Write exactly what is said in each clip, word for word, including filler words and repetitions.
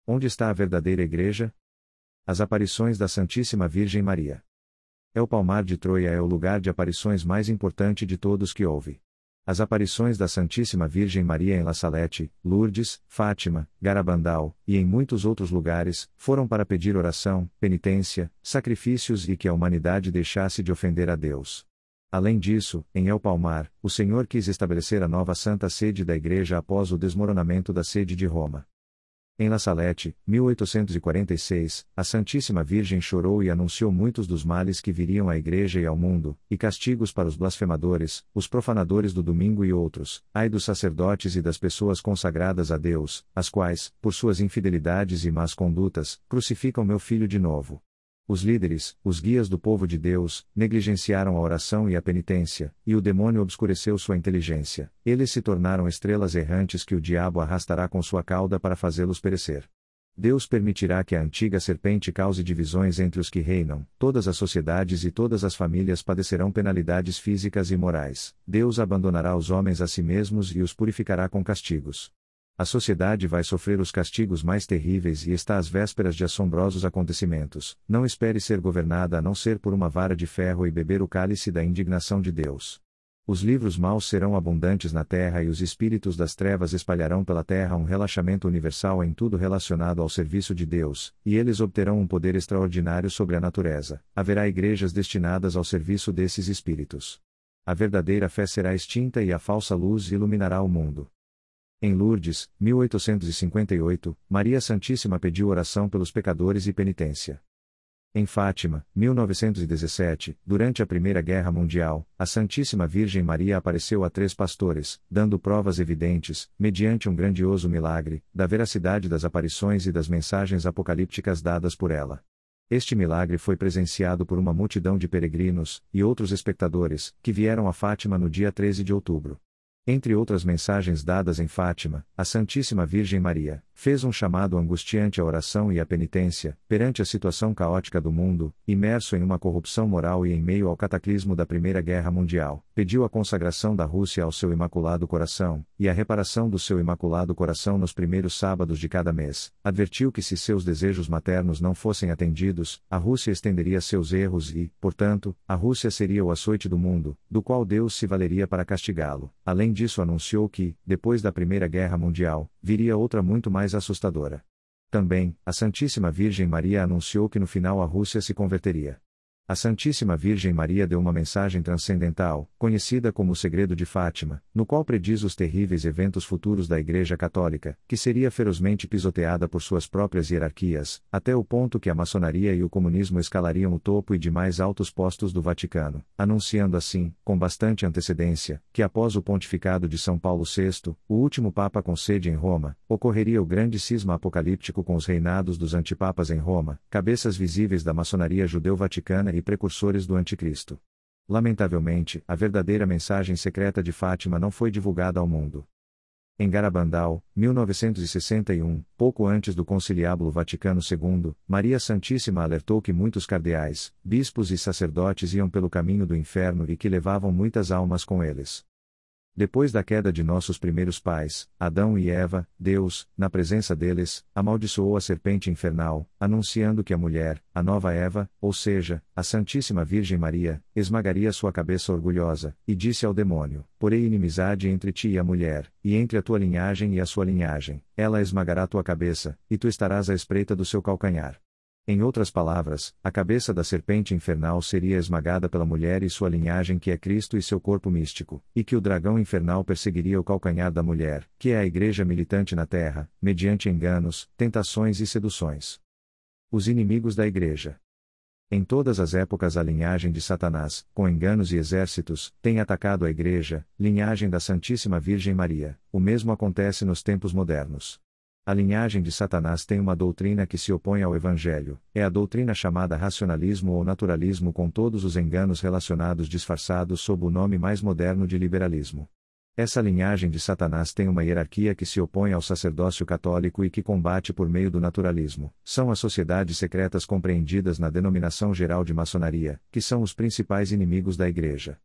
Onde está a verdadeira Igreja? As aparições da Santíssima Virgem Maria. É o Palmar de Troia é o lugar de aparições mais importante de todos que houve. As aparições da Santíssima Virgem Maria em La Salette, Lourdes, Fátima, Garabandal, e em muitos outros lugares, foram para pedir oração, penitência, sacrifícios e que a humanidade deixasse de ofender a Deus. Além disso, em El Palmar, o Senhor quis estabelecer a nova Santa Sede da Igreja após o desmoronamento da sede de Roma. Em La Salette, mil oitocentos e quarenta e seis, a Santíssima Virgem chorou e anunciou muitos dos males que viriam à Igreja e ao mundo, e castigos para os blasfemadores, os profanadores do domingo e outros, ai dos sacerdotes e das pessoas consagradas a Deus, as quais, por suas infidelidades e más condutas, crucificam meu filho de novo. Os líderes, os guias do povo de Deus, negligenciaram a oração e a penitência, e o demônio obscureceu sua inteligência. Eles se tornaram estrelas errantes que o diabo arrastará com sua cauda para fazê-los perecer. Deus permitirá que a antiga serpente cause divisões entre os que reinam, todas as sociedades e todas as famílias padecerão penalidades físicas e morais. Deus abandonará os homens a si mesmos e os purificará com castigos. A sociedade vai sofrer os castigos mais terríveis e está às vésperas de assombrosos acontecimentos. Não espere ser governada a não ser por uma vara de ferro e beber o cálice da indignação de Deus. Os livros maus serão abundantes na terra e os espíritos das trevas espalharão pela terra um relaxamento universal em tudo relacionado ao serviço de Deus, e eles obterão um poder extraordinário sobre a natureza. Haverá igrejas destinadas ao serviço desses espíritos. A verdadeira fé será extinta e a falsa luz iluminará o mundo. Em Lourdes, mil oitocentos e cinquenta e oito, Maria Santíssima pediu oração pelos pecadores e penitência. Em Fátima, mil novecentos e dezessete, durante a Primeira Guerra Mundial, a Santíssima Virgem Maria apareceu a três pastores, dando provas evidentes, mediante um grandioso milagre, da veracidade das aparições e das mensagens apocalípticas dadas por ela. Este milagre foi presenciado por uma multidão de peregrinos, e outros espectadores, que vieram a Fátima no dia treze de outubro. Entre outras mensagens dadas em Fátima, a Santíssima Virgem Maria fez um chamado angustiante à oração e à penitência, perante a situação caótica do mundo, imerso em uma corrupção moral e em meio ao cataclismo da Primeira Guerra Mundial. Pediu a consagração da Rússia ao seu Imaculado Coração, e a reparação do seu Imaculado Coração nos primeiros sábados de cada mês. Advertiu que se seus desejos maternos não fossem atendidos, a Rússia estenderia seus erros e, portanto, a Rússia seria o açoite do mundo, do qual Deus se valeria para castigá-lo. Além disso, anunciou que, depois da Primeira Guerra Mundial, viria outra muito mais assustadora. Também, a Santíssima Virgem Maria anunciou que no final a Rússia se converteria. A Santíssima Virgem Maria deu uma mensagem transcendental, conhecida como o Segredo de Fátima, no qual prediz os terríveis eventos futuros da Igreja Católica, que seria ferozmente pisoteada por suas próprias hierarquias, até o ponto que a maçonaria e o comunismo escalariam o topo e de mais altos postos do Vaticano, anunciando assim, com bastante antecedência, que após o pontificado de São Paulo sexto, o último Papa com sede em Roma, ocorreria o grande cisma apocalíptico com os reinados dos antipapas em Roma, cabeças visíveis da maçonaria judeu-vaticana e precursores do Anticristo. Lamentavelmente, a verdadeira mensagem secreta de Fátima não foi divulgada ao mundo. Em Garabandal, mil novecentos e sessenta e um, pouco antes do Conciliábulo Vaticano segundo, Maria Santíssima alertou que muitos cardeais, bispos e sacerdotes iam pelo caminho do inferno e que levavam muitas almas com eles. Depois da queda de nossos primeiros pais, Adão e Eva, Deus, na presença deles, amaldiçoou a serpente infernal, anunciando que a mulher, a nova Eva, ou seja, a Santíssima Virgem Maria, esmagaria sua cabeça orgulhosa, e disse ao demônio: porei inimizade entre ti e a mulher, e entre a tua linhagem e a sua linhagem, ela esmagará tua cabeça, e tu estarás à espreita do seu calcanhar. Em outras palavras, a cabeça da serpente infernal seria esmagada pela mulher e sua linhagem que é Cristo e seu corpo místico, e que o dragão infernal perseguiria o calcanhar da mulher, que é a igreja militante na terra, mediante enganos, tentações e seduções. Os inimigos da igreja. Em todas as épocas a linhagem de Satanás, com enganos e exércitos, tem atacado a igreja, linhagem da Santíssima Virgem Maria. O mesmo acontece nos tempos modernos. A linhagem de Satanás tem uma doutrina que se opõe ao Evangelho, é a doutrina chamada racionalismo ou naturalismo com todos os enganos relacionados disfarçados sob o nome mais moderno de liberalismo. Essa linhagem de Satanás tem uma hierarquia que se opõe ao sacerdócio católico e que combate por meio do naturalismo. São as sociedades secretas compreendidas na denominação geral de maçonaria, que são os principais inimigos da Igreja.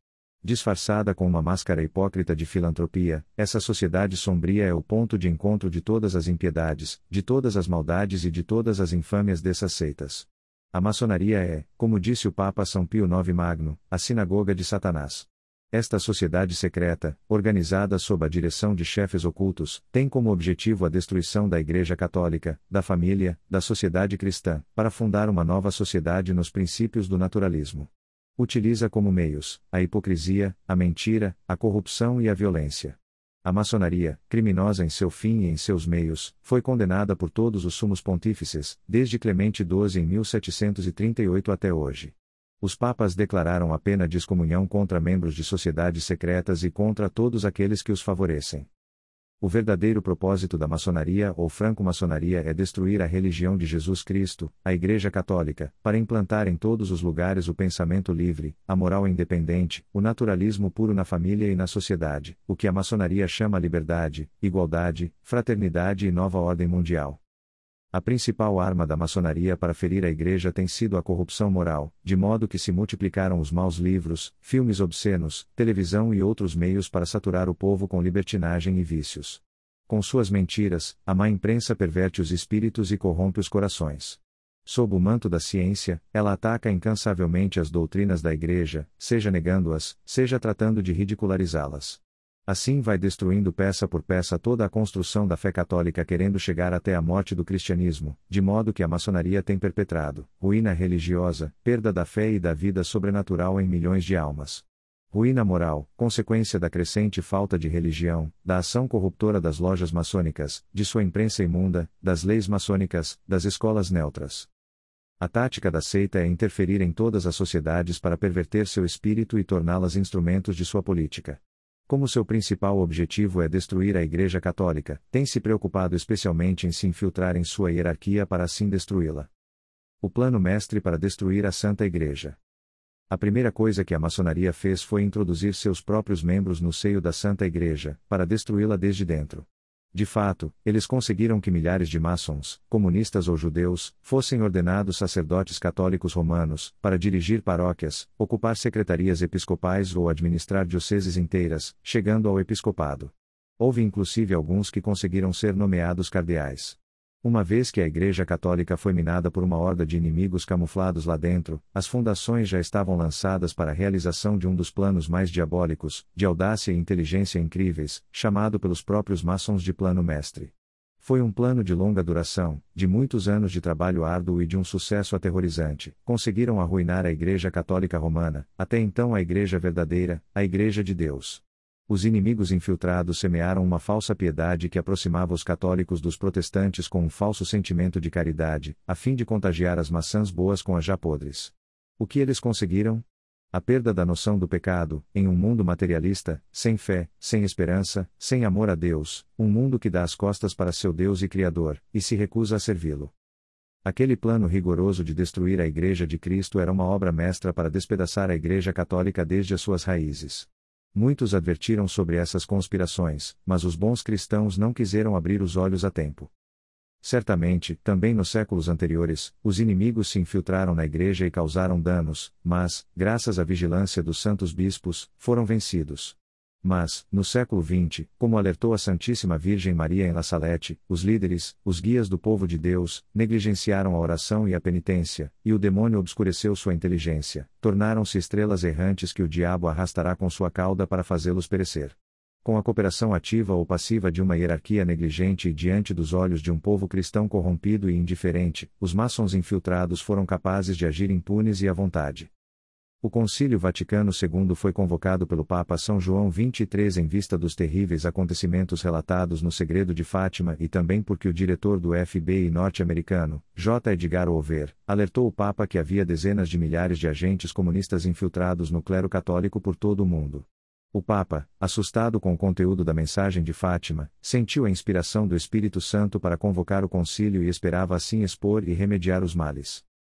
Disfarçada com uma máscara hipócrita de filantropia, essa sociedade sombria é o ponto de encontro de todas as impiedades, de todas as maldades e de todas as infâmias dessas seitas. A maçonaria é, como disse o Papa São Pio nono Magno, a sinagoga de Satanás. Esta sociedade secreta, organizada sob a direção de chefes ocultos, tem como objetivo a destruição da Igreja Católica, da família, da sociedade cristã, para fundar uma nova sociedade nos princípios do naturalismo. Utiliza como meios a hipocrisia, a mentira, a corrupção e a violência. A maçonaria, criminosa em seu fim e em seus meios, foi condenada por todos os sumos pontífices, desde Clemente doze em mil setecentos e trinta e oito até hoje. Os papas declararam a pena de excomunhão contra membros de sociedades secretas e contra todos aqueles que os favorecem. O verdadeiro propósito da maçonaria ou franco-maçonaria é destruir a religião de Jesus Cristo, a Igreja Católica, para implantar em todos os lugares o pensamento livre, a moral independente, o naturalismo puro na família e na sociedade, o que a maçonaria chama liberdade, igualdade, fraternidade e nova ordem mundial. A principal arma da maçonaria para ferir a Igreja tem sido a corrupção moral, de modo que se multiplicaram os maus livros, filmes obscenos, televisão e outros meios para saturar o povo com libertinagem e vícios. Com suas mentiras, a má imprensa perverte os espíritos e corrompe os corações. Sob o manto da ciência, ela ataca incansavelmente as doutrinas da Igreja, seja negando-as, seja tratando de ridicularizá-las. Assim vai destruindo peça por peça toda a construção da fé católica, querendo chegar até a morte do cristianismo, de modo que a maçonaria tem perpetrado ruína religiosa, perda da fé e da vida sobrenatural em milhões de almas. Ruína moral, consequência da crescente falta de religião, da ação corruptora das lojas maçônicas, de sua imprensa imunda, das leis maçônicas, das escolas neutras. A tática da seita é interferir em todas as sociedades para perverter seu espírito e torná-las instrumentos de sua política. Como seu principal objetivo é destruir a Igreja Católica, tem se preocupado especialmente em se infiltrar em sua hierarquia para assim destruí-la. O plano mestre para destruir a Santa Igreja. A primeira coisa que a maçonaria fez foi introduzir seus próprios membros no seio da Santa Igreja, para destruí-la desde dentro. De fato, eles conseguiram que milhares de maçons, comunistas ou judeus, fossem ordenados sacerdotes católicos romanos, para dirigir paróquias, ocupar secretarias episcopais ou administrar dioceses inteiras, chegando ao episcopado. Houve inclusive alguns que conseguiram ser nomeados cardeais. Uma vez que a Igreja Católica foi minada por uma horda de inimigos camuflados lá dentro, as fundações já estavam lançadas para a realização de um dos planos mais diabólicos, de audácia e inteligência incríveis, chamado pelos próprios maçons de Plano Mestre. Foi um plano de longa duração, de muitos anos de trabalho árduo e de um sucesso aterrorizante. Conseguiram arruinar a Igreja Católica Romana, até então a Igreja verdadeira, a Igreja de Deus. Os inimigos infiltrados semearam uma falsa piedade que aproximava os católicos dos protestantes com um falso sentimento de caridade, a fim de contagiar as maçãs boas com as já podres. O que eles conseguiram? A perda da noção do pecado, em um mundo materialista, sem fé, sem esperança, sem amor a Deus, um mundo que dá as costas para seu Deus e Criador, e se recusa a servi-lo. Aquele plano rigoroso de destruir a Igreja de Cristo era uma obra mestra para despedaçar a Igreja Católica desde as suas raízes. Muitos advertiram sobre essas conspirações, mas os bons cristãos não quiseram abrir os olhos a tempo. Certamente, também nos séculos anteriores, os inimigos se infiltraram na Igreja e causaram danos, mas, graças à vigilância dos santos bispos, foram vencidos. Mas, no século vinte, como alertou a Santíssima Virgem Maria em La Salette, os líderes, os guias do povo de Deus, negligenciaram a oração e a penitência, e o demônio obscureceu sua inteligência, tornaram-se estrelas errantes que o diabo arrastará com sua cauda para fazê-los perecer. Com a cooperação ativa ou passiva de uma hierarquia negligente e diante dos olhos de um povo cristão corrompido e indiferente, os maçons infiltrados foram capazes de agir impunes e à vontade. O Concílio Vaticano segundo foi convocado pelo Papa São João vinte e três em vista dos terríveis acontecimentos relatados no Segredo de Fátima e também porque o diretor do F B I norte-americano, J. Edgar Hoover, alertou o Papa que havia dezenas de milhares de agentes comunistas infiltrados no clero católico por todo o mundo. O Papa, assustado com o conteúdo da mensagem de Fátima, sentiu a inspiração do Espírito Santo para convocar o concílio e esperava assim expor e remediar os males.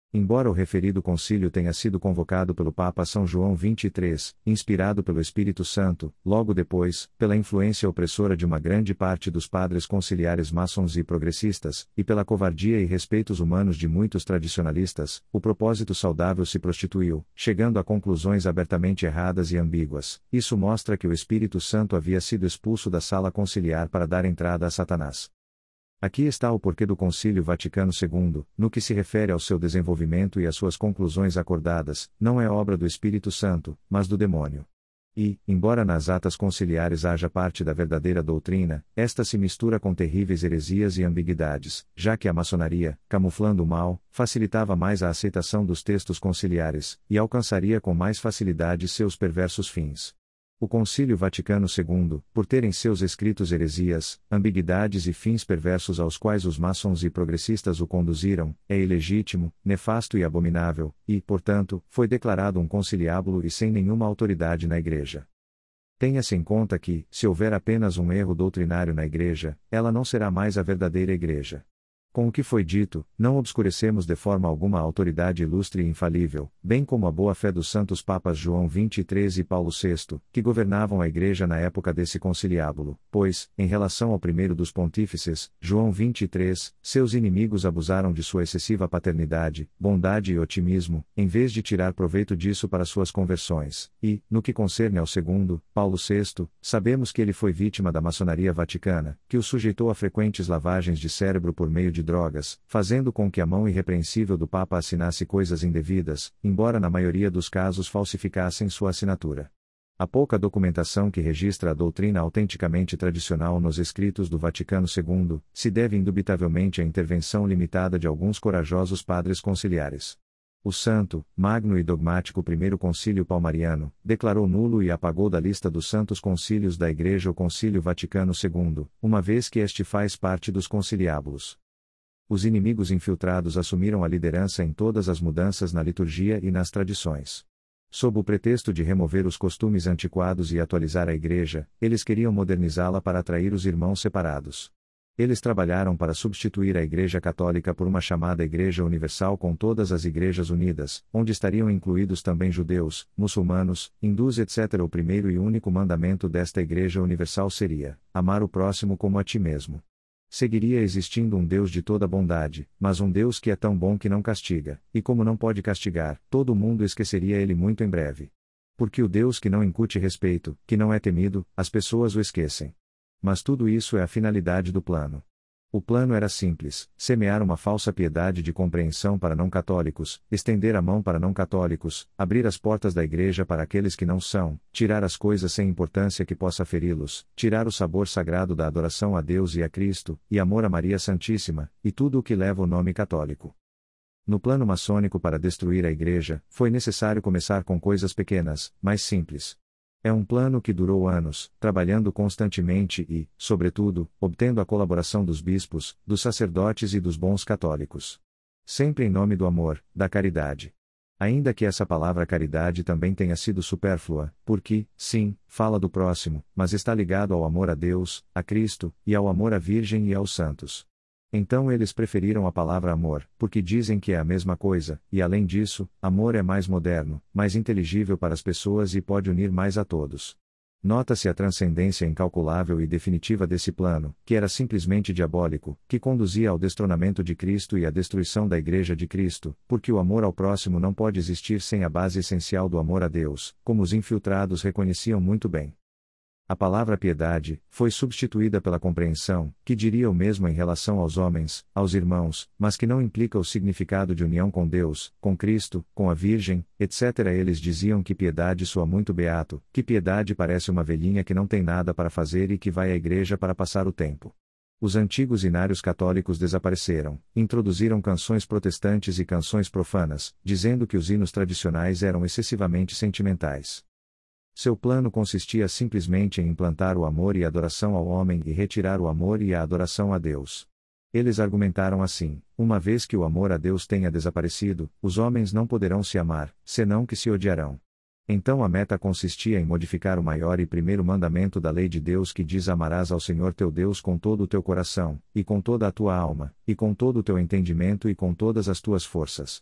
Embora o referido concílio tenha sido convocado pelo Papa São João vinte e três, inspirado pelo Espírito Santo, logo depois, pela influência opressora de uma grande parte dos padres conciliares maçons e progressistas, e pela covardia e respeitos humanos de muitos tradicionalistas, o propósito saudável se prostituiu, chegando a conclusões abertamente erradas e ambíguas. Isso mostra que o Espírito Santo havia sido expulso da sala conciliar para dar entrada a Satanás. Aqui está o porquê do Concílio Vaticano segundo, no que se refere ao seu desenvolvimento e às suas conclusões acordadas, não é obra do Espírito Santo, mas do demônio. E, embora nas atas conciliares haja parte da verdadeira doutrina, esta se mistura com terríveis heresias e ambiguidades, já que a maçonaria, camuflando o mal, facilitava mais a aceitação dos textos conciliares, e alcançaria com mais facilidade seus perversos fins. O Concílio Vaticano segundo, por ter em seus escritos heresias, ambiguidades e fins perversos aos quais os maçons e progressistas o conduziram, é ilegítimo, nefasto e abominável, e, portanto, foi declarado um conciliábulo e sem nenhuma autoridade na Igreja. Tenha-se em conta que, se houver apenas um erro doutrinário na Igreja, ela não será mais a verdadeira Igreja. Com o que foi dito, não obscurecemos de forma alguma a autoridade ilustre e infalível, bem como a boa-fé dos santos papas João vinte e três e Paulo sexto, que governavam a Igreja na época desse conciliábulo, pois, em relação ao primeiro dos pontífices, João vinte e três, seus inimigos abusaram de sua excessiva paternidade, bondade e otimismo, em vez de tirar proveito disso para suas conversões, e, no que concerne ao segundo, Paulo sexto, sabemos que ele foi vítima da maçonaria vaticana, que o sujeitou a frequentes lavagens de cérebro por meio de drogas, fazendo com que a mão irrepreensível do Papa assinasse coisas indevidas, embora na maioria dos casos falsificassem sua assinatura. A pouca documentação que registra a doutrina autenticamente tradicional nos escritos do Vaticano segundo, se deve indubitavelmente à intervenção limitada de alguns corajosos padres conciliares. O santo, magno e dogmático Primeiro Concílio Palmariano, declarou nulo e apagou da lista dos santos concílios da Igreja o Concílio Vaticano segundo, uma vez que este faz parte dos conciliábulos. Os inimigos infiltrados assumiram a liderança em todas as mudanças na liturgia e nas tradições. Sob o pretexto de remover os costumes antiquados e atualizar a Igreja, eles queriam modernizá-la para atrair os irmãos separados. Eles trabalharam para substituir a Igreja Católica por uma chamada Igreja Universal com todas as igrejas unidas, onde estariam incluídos também judeus, muçulmanos, hindus etcétera. O primeiro e único mandamento desta Igreja Universal seria: amar o próximo como a ti mesmo. Seguiria existindo um Deus de toda bondade, mas um Deus que é tão bom que não castiga, e como não pode castigar, todo mundo esqueceria ele muito em breve. Porque o Deus que não incute respeito, que não é temido, as pessoas o esquecem. Mas tudo isso é a finalidade do plano. O plano era simples: semear uma falsa piedade de compreensão para não católicos, estender a mão para não católicos, abrir as portas da Igreja para aqueles que não são, tirar as coisas sem importância que possa feri-los, tirar o sabor sagrado da adoração a Deus e a Cristo, e amor a Maria Santíssima, e tudo o que leva o nome católico. No plano maçônico para destruir a Igreja, foi necessário começar com coisas pequenas, mais simples. É um plano que durou anos, trabalhando constantemente e, sobretudo, obtendo a colaboração dos bispos, dos sacerdotes e dos bons católicos. Sempre em nome do amor, da caridade. Ainda que essa palavra caridade também tenha sido supérflua, porque, sim, fala do próximo, mas está ligado ao amor a Deus, a Cristo, e ao amor à Virgem e aos santos. Então eles preferiram a palavra amor, porque dizem que é a mesma coisa, e além disso, amor é mais moderno, mais inteligível para as pessoas e pode unir mais a todos. Nota-se a transcendência incalculável e definitiva desse plano, que era simplesmente diabólico, que conduzia ao destronamento de Cristo e à destruição da Igreja de Cristo, porque o amor ao próximo não pode existir sem a base essencial do amor a Deus, como os infiltrados reconheciam muito bem. A palavra piedade foi substituída pela compreensão, que diria o mesmo em relação aos homens, aos irmãos, mas que não implica o significado de união com Deus, com Cristo, com a Virgem, etcétera. Eles diziam que piedade soa muito beato, que piedade parece uma velhinha que não tem nada para fazer e que vai à igreja para passar o tempo. Os antigos hinários católicos desapareceram, introduziram canções protestantes e canções profanas, dizendo que os hinos tradicionais eram excessivamente sentimentais. Seu plano consistia simplesmente em implantar o amor e a adoração ao homem e retirar o amor e a adoração a Deus. Eles argumentaram assim: uma vez que o amor a Deus tenha desaparecido, os homens não poderão se amar, senão que se odiarão. Então a meta consistia em modificar o maior e primeiro mandamento da lei de Deus, que diz: amarás ao Senhor teu Deus com todo o teu coração, e com toda a tua alma, e com todo o teu entendimento e com todas as tuas forças.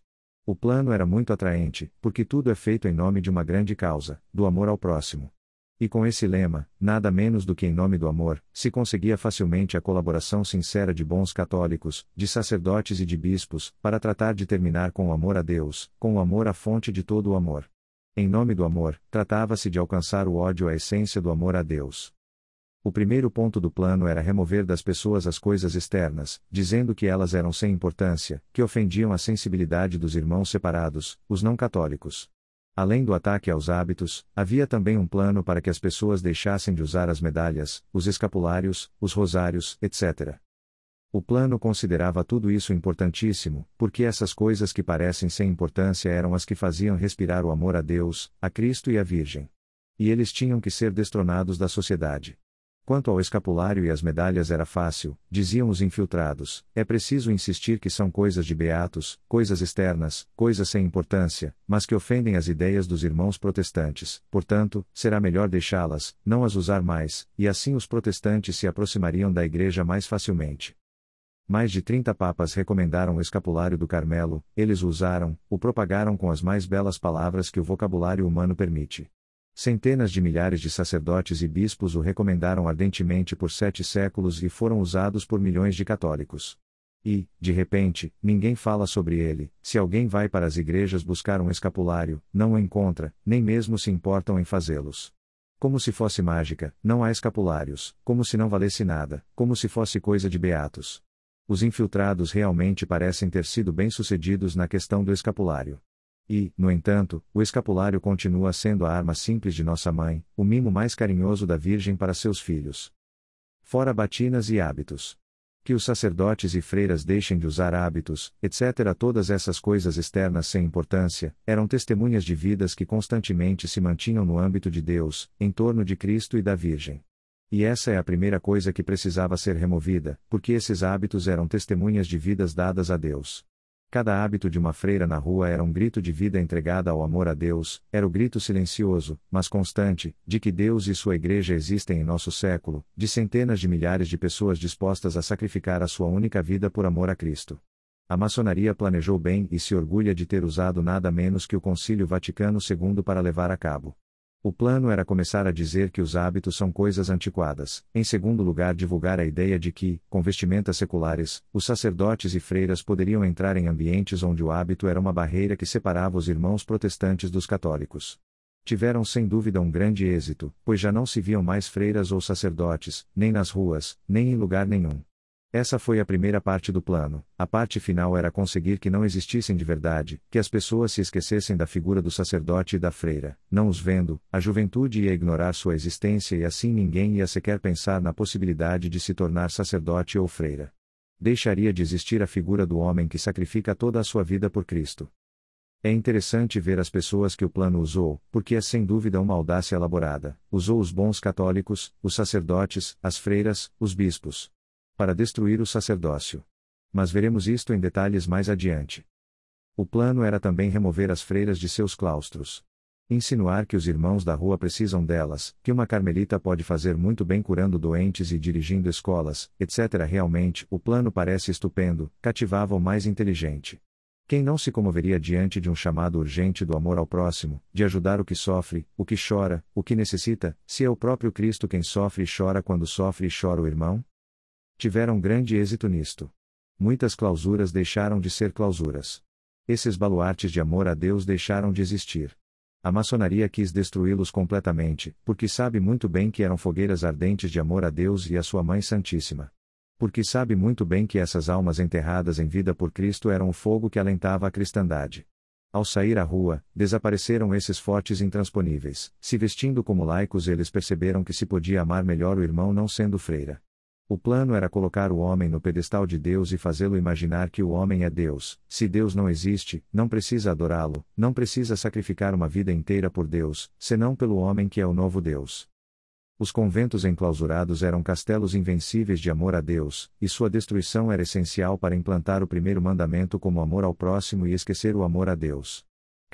O plano era muito atraente, porque tudo é feito em nome de uma grande causa, do amor ao próximo. E com esse lema, nada menos do que em nome do amor, se conseguia facilmente a colaboração sincera de bons católicos, de sacerdotes e de bispos, para tratar de terminar com o amor a Deus, com o amor à fonte de todo o amor. Em nome do amor, tratava-se de alcançar o ódio à essência do amor a Deus. O primeiro ponto do plano era remover das pessoas as coisas externas, dizendo que elas eram sem importância, que ofendiam a sensibilidade dos irmãos separados, os não católicos. Além do ataque aos hábitos, havia também um plano para que as pessoas deixassem de usar as medalhas, os escapulários, os rosários, etcétera. O plano considerava tudo isso importantíssimo, porque essas coisas que parecem sem importância eram as que faziam respirar o amor a Deus, a Cristo e à Virgem. E eles tinham que ser destronados da sociedade. Quanto ao escapulário e às medalhas era fácil, diziam os infiltrados, é preciso insistir que são coisas de beatos, coisas externas, coisas sem importância, mas que ofendem as ideias dos irmãos protestantes, portanto, será melhor deixá-las, não as usar mais, e assim os protestantes se aproximariam da Igreja mais facilmente. Mais de trinta papas recomendaram o escapulário do Carmelo, eles o usaram, o propagaram com as mais belas palavras que o vocabulário humano permite. Centenas de milhares de sacerdotes e bispos o recomendaram ardentemente por sete séculos e foram usados por milhões de católicos. E, de repente, ninguém fala sobre ele. Se alguém vai para as igrejas buscar um escapulário, não o encontra, nem mesmo se importam em fazê-los. Como se fosse mágica, não há escapulários, como se não valesse nada, como se fosse coisa de beatos. Os infiltrados realmente parecem ter sido bem-sucedidos na questão do escapulário. E, no entanto, o escapulário continua sendo a arma simples de nossa mãe, o mimo mais carinhoso da Virgem para seus filhos. Fora batinas e hábitos. Que os sacerdotes e freiras deixem de usar hábitos, etcétera. Todas essas coisas externas sem importância, eram testemunhas de vidas que constantemente se mantinham no âmbito de Deus, em torno de Cristo e da Virgem. E essa é a primeira coisa que precisava ser removida, porque esses hábitos eram testemunhas de vidas dadas a Deus. Cada hábito de uma freira na rua era um grito de vida entregada ao amor a Deus, era o grito silencioso, mas constante, de que Deus e sua Igreja existem em nosso século, de centenas de milhares de pessoas dispostas a sacrificar a sua única vida por amor a Cristo. A maçonaria planejou bem e se orgulha de ter usado nada menos que o Concílio Vaticano segundo para levar a cabo. O plano era começar a dizer que os hábitos são coisas antiquadas, em segundo lugar divulgar a ideia de que, com vestimentas seculares, os sacerdotes e freiras poderiam entrar em ambientes onde o hábito era uma barreira que separava os irmãos protestantes dos católicos. Tiveram sem dúvida um grande êxito, pois já não se viam mais freiras ou sacerdotes, nem nas ruas, nem em lugar nenhum. Essa foi a primeira parte do plano. A parte final era conseguir que não existissem de verdade, que as pessoas se esquecessem da figura do sacerdote e da freira, não os vendo, a juventude ia ignorar sua existência e assim ninguém ia sequer pensar na possibilidade de se tornar sacerdote ou freira. Deixaria de existir a figura do homem que sacrifica toda a sua vida por Cristo. É interessante ver as pessoas que o plano usou, porque é sem dúvida uma audácia elaborada. Usou os bons católicos, os sacerdotes, as freiras, os bispos. Para destruir o sacerdócio. Mas veremos isto em detalhes mais adiante. O plano era também remover as freiras de seus claustros. Insinuar que os irmãos da rua precisam delas, que uma carmelita pode fazer muito bem curando doentes e dirigindo escolas, etcétera. Realmente, o plano parece estupendo, cativava o mais inteligente. Quem não se comoveria diante de um chamado urgente do amor ao próximo, de ajudar o que sofre, o que chora, o que necessita, se é o próprio Cristo quem sofre e chora quando sofre e chora o irmão? Tiveram grande êxito nisto. Muitas clausuras deixaram de ser clausuras. Esses baluartes de amor a Deus deixaram de existir. A maçonaria quis destruí-los completamente, porque sabe muito bem que eram fogueiras ardentes de amor a Deus e a sua Mãe Santíssima. Porque sabe muito bem que essas almas enterradas em vida por Cristo eram o fogo que alentava a cristandade. Ao sair à rua, desapareceram esses fortes intransponíveis. Se vestindo como laicos, eles perceberam que se podia amar melhor o irmão não sendo freira. O plano era colocar o homem no pedestal de Deus e fazê-lo imaginar que o homem é Deus. Se Deus não existe, não precisa adorá-lo, não precisa sacrificar uma vida inteira por Deus, senão pelo homem que é o novo Deus. Os conventos enclausurados eram castelos invencíveis de amor a Deus, e sua destruição era essencial para implantar o primeiro mandamento como amor ao próximo e esquecer o amor a Deus.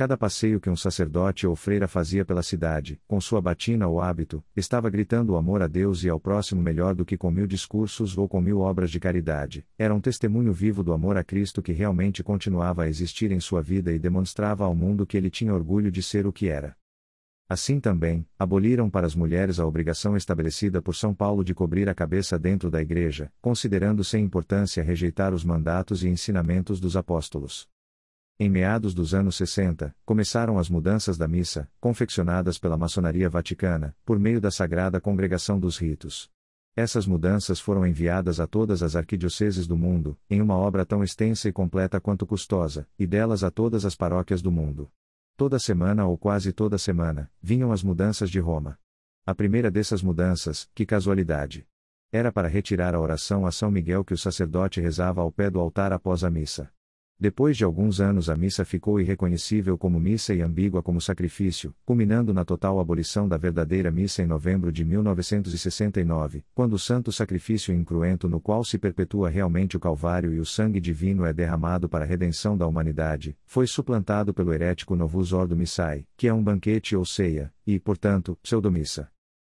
Cada passeio que um sacerdote ou freira fazia pela cidade, com sua batina ou hábito, estava gritando o amor a Deus e ao próximo melhor do que com mil discursos ou com mil obras de caridade. Era um testemunho vivo do amor a Cristo que realmente continuava a existir em sua vida e demonstrava ao mundo que ele tinha orgulho de ser o que era. Assim também, aboliram para as mulheres a obrigação estabelecida por São Paulo de cobrir a cabeça dentro da igreja, considerando sem importância rejeitar os mandatos e ensinamentos dos apóstolos. Em meados dos anos sessenta, começaram as mudanças da missa, confeccionadas pela maçonaria vaticana, por meio da Sagrada Congregação dos Ritos. Essas mudanças foram enviadas a todas as arquidioceses do mundo, em uma obra tão extensa e completa quanto custosa, e delas a todas as paróquias do mundo. Toda semana ou quase toda semana, vinham as mudanças de Roma. A primeira dessas mudanças, que casualidade! Era para retirar a oração a São Miguel que o sacerdote rezava ao pé do altar após a missa. Depois de alguns anos a missa ficou irreconhecível como missa e ambígua como sacrifício, culminando na total abolição da verdadeira missa em novembro de mil novecentos e sessenta e nove, quando o santo sacrifício incruento no qual se perpetua realmente o Calvário e o sangue divino é derramado para a redenção da humanidade, foi suplantado pelo herético Novus Ordo Missae, que é um banquete ou ceia, e, portanto, pseudomissa.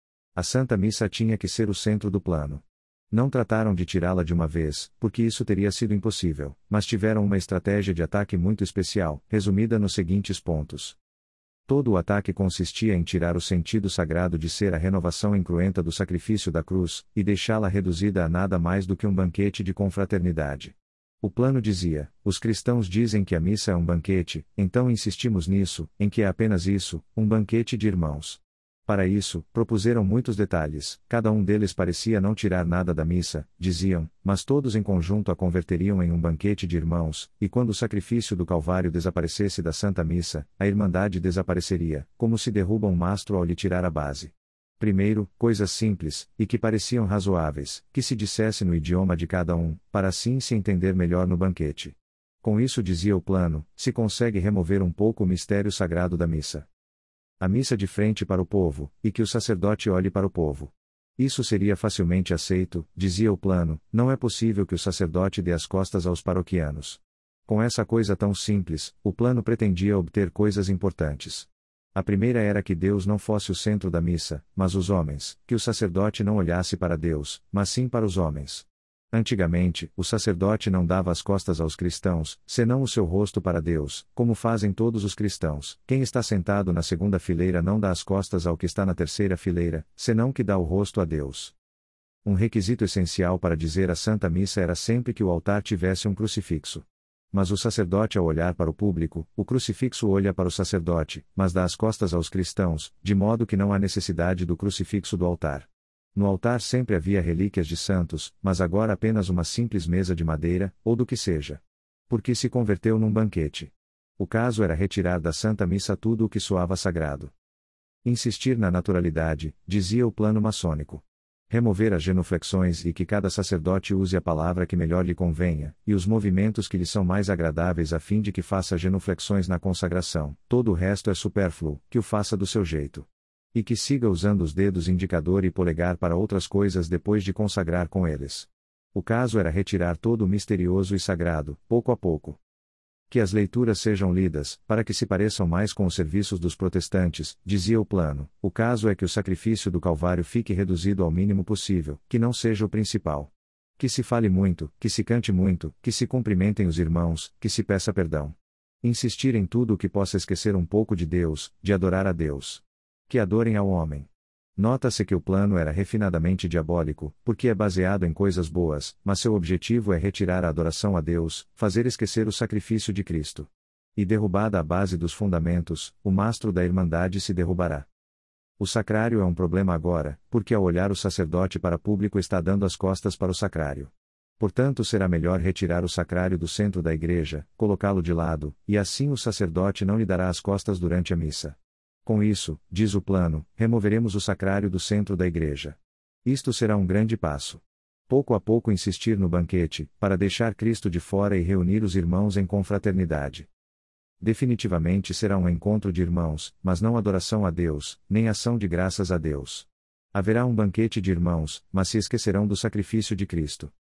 A Santa Missa tinha que ser o centro do plano. Não trataram de tirá-la de uma vez, porque isso teria sido impossível, mas tiveram uma estratégia de ataque muito especial, resumida nos seguintes pontos. Todo o ataque consistia em tirar o sentido sagrado de ser a renovação incruenta do sacrifício da cruz, e deixá-la reduzida a nada mais do que um banquete de confraternidade. O plano dizia: os cristãos dizem que a missa é um banquete, então insistimos nisso, em que é apenas isso, um banquete de irmãos. Para isso, propuseram muitos detalhes, cada um deles parecia não tirar nada da missa, diziam, mas todos em conjunto a converteriam em um banquete de irmãos, e quando o sacrifício do Calvário desaparecesse da Santa Missa, a Irmandade desapareceria, como se derruba um mastro ao lhe tirar a base. Primeiro, coisas simples, e que pareciam razoáveis, que se dissesse no idioma de cada um, para assim se entender melhor no banquete. Com isso, dizia o plano, se consegue remover um pouco o mistério sagrado da missa. A missa de frente para o povo, e que o sacerdote olhe para o povo. Isso seria facilmente aceito, dizia o plano, não é possível que o sacerdote dê as costas aos paroquianos. Com essa coisa tão simples, o plano pretendia obter coisas importantes. A primeira era que Deus não fosse o centro da missa, mas os homens, que o sacerdote não olhasse para Deus, mas sim para os homens. Antigamente, o sacerdote não dava as costas aos cristãos, senão o seu rosto para Deus, como fazem todos os cristãos. Quem está sentado na segunda fileira não dá as costas ao que está na terceira fileira, senão que dá o rosto a Deus. Um requisito essencial para dizer a Santa Missa era sempre que o altar tivesse um crucifixo. Mas o sacerdote, ao olhar para o público, o crucifixo olha para o sacerdote, mas dá as costas aos cristãos, de modo que não há necessidade do crucifixo do altar. No altar sempre havia relíquias de santos, mas agora apenas uma simples mesa de madeira, ou do que seja. Porque se converteu num banquete. O caso era retirar da Santa Missa tudo o que soava sagrado. Insistir na naturalidade, dizia o plano maçônico. Remover as genuflexões e que cada sacerdote use a palavra que melhor lhe convenha, e os movimentos que lhe são mais agradáveis a fim de que faça genuflexões na consagração. Todo o resto é supérfluo, que o faça do seu jeito. E que siga usando os dedos indicador e polegar para outras coisas depois de consagrar com eles. O caso era retirar todo o misterioso e sagrado, pouco a pouco. Que as leituras sejam lidas, para que se pareçam mais com os serviços dos protestantes, dizia o plano. O caso é que o sacrifício do Calvário fique reduzido ao mínimo possível, que não seja o principal. Que se fale muito, que se cante muito, que se cumprimentem os irmãos, que se peça perdão. Insistir em tudo o que possa esquecer um pouco de Deus, de adorar a Deus. Que adorem ao homem. Nota-se que o plano era refinadamente diabólico, porque é baseado em coisas boas, mas seu objetivo é retirar a adoração a Deus, fazer esquecer o sacrifício de Cristo. E derrubada a base dos fundamentos, o mastro da Irmandade se derrubará. O sacrário é um problema agora, porque ao olhar o sacerdote para público está dando as costas para o sacrário. Portanto, será melhor retirar o sacrário do centro da igreja, colocá-lo de lado, e assim o sacerdote não lhe dará as costas durante a missa. Com isso, diz o plano, removeremos o sacrário do centro da igreja. Isto será um grande passo. Pouco a pouco insistir no banquete, para deixar Cristo de fora e reunir os irmãos em confraternidade. Definitivamente será um encontro de irmãos, mas não adoração a Deus, nem ação de graças a Deus. Haverá um banquete de irmãos, mas se esquecerão do sacrifício de Cristo.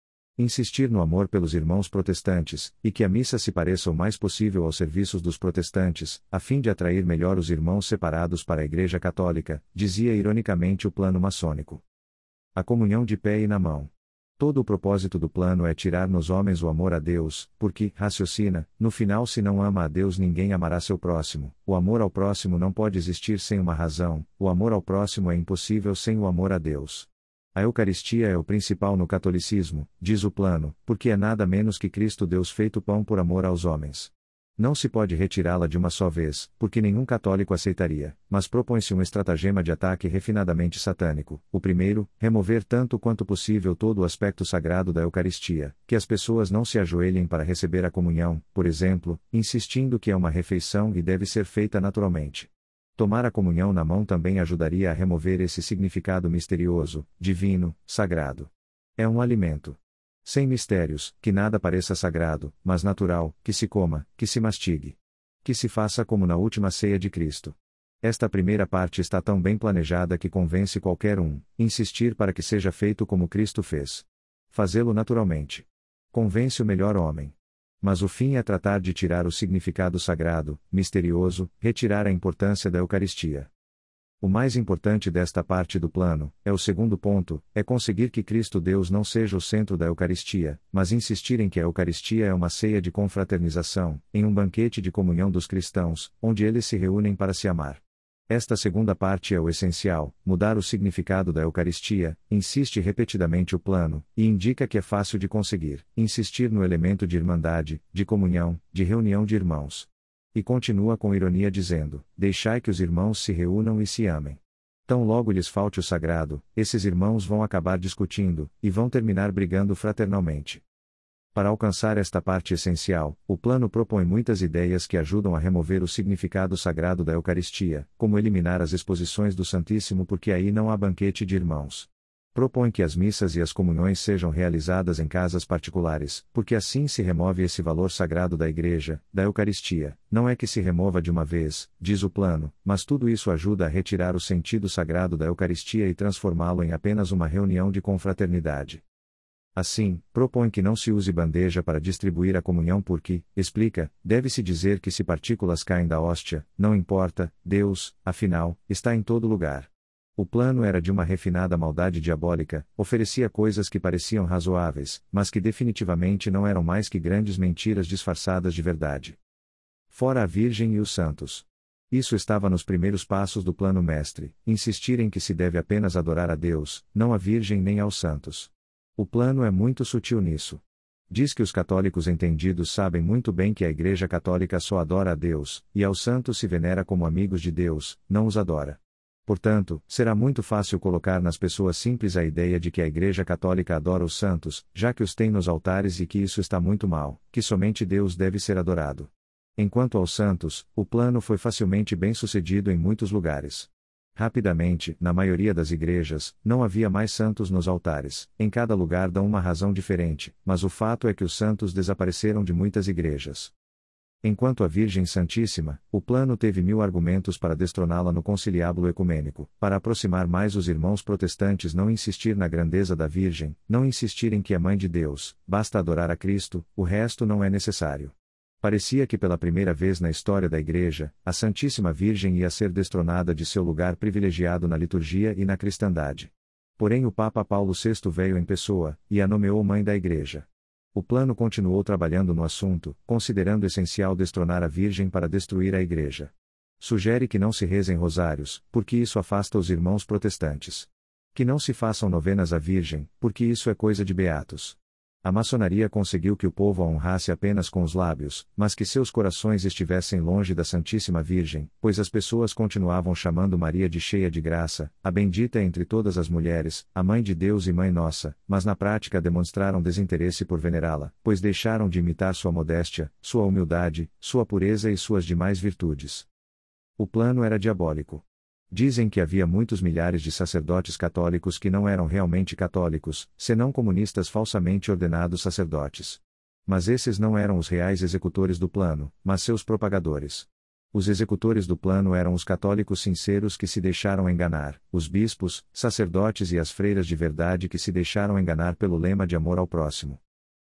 insistir no amor pelos irmãos protestantes, e que a missa se pareça o mais possível aos serviços dos protestantes, a fim de atrair melhor os irmãos separados para a Igreja Católica, dizia ironicamente o plano maçônico. A comunhão de pé e na mão. Todo o propósito do plano é tirar nos homens o amor a Deus, porque, raciocina, no final se não ama a Deus ninguém amará seu próximo, o amor ao próximo não pode existir sem uma razão, o amor ao próximo é impossível sem o amor a Deus. A Eucaristia é o principal no catolicismo, diz o plano, porque é nada menos que Cristo Deus feito pão por amor aos homens. Não se pode retirá-la de uma só vez, porque nenhum católico aceitaria, mas propõe-se um estratagema de ataque refinadamente satânico. O primeiro, remover tanto quanto possível todo o aspecto sagrado da Eucaristia, que as pessoas não se ajoelhem para receber a comunhão, por exemplo, insistindo que é uma refeição e deve ser feita naturalmente. Tomar a comunhão na mão também ajudaria a remover esse significado misterioso, divino, sagrado. É um alimento sem mistérios, que nada pareça sagrado, mas natural, que se coma, que se mastigue. Que se faça como na última ceia de Cristo. Esta primeira parte está tão bem planejada que convence qualquer um, insistir para que seja feito como Cristo fez. Fazê-lo naturalmente. Convence o melhor homem. Mas o fim é tratar de tirar o significado sagrado, misterioso, retirar a importância da Eucaristia. O mais importante desta parte do plano, é o segundo ponto, é conseguir que Cristo Deus não seja o centro da Eucaristia, mas insistir em que a Eucaristia é uma ceia de confraternização, em um banquete de comunhão dos cristãos, onde eles se reúnem para se amar. Esta segunda parte é o essencial, mudar o significado da Eucaristia, insiste repetidamente o plano, e indica que é fácil de conseguir, insistir no elemento de irmandade, de comunhão, de reunião de irmãos. E continua com ironia dizendo: deixai que os irmãos se reúnam e se amem. Tão logo lhes falte o sagrado, esses irmãos vão acabar discutindo, e vão terminar brigando fraternalmente. Para alcançar esta parte essencial, o plano propõe muitas ideias que ajudam a remover o significado sagrado da Eucaristia, como eliminar as exposições do Santíssimo porque aí não há banquete de irmãos. Propõe que as missas e as comunhões sejam realizadas em casas particulares, porque assim se remove esse valor sagrado da Igreja, da Eucaristia. Não é que se remova de uma vez, diz o plano, mas tudo isso ajuda a retirar o sentido sagrado da Eucaristia e transformá-lo em apenas uma reunião de confraternidade. Assim, propõe que não se use bandeja para distribuir a comunhão porque, explica, deve-se dizer que se partículas caem da hóstia, não importa, Deus, afinal, está em todo lugar. O plano era de uma refinada maldade diabólica, oferecia coisas que pareciam razoáveis, mas que definitivamente não eram mais que grandes mentiras disfarçadas de verdade. Fora a Virgem e os santos. Isso estava nos primeiros passos do plano mestre, insistir em que se deve apenas adorar a Deus, não a Virgem nem aos santos. O plano é muito sutil nisso. Diz que os católicos entendidos sabem muito bem que a Igreja Católica só adora a Deus, e aos santos se venera como amigos de Deus, não os adora. Portanto, será muito fácil colocar nas pessoas simples a ideia de que a Igreja Católica adora os santos, já que os tem nos altares e que isso está muito mal, que somente Deus deve ser adorado. Enquanto aos santos, o plano foi facilmente bem sucedido em muitos lugares. Rapidamente, na maioria das igrejas, não havia mais santos nos altares, em cada lugar dão uma razão diferente, mas o fato é que os santos desapareceram de muitas igrejas. Enquanto a Virgem Santíssima, o plano teve mil argumentos para destroná-la no conciliábulo ecumênico, para aproximar mais os irmãos protestantes, não insistir na grandeza da Virgem, não insistir em que é mãe de Deus, basta adorar a Cristo, o resto não é necessário. Parecia que pela primeira vez na história da Igreja, a Santíssima Virgem ia ser destronada de seu lugar privilegiado na liturgia e na cristandade. Porém o Papa Paulo sexto veio em pessoa, e a nomeou mãe da Igreja. O plano continuou trabalhando no assunto, considerando essencial destronar a Virgem para destruir a Igreja. Sugere que não se rezem rosários, porque isso afasta os irmãos protestantes. Que não se façam novenas à Virgem, porque isso é coisa de beatos. A maçonaria conseguiu que o povo a honrasse apenas com os lábios, mas que seus corações estivessem longe da Santíssima Virgem, pois as pessoas continuavam chamando Maria de cheia de graça, a bendita entre todas as mulheres, a Mãe de Deus e Mãe Nossa, mas na prática demonstraram desinteresse por venerá-la, pois deixaram de imitar sua modéstia, sua humildade, sua pureza e suas demais virtudes. O plano era diabólico. Dizem que havia muitos milhares de sacerdotes católicos que não eram realmente católicos, senão comunistas falsamente ordenados sacerdotes. Mas esses não eram os reais executores do plano, mas seus propagadores. Os executores do plano eram os católicos sinceros que se deixaram enganar, os bispos, sacerdotes e as freiras de verdade que se deixaram enganar pelo lema de amor ao próximo.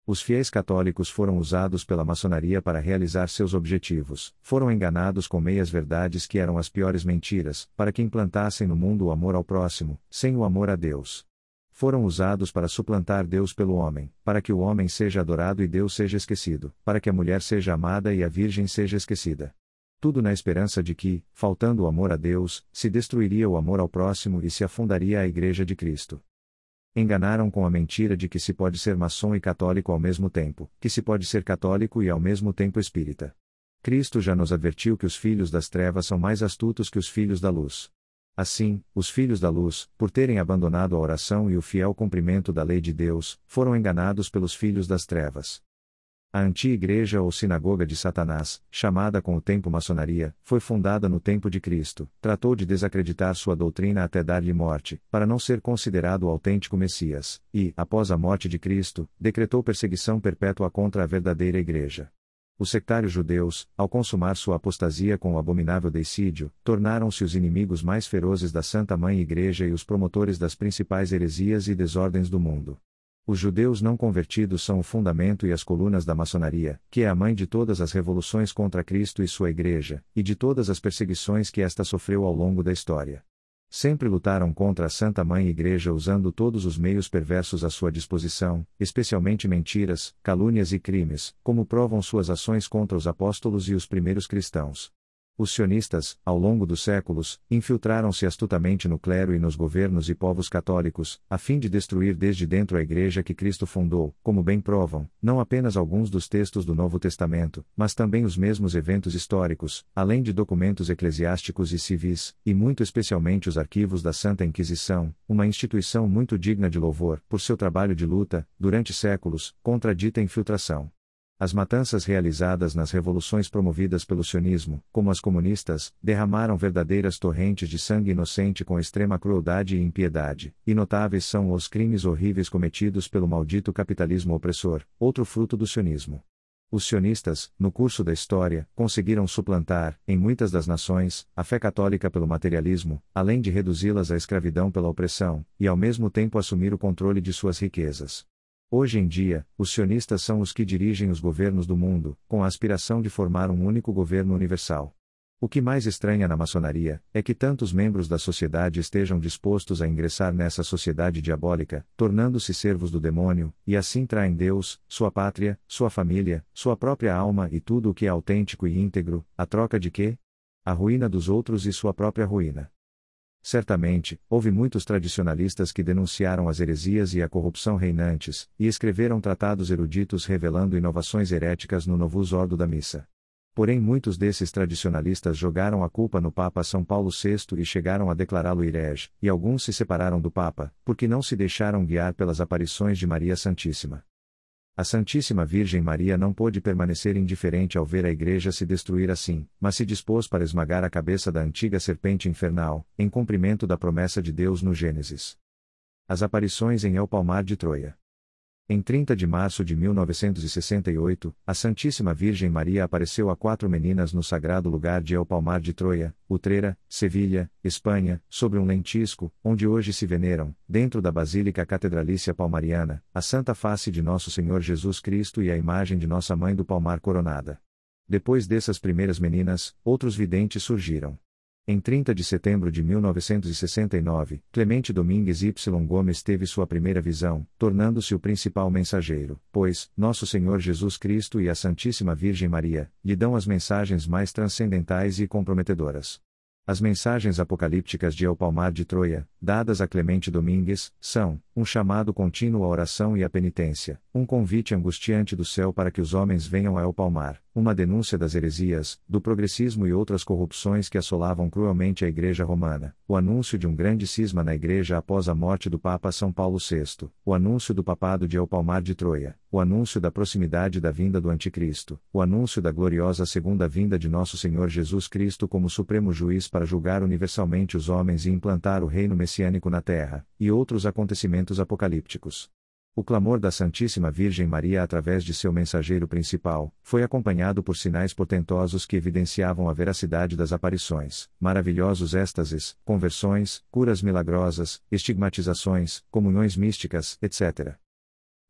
Os fiéis católicos foram usados pela maçonaria para realizar seus objetivos, foram enganados com meias-verdades que eram as piores mentiras, para que implantassem no mundo o amor ao próximo, sem o amor a Deus. Foram usados para suplantar Deus pelo homem, para que o homem seja adorado e Deus seja esquecido, para que a mulher seja amada e a virgem seja esquecida. Tudo na esperança de que, faltando o amor a Deus, se destruiria o amor ao próximo e se afundaria a Igreja de Cristo. Enganaram com a mentira de que se pode ser maçom e católico ao mesmo tempo, que se pode ser católico e ao mesmo tempo espírita. Cristo já nos advertiu que os filhos das trevas são mais astutos que os filhos da luz. Assim, os filhos da luz, por terem abandonado a oração e o fiel cumprimento da lei de Deus, foram enganados pelos filhos das trevas. A antiga igreja ou sinagoga de Satanás, chamada com o tempo maçonaria, foi fundada no tempo de Cristo, tratou de desacreditar sua doutrina até dar-lhe morte, para não ser considerado o autêntico Messias, e, após a morte de Cristo, decretou perseguição perpétua contra a verdadeira igreja. Os sectários judeus, ao consumar sua apostasia com o abominável deicídio, tornaram-se os inimigos mais ferozes da Santa Mãe Igreja e os promotores das principais heresias e desordens do mundo. Os judeus não convertidos são o fundamento e as colunas da maçonaria, que é a mãe de todas as revoluções contra Cristo e sua Igreja, e de todas as perseguições que esta sofreu ao longo da história. Sempre lutaram contra a Santa Mãe Igreja usando todos os meios perversos à sua disposição, especialmente mentiras, calúnias e crimes, como provam suas ações contra os apóstolos e os primeiros cristãos. Os sionistas, ao longo dos séculos, infiltraram-se astutamente no clero e nos governos e povos católicos, a fim de destruir desde dentro a Igreja que Cristo fundou, como bem provam, não apenas alguns dos textos do Novo Testamento, mas também os mesmos eventos históricos, além de documentos eclesiásticos e civis, e muito especialmente os arquivos da Santa Inquisição, uma instituição muito digna de louvor, por seu trabalho de luta, durante séculos, contra a dita infiltração. As matanças realizadas nas revoluções promovidas pelo sionismo, como as comunistas, derramaram verdadeiras torrentes de sangue inocente com extrema crueldade e impiedade, e notáveis são os crimes horríveis cometidos pelo maldito capitalismo opressor, outro fruto do sionismo. Os sionistas, no curso da história, conseguiram suplantar, em muitas das nações, a fé católica pelo materialismo, além de reduzi-las à escravidão pela opressão, e ao mesmo tempo assumir o controle de suas riquezas. Hoje em dia, os sionistas são os que dirigem os governos do mundo, com a aspiração de formar um único governo universal. O que mais estranha na maçonaria, é que tantos membros da sociedade estejam dispostos a ingressar nessa sociedade diabólica, tornando-se servos do demônio, e assim traem Deus, sua pátria, sua família, sua própria alma e tudo o que é autêntico e íntegro, a troca de quê? A ruína dos outros e sua própria ruína. Certamente, houve muitos tradicionalistas que denunciaram as heresias e a corrupção reinantes, e escreveram tratados eruditos revelando inovações heréticas no Novus Ordo da Missa. Porém muitos desses tradicionalistas jogaram a culpa no Papa São Paulo sexto e chegaram a declará-lo herege, e alguns se separaram do Papa, porque não se deixaram guiar pelas aparições de Maria Santíssima. A Santíssima Virgem Maria não pôde permanecer indiferente ao ver a Igreja se destruir assim, mas se dispôs para esmagar a cabeça da antiga serpente infernal, em cumprimento da promessa de Deus no Gênesis. As aparições em El Palmar de Troia. Em trinta de março de mil novecentos e sessenta e oito, a Santíssima Virgem Maria apareceu a quatro meninas no sagrado lugar de El Palmar de Troia, Utrera, Sevilha, Espanha, sobre um lentisco, onde hoje se veneram, dentro da Basílica Catedralícia Palmariana, a Santa Face de Nosso Senhor Jesus Cristo e a imagem de Nossa Mãe do Palmar coronada. Depois dessas primeiras meninas, outros videntes surgiram. Em trinta de setembro de mil novecentos e sessenta e nove, Clemente Domingues Y. Gomes teve sua primeira visão, tornando-se o principal mensageiro, pois, Nosso Senhor Jesus Cristo e a Santíssima Virgem Maria, lhe dão as mensagens mais transcendentais e comprometedoras. As mensagens apocalípticas de El Palmar de Troia, dadas a Clemente Domingues, são, um chamado contínuo à oração e à penitência, um convite angustiante do céu para que os homens venham a El Palmar, uma denúncia das heresias, do progressismo e outras corrupções que assolavam cruelmente a Igreja Romana, o anúncio de um grande cisma na Igreja após a morte do Papa São Paulo sexto, o anúncio do papado de El Palmar de Troia, o anúncio da proximidade da vinda do Anticristo, o anúncio da gloriosa segunda vinda de Nosso Senhor Jesus Cristo como supremo juiz para julgar universalmente os homens e implantar o reino messiânico na terra, e outros acontecimentos apocalípticos. O clamor da Santíssima Virgem Maria através de seu mensageiro principal, foi acompanhado por sinais portentosos que evidenciavam a veracidade das aparições, maravilhosos êxtases, conversões, curas milagrosas, estigmatizações, comunhões místicas, etcétera.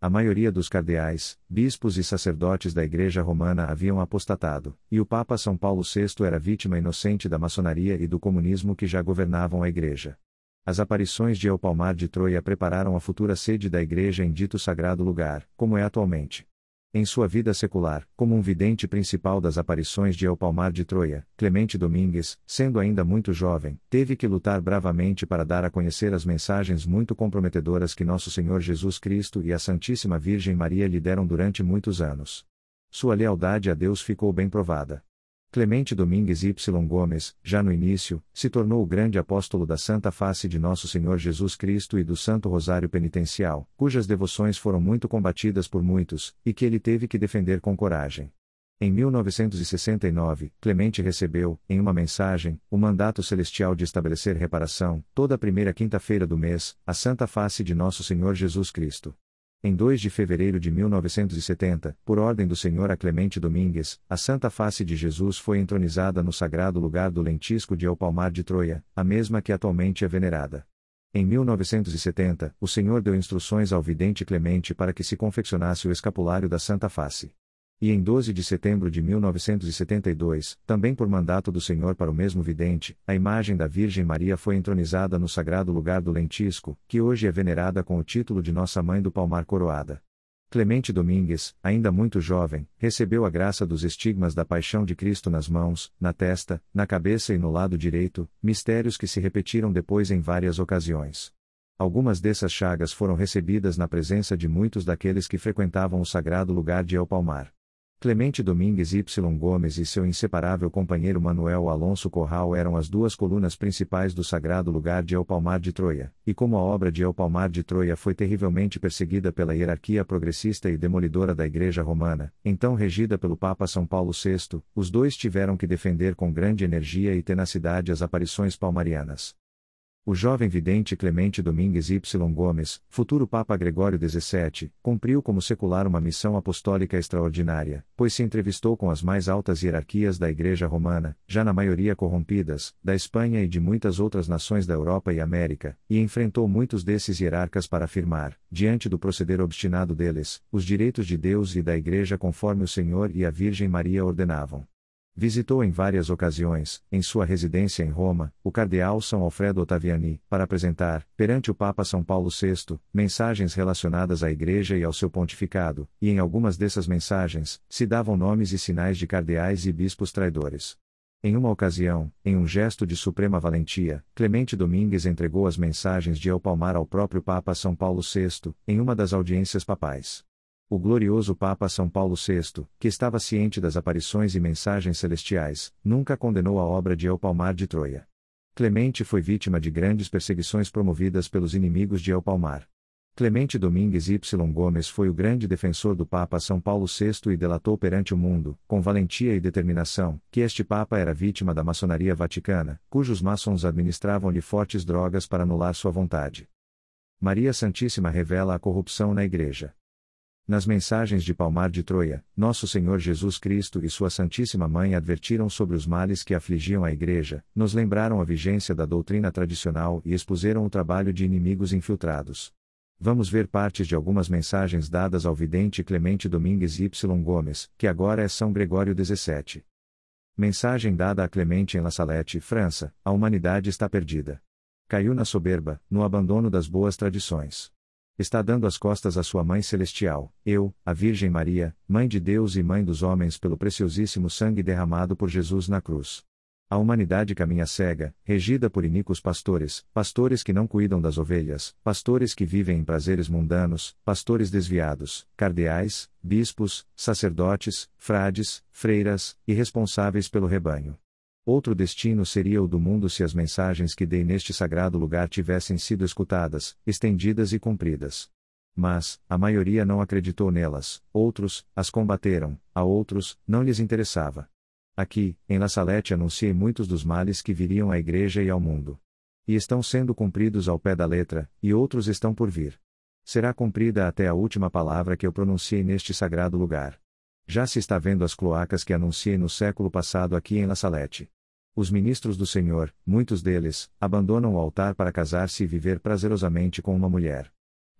A maioria dos cardeais, bispos e sacerdotes da Igreja Romana haviam apostatado, e o Papa São Paulo sexto era vítima inocente da maçonaria e do comunismo que já governavam a Igreja. As aparições de El Palmar de Troia prepararam a futura sede da Igreja em dito sagrado lugar, como é atualmente. Em sua vida secular, como um vidente principal das aparições de El Palmar de Troia, Clemente Domingues, sendo ainda muito jovem, teve que lutar bravamente para dar a conhecer as mensagens muito comprometedoras que Nosso Senhor Jesus Cristo e a Santíssima Virgem Maria lhe deram durante muitos anos. Sua lealdade a Deus ficou bem provada. Clemente Domingues Y. Gomes, já no início, se tornou o grande apóstolo da Santa Face de Nosso Senhor Jesus Cristo e do Santo Rosário Penitencial, cujas devoções foram muito combatidas por muitos, e que ele teve que defender com coragem. Em mil novecentos e sessenta e nove, Clemente recebeu, em uma mensagem, o mandato celestial de estabelecer reparação, toda a primeira quinta-feira do mês, à Santa Face de Nosso Senhor Jesus Cristo. Em dois de fevereiro de mil novecentos e setenta, por ordem do Senhor a Clemente Domingues, a Santa Face de Jesus foi entronizada no sagrado lugar do lentisco de El Palmar de Troia, a mesma que atualmente é venerada. Em mil novecentos e setenta, o Senhor deu instruções ao vidente Clemente para que se confeccionasse o escapulário da Santa Face. E em doze de setembro de mil novecentos e setenta e dois, também por mandato do Senhor para o mesmo vidente, a imagem da Virgem Maria foi entronizada no sagrado lugar do lentisco, que hoje é venerada com o título de Nossa Mãe do Palmar Coroada. Clemente Domingues, ainda muito jovem, recebeu a graça dos estigmas da paixão de Cristo nas mãos, na testa, na cabeça e no lado direito, mistérios que se repetiram depois em várias ocasiões. Algumas dessas chagas foram recebidas na presença de muitos daqueles que frequentavam o sagrado lugar de El Palmar. Clemente Domingues Y. Gomes e seu inseparável companheiro Manuel Alonso Corral eram as duas colunas principais do sagrado lugar de El Palmar de Troia, e como a obra de El Palmar de Troia foi terrivelmente perseguida pela hierarquia progressista e demolidora da Igreja Romana, então regida pelo Papa São Paulo sexto, os dois tiveram que defender com grande energia e tenacidade as aparições palmarianas. O jovem vidente Clemente Domingues Y. Gomes, futuro Papa Gregório dezessete, cumpriu como secular uma missão apostólica extraordinária, pois se entrevistou com as mais altas hierarquias da Igreja Romana, já na maioria corrompidas, da Espanha e de muitas outras nações da Europa e América, e enfrentou muitos desses hierarcas para afirmar, diante do proceder obstinado deles, os direitos de Deus e da Igreja conforme o Senhor e a Virgem Maria ordenavam. Visitou em várias ocasiões, em sua residência em Roma, o cardeal São Alfredo Ottaviani, para apresentar, perante o Papa São Paulo sexto, mensagens relacionadas à Igreja e ao seu pontificado, e em algumas dessas mensagens, se davam nomes e sinais de cardeais e bispos traidores. Em uma ocasião, em um gesto de suprema valentia, Clemente Domingues entregou as mensagens de El Palmar ao próprio Papa São Paulo sexto, em uma das audiências papais. O glorioso Papa São Paulo sexto, que estava ciente das aparições e mensagens celestiais, nunca condenou a obra de El Palmar de Troia. Clemente foi vítima de grandes perseguições promovidas pelos inimigos de El Palmar. Clemente Domingues Y. Gomes foi o grande defensor do Papa São Paulo sexto e delatou perante o mundo, com valentia e determinação, que este Papa era vítima da maçonaria vaticana, cujos maçons administravam-lhe fortes drogas para anular sua vontade. Maria Santíssima revela a corrupção na Igreja. Nas mensagens de Palmar de Troia, Nosso Senhor Jesus Cristo e sua Santíssima Mãe advertiram sobre os males que afligiam a Igreja, nos lembraram a vigência da doutrina tradicional e expuseram o trabalho de inimigos infiltrados. Vamos ver partes de algumas mensagens dadas ao vidente Clemente Domingues Y. Gomes, que agora é São Gregório dezessete. Mensagem dada a Clemente em La Salette, França: a humanidade está perdida. Caiu na soberba, no abandono das boas tradições. Está dando as costas à sua Mãe Celestial, eu, a Virgem Maria, Mãe de Deus e Mãe dos homens pelo preciosíssimo sangue derramado por Jesus na cruz. A humanidade caminha cega, regida por iníquos pastores, pastores que não cuidam das ovelhas, pastores que vivem em prazeres mundanos, pastores desviados, cardeais, bispos, sacerdotes, frades, freiras, irresponsáveis pelo rebanho. Outro destino seria o do mundo se as mensagens que dei neste sagrado lugar tivessem sido escutadas, estendidas e cumpridas. Mas, a maioria não acreditou nelas, outros, as combateram, a outros, não lhes interessava. Aqui, em La Salette anunciei muitos dos males que viriam à Igreja e ao mundo. E estão sendo cumpridos ao pé da letra, e outros estão por vir. Será cumprida até a última palavra que eu pronunciei neste sagrado lugar. Já se está vendo as cloacas que anunciei no século passado aqui em La Salette. Os ministros do Senhor, muitos deles, abandonam o altar para casar-se e viver prazerosamente com uma mulher.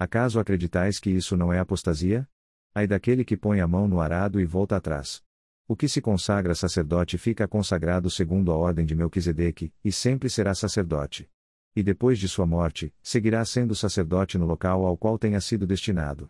Acaso acreditais que isso não é apostasia? Ai daquele que põe a mão no arado e volta atrás. O que se consagra sacerdote fica consagrado segundo a ordem de Melquisedeque, e sempre será sacerdote. E depois de sua morte, seguirá sendo sacerdote no local ao qual tenha sido destinado.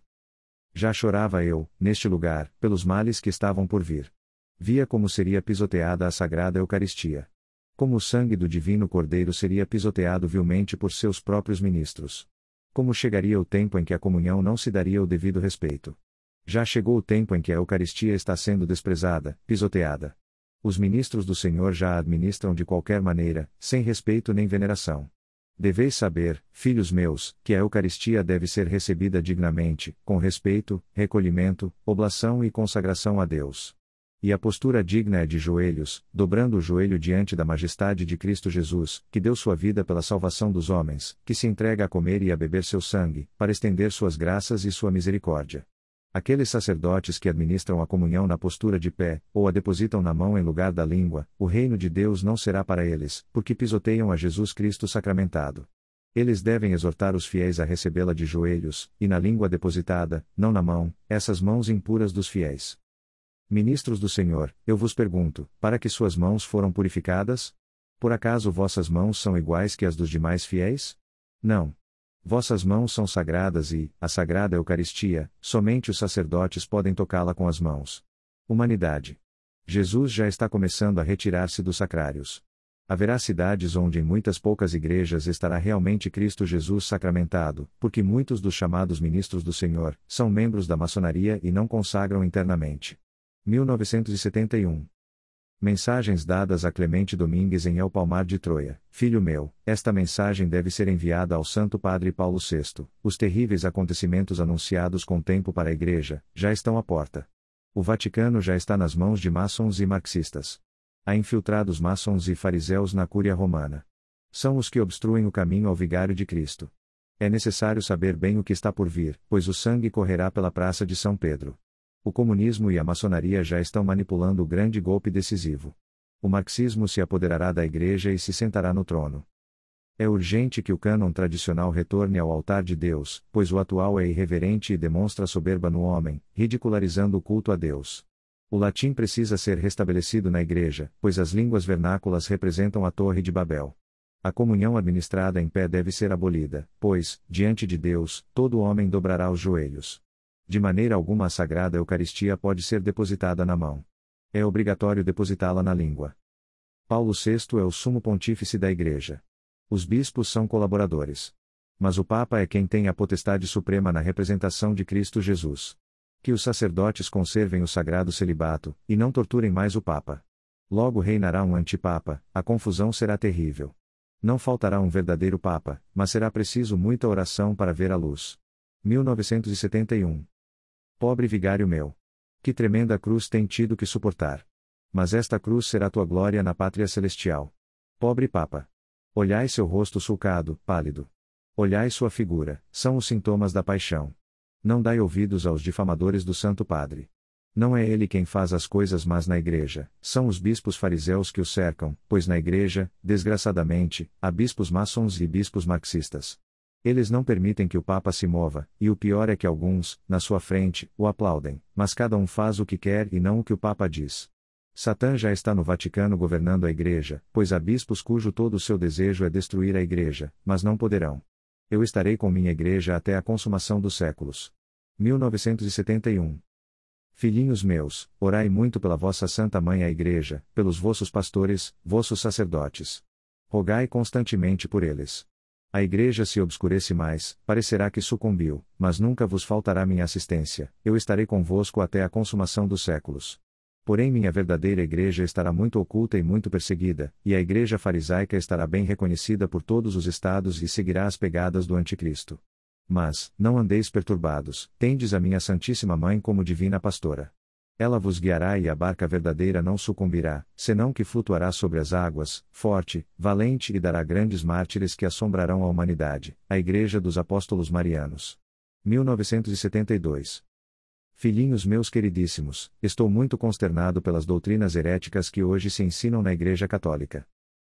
Já chorava eu, neste lugar, pelos males que estavam por vir. Via como seria pisoteada a sagrada Eucaristia. Como o sangue do divino Cordeiro seria pisoteado vilmente por seus próprios ministros. Como chegaria o tempo em que a comunhão não se daria o devido respeito. Já chegou o tempo em que a Eucaristia está sendo desprezada, pisoteada. Os ministros do Senhor já a administram de qualquer maneira, sem respeito nem veneração. Deveis saber, filhos meus, que a Eucaristia deve ser recebida dignamente, com respeito, recolhimento, oblação e consagração a Deus. E a postura digna é de joelhos, dobrando o joelho diante da majestade de Cristo Jesus, que deu sua vida pela salvação dos homens, que se entrega a comer e a beber seu sangue, para estender suas graças e sua misericórdia. Aqueles sacerdotes que administram a comunhão na postura de pé, ou a depositam na mão em lugar da língua, o reino de Deus não será para eles, porque pisoteiam a Jesus Cristo sacramentado. Eles devem exortar os fiéis a recebê-la de joelhos, e na língua depositada, não na mão, essas mãos impuras dos fiéis. Ministros do Senhor, eu vos pergunto, para que suas mãos foram purificadas? Por acaso vossas mãos são iguais que as dos demais fiéis? Não. Vossas mãos são sagradas e, a sagrada Eucaristia, somente os sacerdotes podem tocá-la com as mãos. Humanidade. Jesus já está começando a retirar-se dos sacrários. Haverá cidades onde em muitas poucas igrejas estará realmente Cristo Jesus sacramentado, porque muitos dos chamados ministros do Senhor, são membros da maçonaria e não consagram internamente. mil novecentos e setenta e um. Mensagens dadas a Clemente Domingues em El Palmar de Troia. Filho meu, esta mensagem deve ser enviada ao Santo Padre Paulo sexto. Os terríveis acontecimentos anunciados com tempo para a Igreja, já estão à porta. O Vaticano já está nas mãos de maçons e marxistas. Há infiltrados maçons e fariseus na Cúria Romana. São os que obstruem o caminho ao Vigário de Cristo. É necessário saber bem o que está por vir, pois o sangue correrá pela Praça de São Pedro. O comunismo e a maçonaria já estão manipulando o grande golpe decisivo. O marxismo se apoderará da Igreja e se sentará no trono. É urgente que o cânon tradicional retorne ao altar de Deus, pois o atual é irreverente e demonstra soberba no homem, ridicularizando o culto a Deus. O latim precisa ser restabelecido na Igreja, pois as línguas vernáculas representam a Torre de Babel. A comunhão administrada em pé deve ser abolida, pois, diante de Deus, todo homem dobrará os joelhos. De maneira alguma a Sagrada Eucaristia pode ser depositada na mão. É obrigatório depositá-la na língua. Paulo sexto é o sumo pontífice da Igreja. Os bispos são colaboradores. Mas o Papa é quem tem a potestade suprema na representação de Cristo Jesus. Que os sacerdotes conservem o sagrado celibato, e não torturem mais o Papa. Logo reinará um antipapa, a confusão será terrível. Não faltará um verdadeiro Papa, mas será preciso muita oração para ver a luz. mil novecentos e setenta e um. Pobre vigário meu! Que tremenda cruz tem tido que suportar! Mas esta cruz será tua glória na pátria celestial. Pobre Papa! Olhai seu rosto sulcado, pálido. Olhai sua figura, são os sintomas da paixão. Não dai ouvidos aos difamadores do Santo Padre. Não é ele quem faz as coisas mas na Igreja, são os bispos fariseus que o cercam, pois na Igreja, desgraçadamente, há bispos maçons e bispos marxistas. Eles não permitem que o Papa se mova, e o pior é que alguns, na sua frente, o aplaudem, mas cada um faz o que quer e não o que o Papa diz. Satã já está no Vaticano governando a Igreja, pois há bispos cujo todo o seu desejo é destruir a Igreja, mas não poderão. Eu estarei com minha Igreja até a consumação dos séculos. mil novecentos e setenta e um. Filhinhos meus, orai muito pela vossa Santa Mãe a Igreja, pelos vossos pastores, vossos sacerdotes. Rogai constantemente por eles. A Igreja se obscurece mais, parecerá que sucumbiu, mas nunca vos faltará minha assistência, eu estarei convosco até a consumação dos séculos. Porém minha verdadeira Igreja estará muito oculta e muito perseguida, e a Igreja farisaica estará bem reconhecida por todos os estados e seguirá as pegadas do Anticristo. Mas, não andeis perturbados, tendes a minha Santíssima Mãe como divina pastora. Ela vos guiará e a barca verdadeira não sucumbirá, senão que flutuará sobre as águas, forte, valente e dará grandes mártires que assombrarão a humanidade, a Igreja dos Apóstolos Marianos. mil novecentos e setenta e dois. Filhinhos meus queridíssimos, estou muito consternado pelas doutrinas heréticas que hoje se ensinam na Igreja Católica.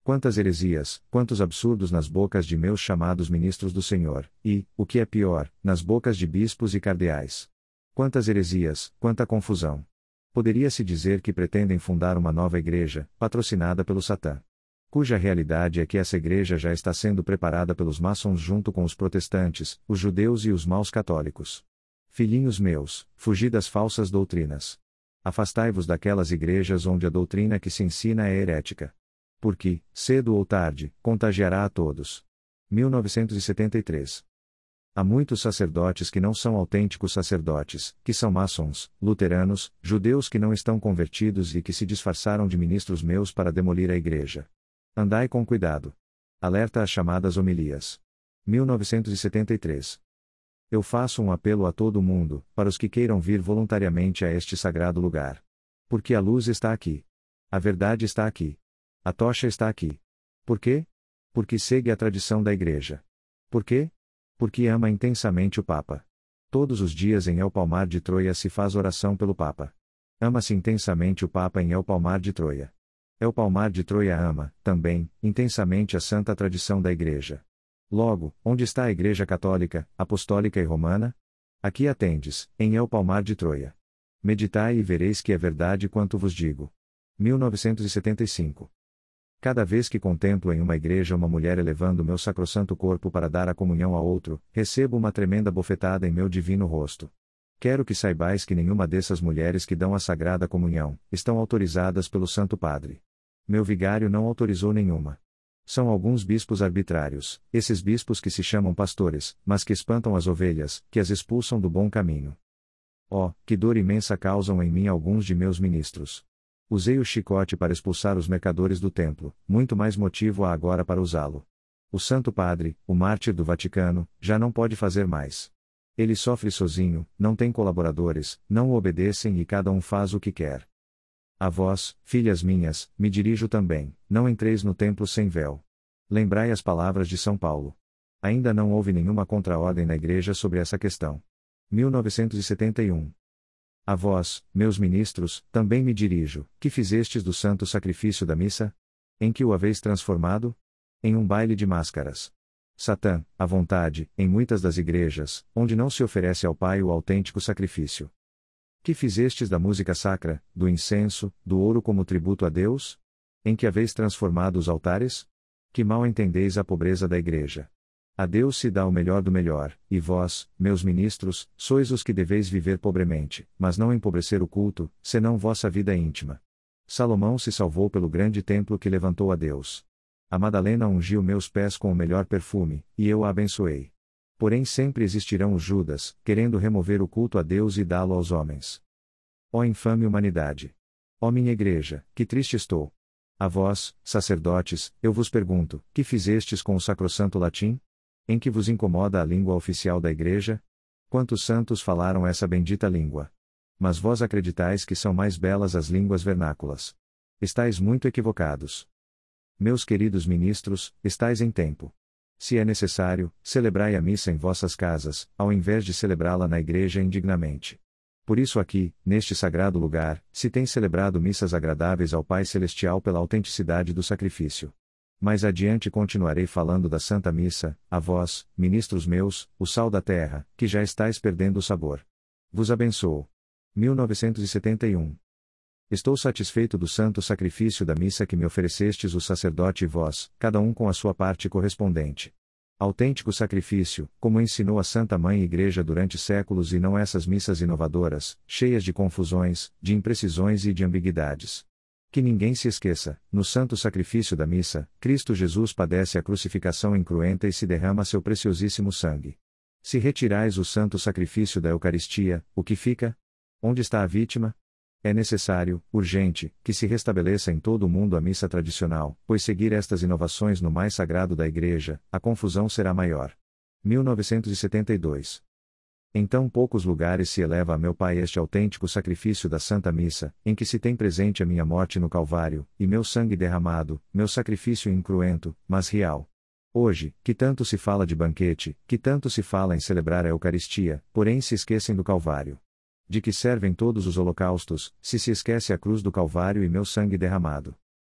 Quantas heresias, quantos absurdos nas bocas de meus chamados ministros do Senhor, e, o que é pior, nas bocas de bispos e cardeais. Quantas heresias, quanta confusão. Poderia-se dizer que pretendem fundar uma nova igreja, patrocinada pelo Satã. Cuja realidade é que essa igreja já está sendo preparada pelos maçons junto com os protestantes, os judeus e os maus católicos. Filhinhos meus, fugi das falsas doutrinas. Afastai-vos daquelas igrejas onde a doutrina que se ensina é herética. Porque, cedo ou tarde, contagiará a todos. mil novecentos e setenta e três. Há muitos sacerdotes que não são autênticos sacerdotes, que são maçons, luteranos, judeus que não estão convertidos e que se disfarçaram de ministros meus para demolir a igreja. Andai com cuidado. Alerta às chamadas homilias. mil novecentos e setenta e três. Eu faço um apelo a todo o mundo, para os que queiram vir voluntariamente a este sagrado lugar. Porque a luz está aqui. A verdade está aqui. A tocha está aqui. Por quê? Porque segue a tradição da igreja. Por quê? Porque ama intensamente o Papa. Todos os dias em El Palmar de Troia se faz oração pelo Papa. Ama-se intensamente o Papa em El Palmar de Troia. El Palmar de Troia ama, também, intensamente a santa tradição da igreja. Logo, onde está a Igreja Católica, Apostólica e Romana? Aqui a tendes, em El Palmar de Troia. Meditai e vereis que é verdade quanto vos digo. mil novecentos e setenta e cinco. Cada vez que contemplo em uma igreja uma mulher elevando meu sacrossanto corpo para dar a comunhão a outro, recebo uma tremenda bofetada em meu divino rosto. Quero que saibais que nenhuma dessas mulheres que dão a sagrada comunhão, estão autorizadas pelo Santo Padre. Meu vigário não autorizou nenhuma. São alguns bispos arbitrários, esses bispos que se chamam pastores, mas que espantam as ovelhas, que as expulsam do bom caminho. Oh, que dor imensa causam em mim alguns de meus ministros. Usei o chicote para expulsar os mercadores do templo, muito mais motivo há agora para usá-lo. O Santo Padre, o mártir do Vaticano, já não pode fazer mais. Ele sofre sozinho, não tem colaboradores, não o obedecem e cada um faz o que quer. A vós, filhas minhas, me dirijo também, não entreis no templo sem véu. Lembrai as palavras de São Paulo. Ainda não houve nenhuma contraordem na igreja sobre essa questão. mil novecentos e setenta e um. A vós, meus ministros, também me dirijo, que fizestes do santo sacrifício da missa? Em que o haveis transformado? Em um baile de máscaras. Satã, à vontade, em muitas das igrejas, onde não se oferece ao Pai o autêntico sacrifício. Que fizestes da música sacra, do incenso, do ouro como tributo a Deus? Em que haveis transformado os altares? Que mal entendeis a pobreza da igreja. A Deus se dá o melhor do melhor, e vós, meus ministros, sois os que deveis viver pobremente, mas não empobrecer o culto, senão vossa vida íntima. Salomão se salvou pelo grande templo que levantou a Deus. A Madalena ungiu meus pés com o melhor perfume, e eu a abençoei. Porém sempre existirão os Judas, querendo remover o culto a Deus e dá-lo aos homens. Ó infame humanidade! Ó minha igreja, que triste estou! A vós, sacerdotes, eu vos pergunto, que fizestes com o sacrossanto latim? Em que vos incomoda a língua oficial da igreja? Quantos santos falaram essa bendita língua? Mas vós acreditais que são mais belas as línguas vernáculas. Estais muito equivocados. Meus queridos ministros, estais em tempo. Se é necessário, celebrai a missa em vossas casas, ao invés de celebrá-la na igreja indignamente. Por isso aqui, neste sagrado lugar, se tem celebrado missas agradáveis ao Pai Celestial pela autenticidade do sacrifício. Mais adiante continuarei falando da Santa Missa, a vós, ministros meus, o sal da terra, que já estáis perdendo o sabor. Vos abençoo. mil novecentos e setenta e um. Estou satisfeito do santo sacrifício da missa que me oferecestes o sacerdote e vós, cada um com a sua parte correspondente. Autêntico sacrifício, como ensinou a Santa Mãe Igreja durante séculos e não essas missas inovadoras, cheias de confusões, de imprecisões e de ambiguidades. Que ninguém se esqueça, no santo sacrifício da missa, Cristo Jesus padece a crucificação incruenta e se derrama seu preciosíssimo sangue. Se retirais o santo sacrifício da Eucaristia, o que fica? Onde está a vítima? É necessário, urgente, que se restabeleça em todo o mundo a missa tradicional, pois seguir estas inovações no mais sagrado da Igreja, a confusão será maior. mil novecentos e setenta e dois. Em tão poucos lugares se eleva a meu Pai este autêntico sacrifício da Santa Missa, em que se tem presente a minha morte no Calvário, e meu sangue derramado, meu sacrifício incruento, mas real. Hoje, que tanto se fala de banquete, que tanto se fala em celebrar a Eucaristia, porém se esquecem do Calvário. De que servem todos os holocaustos, se se esquece a cruz do Calvário e meu sangue derramado?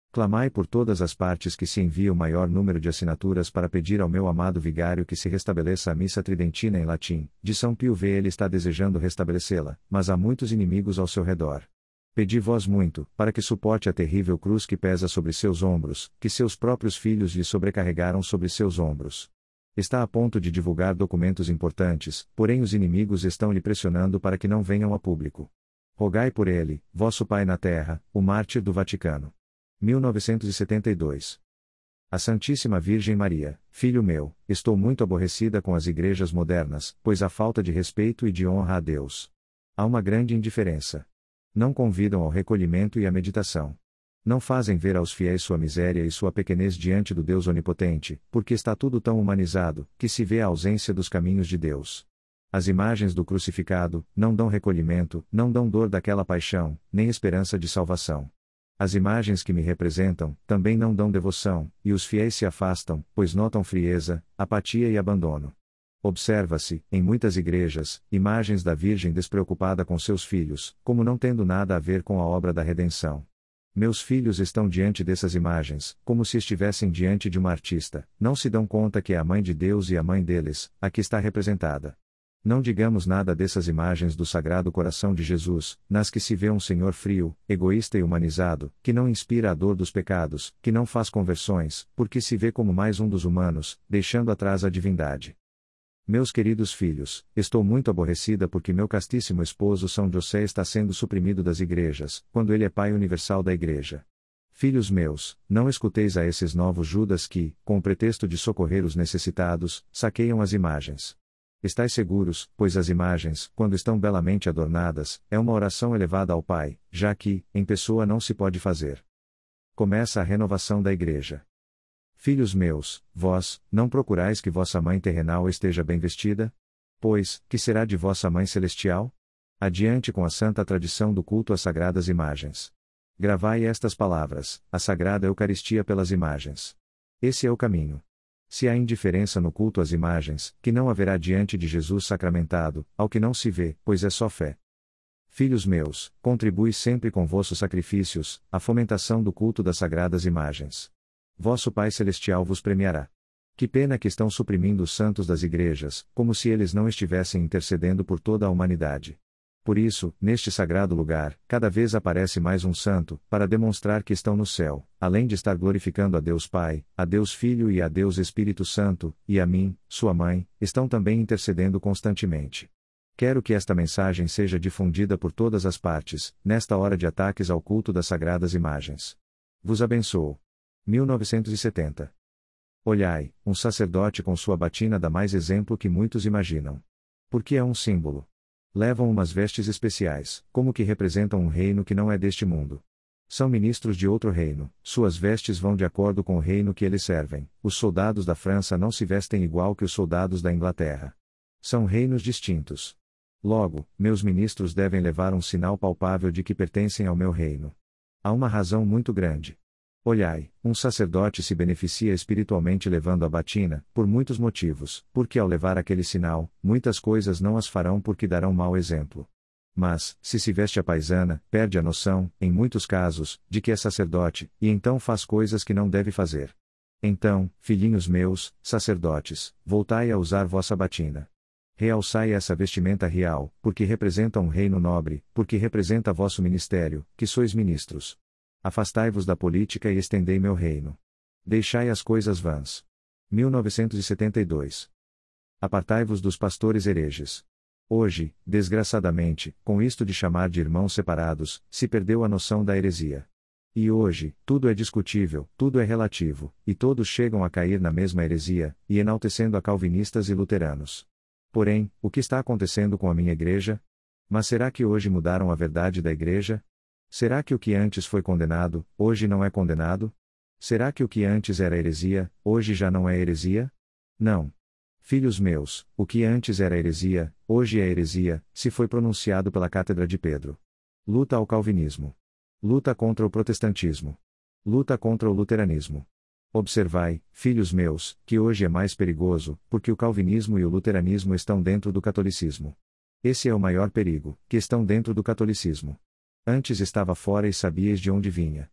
Clamai por todas as partes que se envie o maior número de assinaturas para pedir ao meu amado vigário que se restabeleça a missa tridentina em latim. De São Pio V ele está desejando restabelecê-la, mas há muitos inimigos ao seu redor. Pedi vós muito, para que suporte a terrível cruz que pesa sobre seus ombros, que seus próprios filhos lhe sobrecarregaram sobre seus ombros. Está a ponto de divulgar documentos importantes, porém os inimigos estão lhe pressionando para que não venham a público. Rogai por ele, vosso Pai na terra, o mártir do Vaticano. mil novecentos e setenta e dois. A Santíssima Virgem Maria, filho meu, estou muito aborrecida com as igrejas modernas, pois há falta de respeito e de honra a Deus. Há uma grande indiferença. Não convidam ao recolhimento e à meditação. Não fazem ver aos fiéis sua miséria e sua pequenez diante do Deus onipotente, porque está tudo tão humanizado, que se vê a ausência dos caminhos de Deus. As imagens do crucificado, não dão recolhimento, não dão dor daquela paixão, nem esperança de salvação. As imagens que me representam, também não dão devoção, e os fiéis se afastam, pois notam frieza, apatia e abandono. Observa-se, em muitas igrejas, imagens da Virgem despreocupada com seus filhos, como não tendo nada a ver com a obra da redenção. Meus filhos estão diante dessas imagens, como se estivessem diante de uma artista, não se dão conta que é a mãe de Deus e a mãe deles, a que está representada. Não digamos nada dessas imagens do Sagrado Coração de Jesus, nas que se vê um Senhor frio, egoísta e humanizado, que não inspira a dor dos pecados, que não faz conversões, porque se vê como mais um dos humanos, deixando atrás a divindade. Meus queridos filhos, estou muito aborrecida porque meu castíssimo esposo São José está sendo suprimido das igrejas, quando ele é Pai universal da Igreja. Filhos meus, não escuteis a esses novos Judas que, com o pretexto de socorrer os necessitados, saqueiam as imagens. Estais seguros, pois as imagens, quando estão belamente adornadas, é uma oração elevada ao Pai, já que, em pessoa não se pode fazer. Começa a renovação da Igreja. Filhos meus, vós, não procurais que vossa mãe terrenal esteja bem vestida? Pois, que será de vossa mãe celestial? Adiante com a santa tradição do culto às sagradas imagens. Gravai estas palavras: a Sagrada Eucaristia pelas imagens. Esse é o caminho. Se há indiferença no culto às imagens, que não haverá diante de Jesus sacramentado, ao que não se vê, pois é só fé. Filhos meus, contribui sempre com vossos sacrifícios, à fomentação do culto das sagradas imagens. Vosso Pai Celestial vos premiará. Que pena que estão suprimindo os santos das igrejas, como se eles não estivessem intercedendo por toda a humanidade. Por isso, neste sagrado lugar, cada vez aparece mais um santo, para demonstrar que estão no céu, além de estar glorificando a Deus Pai, a Deus Filho e a Deus Espírito Santo, e a mim, sua mãe, estão também intercedendo constantemente. Quero que esta mensagem seja difundida por todas as partes, nesta hora de ataques ao culto das sagradas imagens. Vos abençoo. mil novecentos e setenta. Olhai, um sacerdote com sua batina dá mais exemplo que muitos imaginam. Porque é um símbolo. Levam umas vestes especiais, como que representam um reino que não é deste mundo. São ministros de outro reino, suas vestes vão de acordo com o reino que eles servem. Os soldados da França não se vestem igual que os soldados da Inglaterra. São reinos distintos. Logo, meus ministros devem levar um sinal palpável de que pertencem ao meu reino. Há uma razão muito grande. Olhai, um sacerdote se beneficia espiritualmente levando a batina, por muitos motivos, porque ao levar aquele sinal, muitas coisas não as farão porque darão mau exemplo. Mas, se se veste a paisana, perde a noção, em muitos casos, de que é sacerdote, e então faz coisas que não deve fazer. Então, filhinhos meus, sacerdotes, voltai a usar vossa batina. Realçai essa vestimenta real, porque representa um reino nobre, porque representa vosso ministério, que sois ministros. Afastai-vos da política e estendei meu reino. Deixai as coisas vãs. mil novecentos e setenta e dois. Apartai-vos dos pastores hereges. Hoje, desgraçadamente, com isto de chamar de irmãos separados, se perdeu a noção da heresia. E hoje, tudo é discutível, tudo é relativo, e todos chegam a cair na mesma heresia, e enaltecendo a calvinistas e luteranos. Porém, o que está acontecendo com a minha igreja? Mas será que hoje mudaram a verdade da igreja? Será que o que antes foi condenado, hoje não é condenado? Será que o que antes era heresia, hoje já não é heresia? Não. Filhos meus, o que antes era heresia, hoje é heresia, se foi pronunciado pela Cátedra de Pedro. Luta ao calvinismo. Luta contra o protestantismo. Luta contra o luteranismo. Observai, filhos meus, que hoje é mais perigoso, porque o calvinismo e o luteranismo estão dentro do catolicismo. Esse é o maior perigo, que estão dentro do catolicismo. Antes estava fora e sabíeis de onde vinha.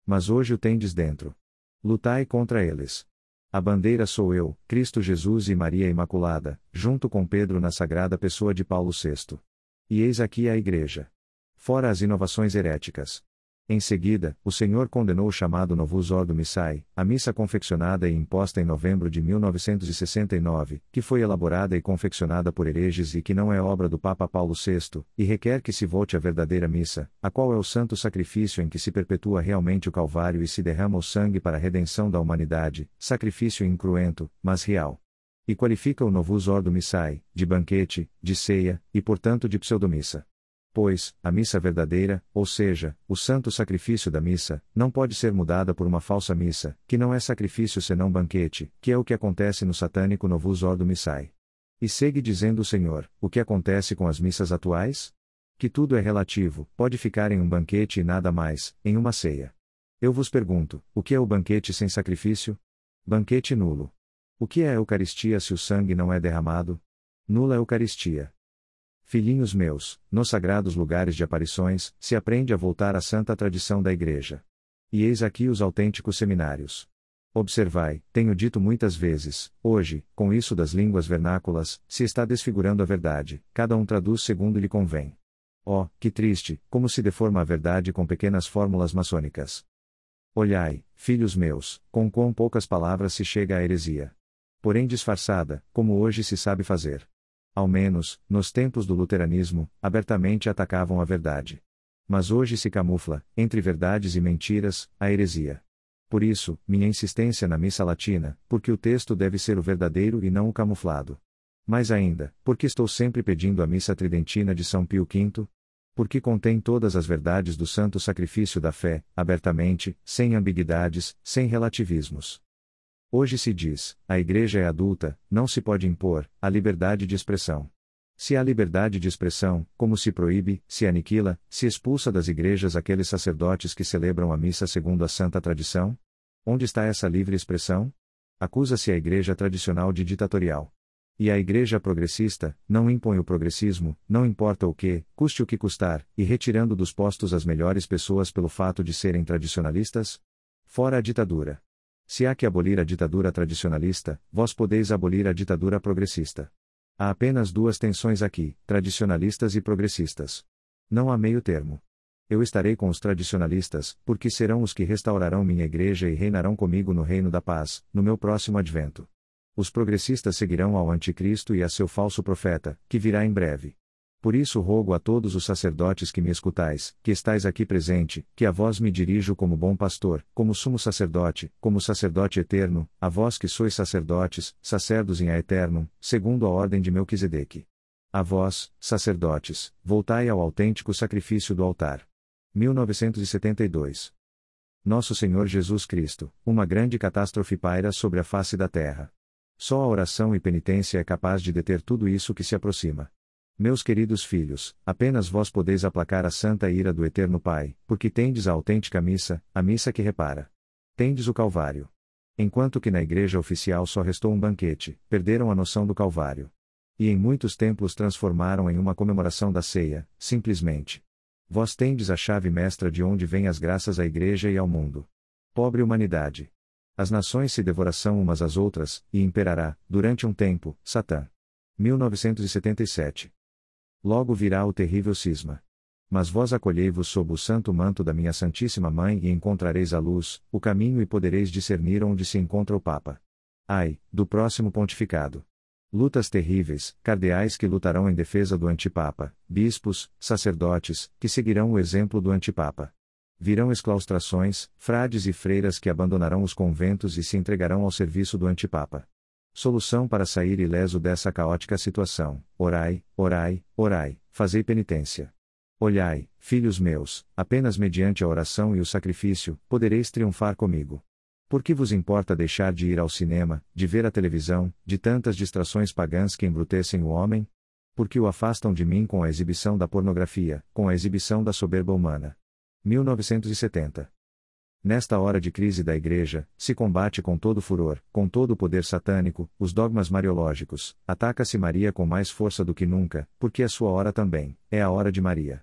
Mas hoje o tendes dentro. Lutai contra eles. A bandeira sou eu, Cristo Jesus e Maria Imaculada, junto com Pedro na sagrada pessoa de Paulo sexto. E eis aqui a Igreja. Fora as inovações heréticas. Em seguida, o Senhor condenou o chamado Novus Ordo Missae, a missa confeccionada e imposta em novembro de mil novecentos e sessenta e nove, que foi elaborada e confeccionada por hereges e que não é obra do Papa Paulo sexto, e requer que se volte à verdadeira missa, a qual é o santo sacrifício em que se perpetua realmente o Calvário e se derrama o sangue para a redenção da humanidade, sacrifício incruento, mas real. E qualifica o Novus Ordo Missae, de banquete, de ceia, e portanto de pseudomissa. Pois, a missa verdadeira, ou seja, o santo sacrifício da missa, não pode ser mudada por uma falsa missa, que não é sacrifício senão banquete, que é o que acontece no satânico Novus Ordo Missae. E segue dizendo o Senhor, o que acontece com as missas atuais? Que tudo é relativo, pode ficar em um banquete e nada mais, em uma ceia. Eu vos pergunto, o que é o banquete sem sacrifício? Banquete nulo. O que é a Eucaristia se o sangue não é derramado? Nula Eucaristia. Filhinhos meus, nos sagrados lugares de aparições, se aprende a voltar à santa tradição da Igreja. E eis aqui os autênticos seminários. Observai, tenho dito muitas vezes, hoje, com isso das línguas vernáculas, se está desfigurando a verdade, cada um traduz segundo lhe convém. Oh, que triste, como se deforma a verdade com pequenas fórmulas maçônicas. Olhai, filhos meus, com quão poucas palavras se chega à heresia. Porém disfarçada, como hoje se sabe fazer. Ao menos, nos tempos do luteranismo, abertamente atacavam a verdade. Mas hoje se camufla, entre verdades e mentiras, a heresia. Por isso, minha insistência na missa latina, porque o texto deve ser o verdadeiro e não o camuflado. Mais ainda, porque estou sempre pedindo a missa tridentina de São Pio quinto? Porque contém todas as verdades do santo sacrifício da fé, abertamente, sem ambiguidades, sem relativismos. Hoje se diz, a Igreja é adulta, não se pode impor, a liberdade de expressão. Se há liberdade de expressão, como se proíbe, se aniquila, se expulsa das igrejas aqueles sacerdotes que celebram a missa segundo a santa tradição? Onde está essa livre expressão? Acusa-se a Igreja tradicional de ditatorial. E a Igreja progressista, não impõe o progressismo, não importa o que, custe o que custar, e retirando dos postos as melhores pessoas pelo fato de serem tradicionalistas? Fora a ditadura. Se há que abolir a ditadura tradicionalista, vós podeis abolir a ditadura progressista. Há apenas duas tensões aqui, tradicionalistas e progressistas. Não há meio termo. Eu estarei com os tradicionalistas, porque serão os que restaurarão minha igreja e reinarão comigo no reino da paz, no meu próximo advento. Os progressistas seguirão ao anticristo e a seu falso profeta, que virá em breve. Por isso rogo a todos os sacerdotes que me escutais, que estais aqui presente, que a vós me dirijo como bom pastor, como sumo sacerdote, como sacerdote eterno, a vós que sois sacerdotes, sacerdos em a eterno, segundo a ordem de Melquisedeque. A vós, sacerdotes, voltai ao autêntico sacrifício do altar. mil novecentos e setenta e dois. Nosso Senhor Jesus Cristo, uma grande catástrofe paira sobre a face da terra. Só a oração e penitência é capaz de deter tudo isso que se aproxima. Meus queridos filhos, apenas vós podeis aplacar a santa ira do Eterno Pai, porque tendes a autêntica missa, a missa que repara. Tendes o Calvário. Enquanto que na igreja oficial só restou um banquete, perderam a noção do Calvário. E em muitos templos transformaram em uma comemoração da ceia, simplesmente. Vós tendes a chave mestra de onde vêm as graças à igreja e ao mundo. Pobre humanidade. As nações se devoração umas às outras, e imperará, durante um tempo, Satã. mil novecentos e setenta e sete. Logo virá o terrível cisma. Mas vós acolhei-vos sob o santo manto da minha Santíssima Mãe e encontrareis a luz, o caminho e podereis discernir onde se encontra o Papa. Ai, do próximo pontificado. Lutas terríveis, cardeais que lutarão em defesa do antipapa, bispos, sacerdotes, que seguirão o exemplo do antipapa. Virão exclaustrações, frades e freiras que abandonarão os conventos e se entregarão ao serviço do antipapa. Solução para sair ileso dessa caótica situação: orai, orai, orai, fazei penitência. Olhai, filhos meus, apenas mediante a oração e o sacrifício, podereis triunfar comigo. Por que vos importa deixar de ir ao cinema, de ver a televisão, de tantas distrações pagãs que embrutecem o homem? Porque o afastam de mim com a exibição da pornografia, com a exibição da soberba humana. mil novecentos e setenta. Nesta hora de crise da Igreja, se combate com todo furor, com todo o poder satânico, os dogmas mariológicos, ataca-se Maria com mais força do que nunca, porque é sua hora também, é a hora de Maria.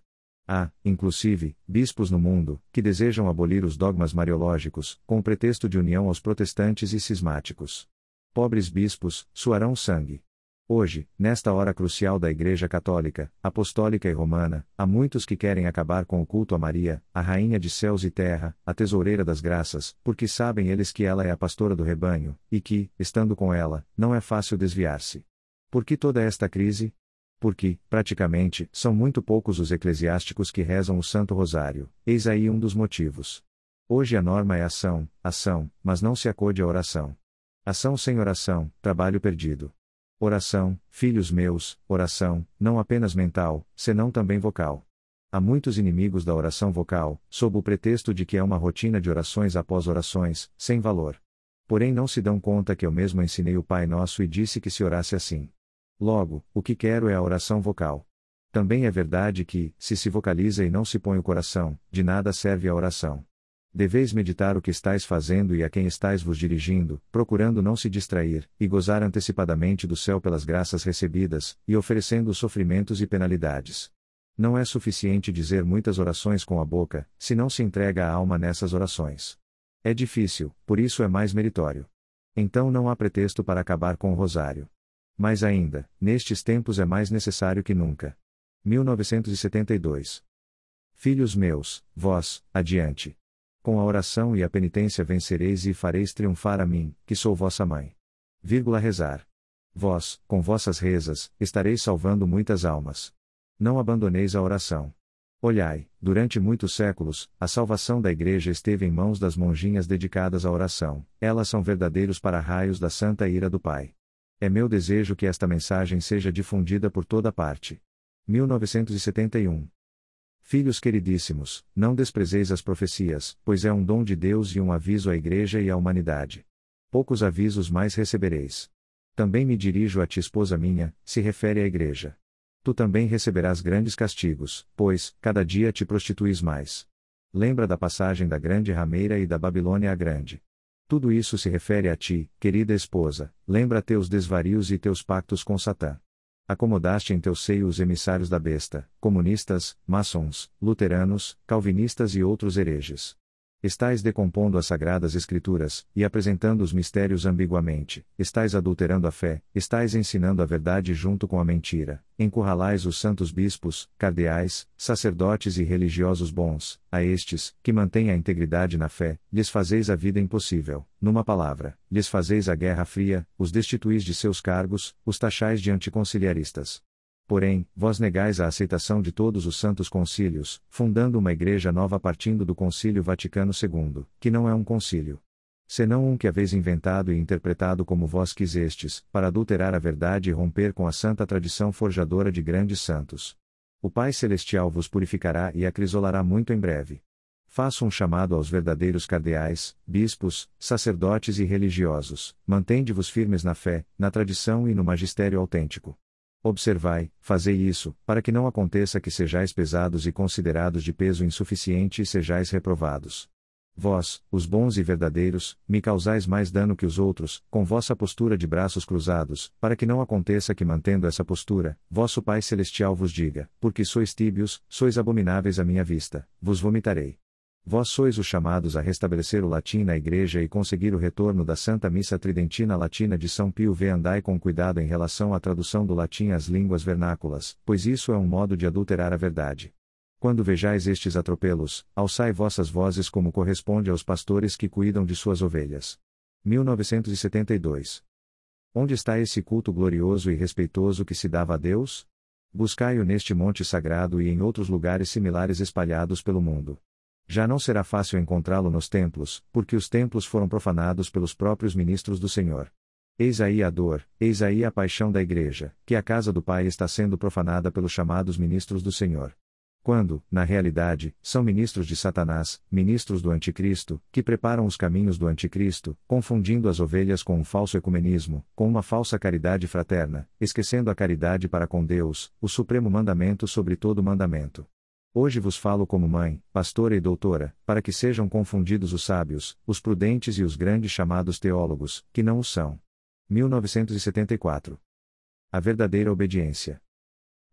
Há, inclusive, bispos no mundo, que desejam abolir os dogmas mariológicos, com o pretexto de união aos protestantes e cismáticos. Pobres bispos, suarão sangue. Hoje, nesta hora crucial da Igreja Católica, Apostólica e Romana, há muitos que querem acabar com o culto a Maria, a Rainha de céus e terra, a tesoureira das graças, porque sabem eles que ela é a pastora do rebanho, e que, estando com ela, não é fácil desviar-se. Por que toda esta crise? Porque, praticamente, são muito poucos os eclesiásticos que rezam o Santo Rosário, eis aí um dos motivos. Hoje a norma é ação, ação, mas não se acode à oração. Ação sem oração, trabalho perdido. Oração, filhos meus, oração, não apenas mental, senão também vocal. Há muitos inimigos da oração vocal, sob o pretexto de que é uma rotina de orações após orações, sem valor. Porém não se dão conta que eu mesmo ensinei o Pai Nosso e disse que se orasse assim. Logo, o que quero é a oração vocal. Também é verdade que, se se vocaliza e não se põe o coração, de nada serve a oração. Deveis meditar o que estáis fazendo e a quem estáis vos dirigindo, procurando não se distrair, e gozar antecipadamente do céu pelas graças recebidas, e oferecendo os sofrimentos e penalidades. Não é suficiente dizer muitas orações com a boca, se não se entrega a alma nessas orações. É difícil, por isso é mais meritório. Então não há pretexto para acabar com o rosário. Mais ainda, nestes tempos é mais necessário que nunca. mil novecentos e setenta e dois. Filhos meus, vós, adiante. Com a oração e a penitência vencereis e fareis triunfar a mim, que sou vossa mãe. Vírgula rezar. Vós, com vossas rezas, estareis salvando muitas almas. Não abandoneis a oração. Olhai, durante muitos séculos, a salvação da Igreja esteve em mãos das monjinhas dedicadas à oração, elas são verdadeiros para-raios da santa ira do Pai. É meu desejo que esta mensagem seja difundida por toda parte. mil novecentos e setenta e um. Filhos queridíssimos, não desprezeis as profecias, pois é um dom de Deus e um aviso à Igreja e à humanidade. Poucos avisos mais recebereis. Também me dirijo a ti, esposa minha, se refere à Igreja. Tu também receberás grandes castigos, pois, cada dia te prostituís mais. Lembra da passagem da grande rameira e da Babilônia a Grande. Tudo isso se refere a ti, querida esposa, lembra teus desvarios e teus pactos com Satã. Acomodaste em teu seio os emissários da besta, comunistas, maçons, luteranos, calvinistas e outros hereges. Estais decompondo as sagradas escrituras, e apresentando os mistérios ambiguamente, estais adulterando a fé, estais ensinando a verdade junto com a mentira, encurralais os santos bispos, cardeais, sacerdotes e religiosos bons, a estes, que mantêm a integridade na fé, lhes fazeis a vida impossível, numa palavra, lhes fazeis a guerra fria, os destituís de seus cargos, os taxais de anticonciliaristas. Porém, vós negais a aceitação de todos os santos concílios, fundando uma igreja nova partindo do Concílio Vaticano segundo, que não é um concílio. Senão um que haveis inventado e interpretado como vós quisestes, para adulterar a verdade e romper com a santa tradição forjadora de grandes santos. O Pai Celestial vos purificará e acrisolará muito em breve. Faço um chamado aos verdadeiros cardeais, bispos, sacerdotes e religiosos, mantende-vos firmes na fé, na tradição e no magistério autêntico. Observai, fazei isso, para que não aconteça que sejais pesados e considerados de peso insuficiente e sejais reprovados. Vós, os bons e verdadeiros, me causais mais dano que os outros, com vossa postura de braços cruzados, para que não aconteça que mantendo essa postura, vosso Pai Celestial vos diga, porque sois tíbios, sois abomináveis à minha vista, vos vomitarei. Vós sois os chamados a restabelecer o latim na Igreja e conseguir o retorno da Santa Missa Tridentina Latina de São Pio V. Andai com cuidado em relação à tradução do latim às línguas vernáculas, pois isso é um modo de adulterar a verdade. Quando vejais estes atropelos, alçai vossas vozes como corresponde aos pastores que cuidam de suas ovelhas. mil novecentos e setenta e dois. Onde está esse culto glorioso e respeitoso que se dava a Deus? Buscai-o neste monte sagrado e em outros lugares similares espalhados pelo mundo. Já não será fácil encontrá-lo nos templos, porque os templos foram profanados pelos próprios ministros do Senhor. Eis aí a dor, eis aí a paixão da Igreja, que a casa do Pai está sendo profanada pelos chamados ministros do Senhor. Quando, na realidade, são ministros de Satanás, ministros do Anticristo, que preparam os caminhos do Anticristo, confundindo as ovelhas com um falso ecumenismo, com uma falsa caridade fraterna, esquecendo a caridade para com Deus, o supremo mandamento sobre todo mandamento. Hoje vos falo como mãe, pastora e doutora, para que sejam confundidos os sábios, os prudentes e os grandes chamados teólogos, que não o são. mil novecentos e setenta e quatro. A verdadeira obediência.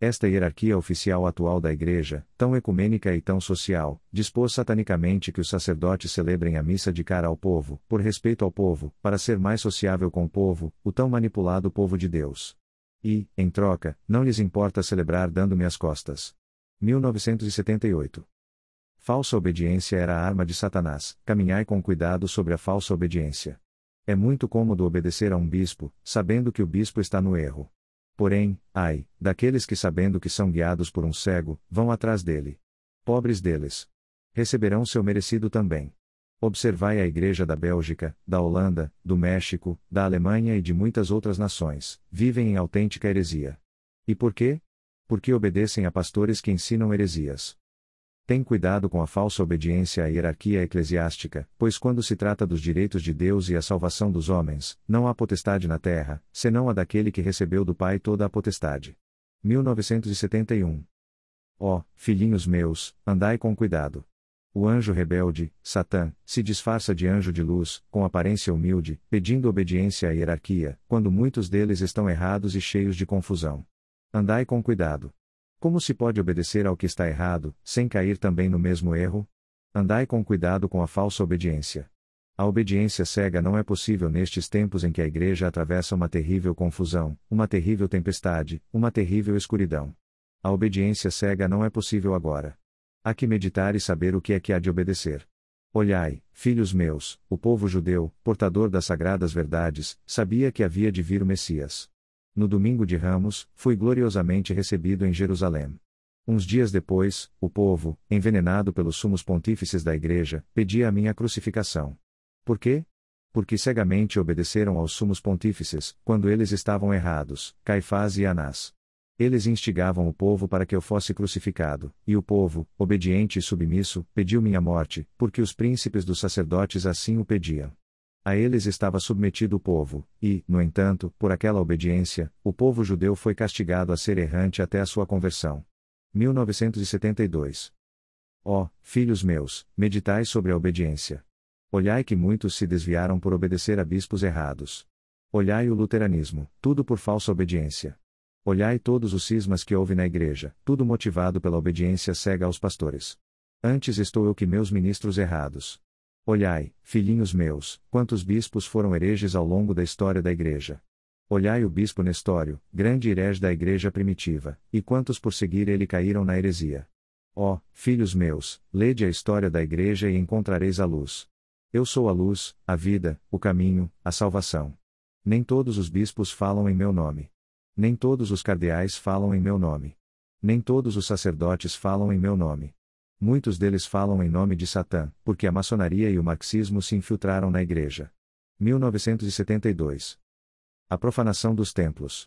Esta hierarquia oficial atual da Igreja, tão ecumênica e tão social, dispôs satanicamente que os sacerdotes celebrem a missa de cara ao povo, por respeito ao povo, para ser mais sociável com o povo, o tão manipulado povo de Deus. E, em troca, não lhes importa celebrar dando-me as costas. mil novecentos e setenta e oito. Falsa obediência era a arma de Satanás, caminhai com cuidado sobre a falsa obediência. É muito cômodo obedecer a um bispo, sabendo que o bispo está no erro. Porém, ai, daqueles que sabendo que são guiados por um cego, vão atrás dele. Pobres deles. Receberão seu merecido também. Observai a Igreja da Bélgica, da Holanda, do México, da Alemanha e de muitas outras nações, vivem em autêntica heresia. E por quê? Porque obedecem a pastores que ensinam heresias. Tem cuidado com a falsa obediência à hierarquia eclesiástica, pois quando se trata dos direitos de Deus e a salvação dos homens, não há potestade na terra, senão a daquele que recebeu do Pai toda a potestade. mil novecentos e setenta e um. Ó, oh, filhinhos meus, andai com cuidado. O anjo rebelde, Satã, se disfarça de anjo de luz, com aparência humilde, pedindo obediência à hierarquia, quando muitos deles estão errados e cheios de confusão. Andai com cuidado. Como se pode obedecer ao que está errado, sem cair também no mesmo erro? Andai com cuidado com a falsa obediência. A obediência cega não é possível nestes tempos em que a Igreja atravessa uma terrível confusão, uma terrível tempestade, uma terrível escuridão. A obediência cega não é possível agora. Há que meditar e saber o que é que há de obedecer. Olhai, filhos meus, o povo judeu, portador das sagradas verdades, sabia que havia de vir o Messias. No domingo de Ramos, fui gloriosamente recebido em Jerusalém. Uns dias depois, o povo, envenenado pelos sumos pontífices da Igreja, pedia a minha crucificação. Por quê? Porque cegamente obedeceram aos sumos pontífices, quando eles estavam errados, Caifás e Anás. Eles instigavam o povo para que eu fosse crucificado, e o povo, obediente e submisso, pediu minha morte, porque os príncipes dos sacerdotes assim o pediam. A eles estava submetido o povo, e, no entanto, por aquela obediência, o povo judeu foi castigado a ser errante até a sua conversão. mil novecentos e setenta e dois. Ó, filhos meus, meditai sobre a obediência. Olhai que muitos se desviaram por obedecer a bispos errados. Olhai o luteranismo, tudo por falsa obediência. Olhai todos os cismas que houve na Igreja, tudo motivado pela obediência cega aos pastores. Antes estou eu que meus ministros errados. Olhai, filhinhos meus, quantos bispos foram hereges ao longo da história da Igreja. Olhai o bispo Nestório, grande herege da Igreja primitiva, e quantos por seguir ele caíram na heresia. Ó, filhos meus, lede a história da Igreja e encontrareis a luz. Eu sou a luz, a vida, o caminho, a salvação. Nem todos os bispos falam em meu nome. Nem todos os cardeais falam em meu nome. Nem todos os sacerdotes falam em meu nome. Muitos deles falam em nome de Satã, porque a maçonaria e o marxismo se infiltraram na Igreja. mil novecentos e setenta e dois. A profanação dos templos.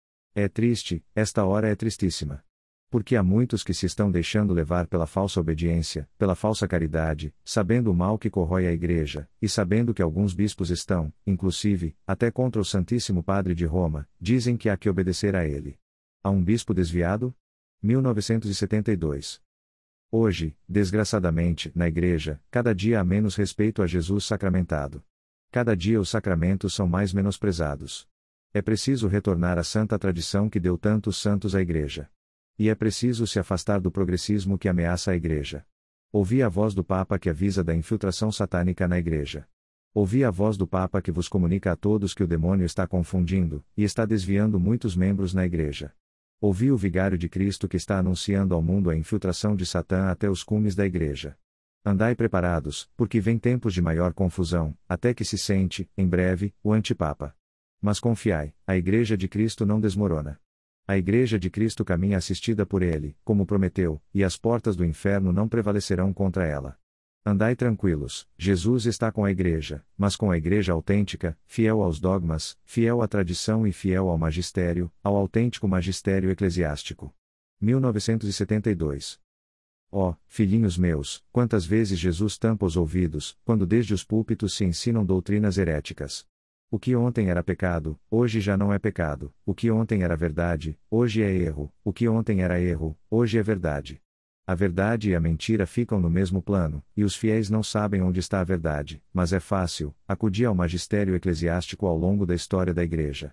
É triste, esta hora é tristíssima. Porque há muitos que se estão deixando levar pela falsa obediência, pela falsa caridade, sabendo o mal que corrói a Igreja, e sabendo que alguns bispos estão, inclusive, até contra o Santíssimo Padre de Roma, dizem que há que obedecer a ele. A um bispo desviado? mil novecentos e setenta e dois. Hoje, desgraçadamente, na Igreja, cada dia há menos respeito a Jesus sacramentado. Cada dia os sacramentos são mais menosprezados. É preciso retornar à santa tradição que deu tantos santos à Igreja. E é preciso se afastar do progressismo que ameaça a Igreja. Ouvi a voz do Papa que avisa da infiltração satânica na Igreja. Ouvi a voz do Papa que vos comunica a todos que o demônio está confundindo, e está desviando muitos membros na Igreja. Ouvi o vigário de Cristo que está anunciando ao mundo a infiltração de Satã até os cumes da Igreja. Andai preparados, porque vem tempos de maior confusão, até que se sente, em breve, o antipapa. Mas confiai, a Igreja de Cristo não desmorona. A Igreja de Cristo caminha assistida por Ele, como prometeu, e as portas do inferno não prevalecerão contra ela. Andai tranquilos, Jesus está com a Igreja, mas com a Igreja autêntica, fiel aos dogmas, fiel à tradição e fiel ao magistério, ao autêntico magistério eclesiástico. mil novecentos e setenta e dois. Ó, filhinhos meus, quantas vezes Jesus tampa os ouvidos, quando desde os púlpitos se ensinam doutrinas heréticas. O que ontem era pecado, hoje já não é pecado, o que ontem era verdade, hoje é erro, o que ontem era erro, hoje é verdade. A verdade e a mentira ficam no mesmo plano, e os fiéis não sabem onde está a verdade, mas é fácil acudir ao magistério eclesiástico ao longo da história da Igreja.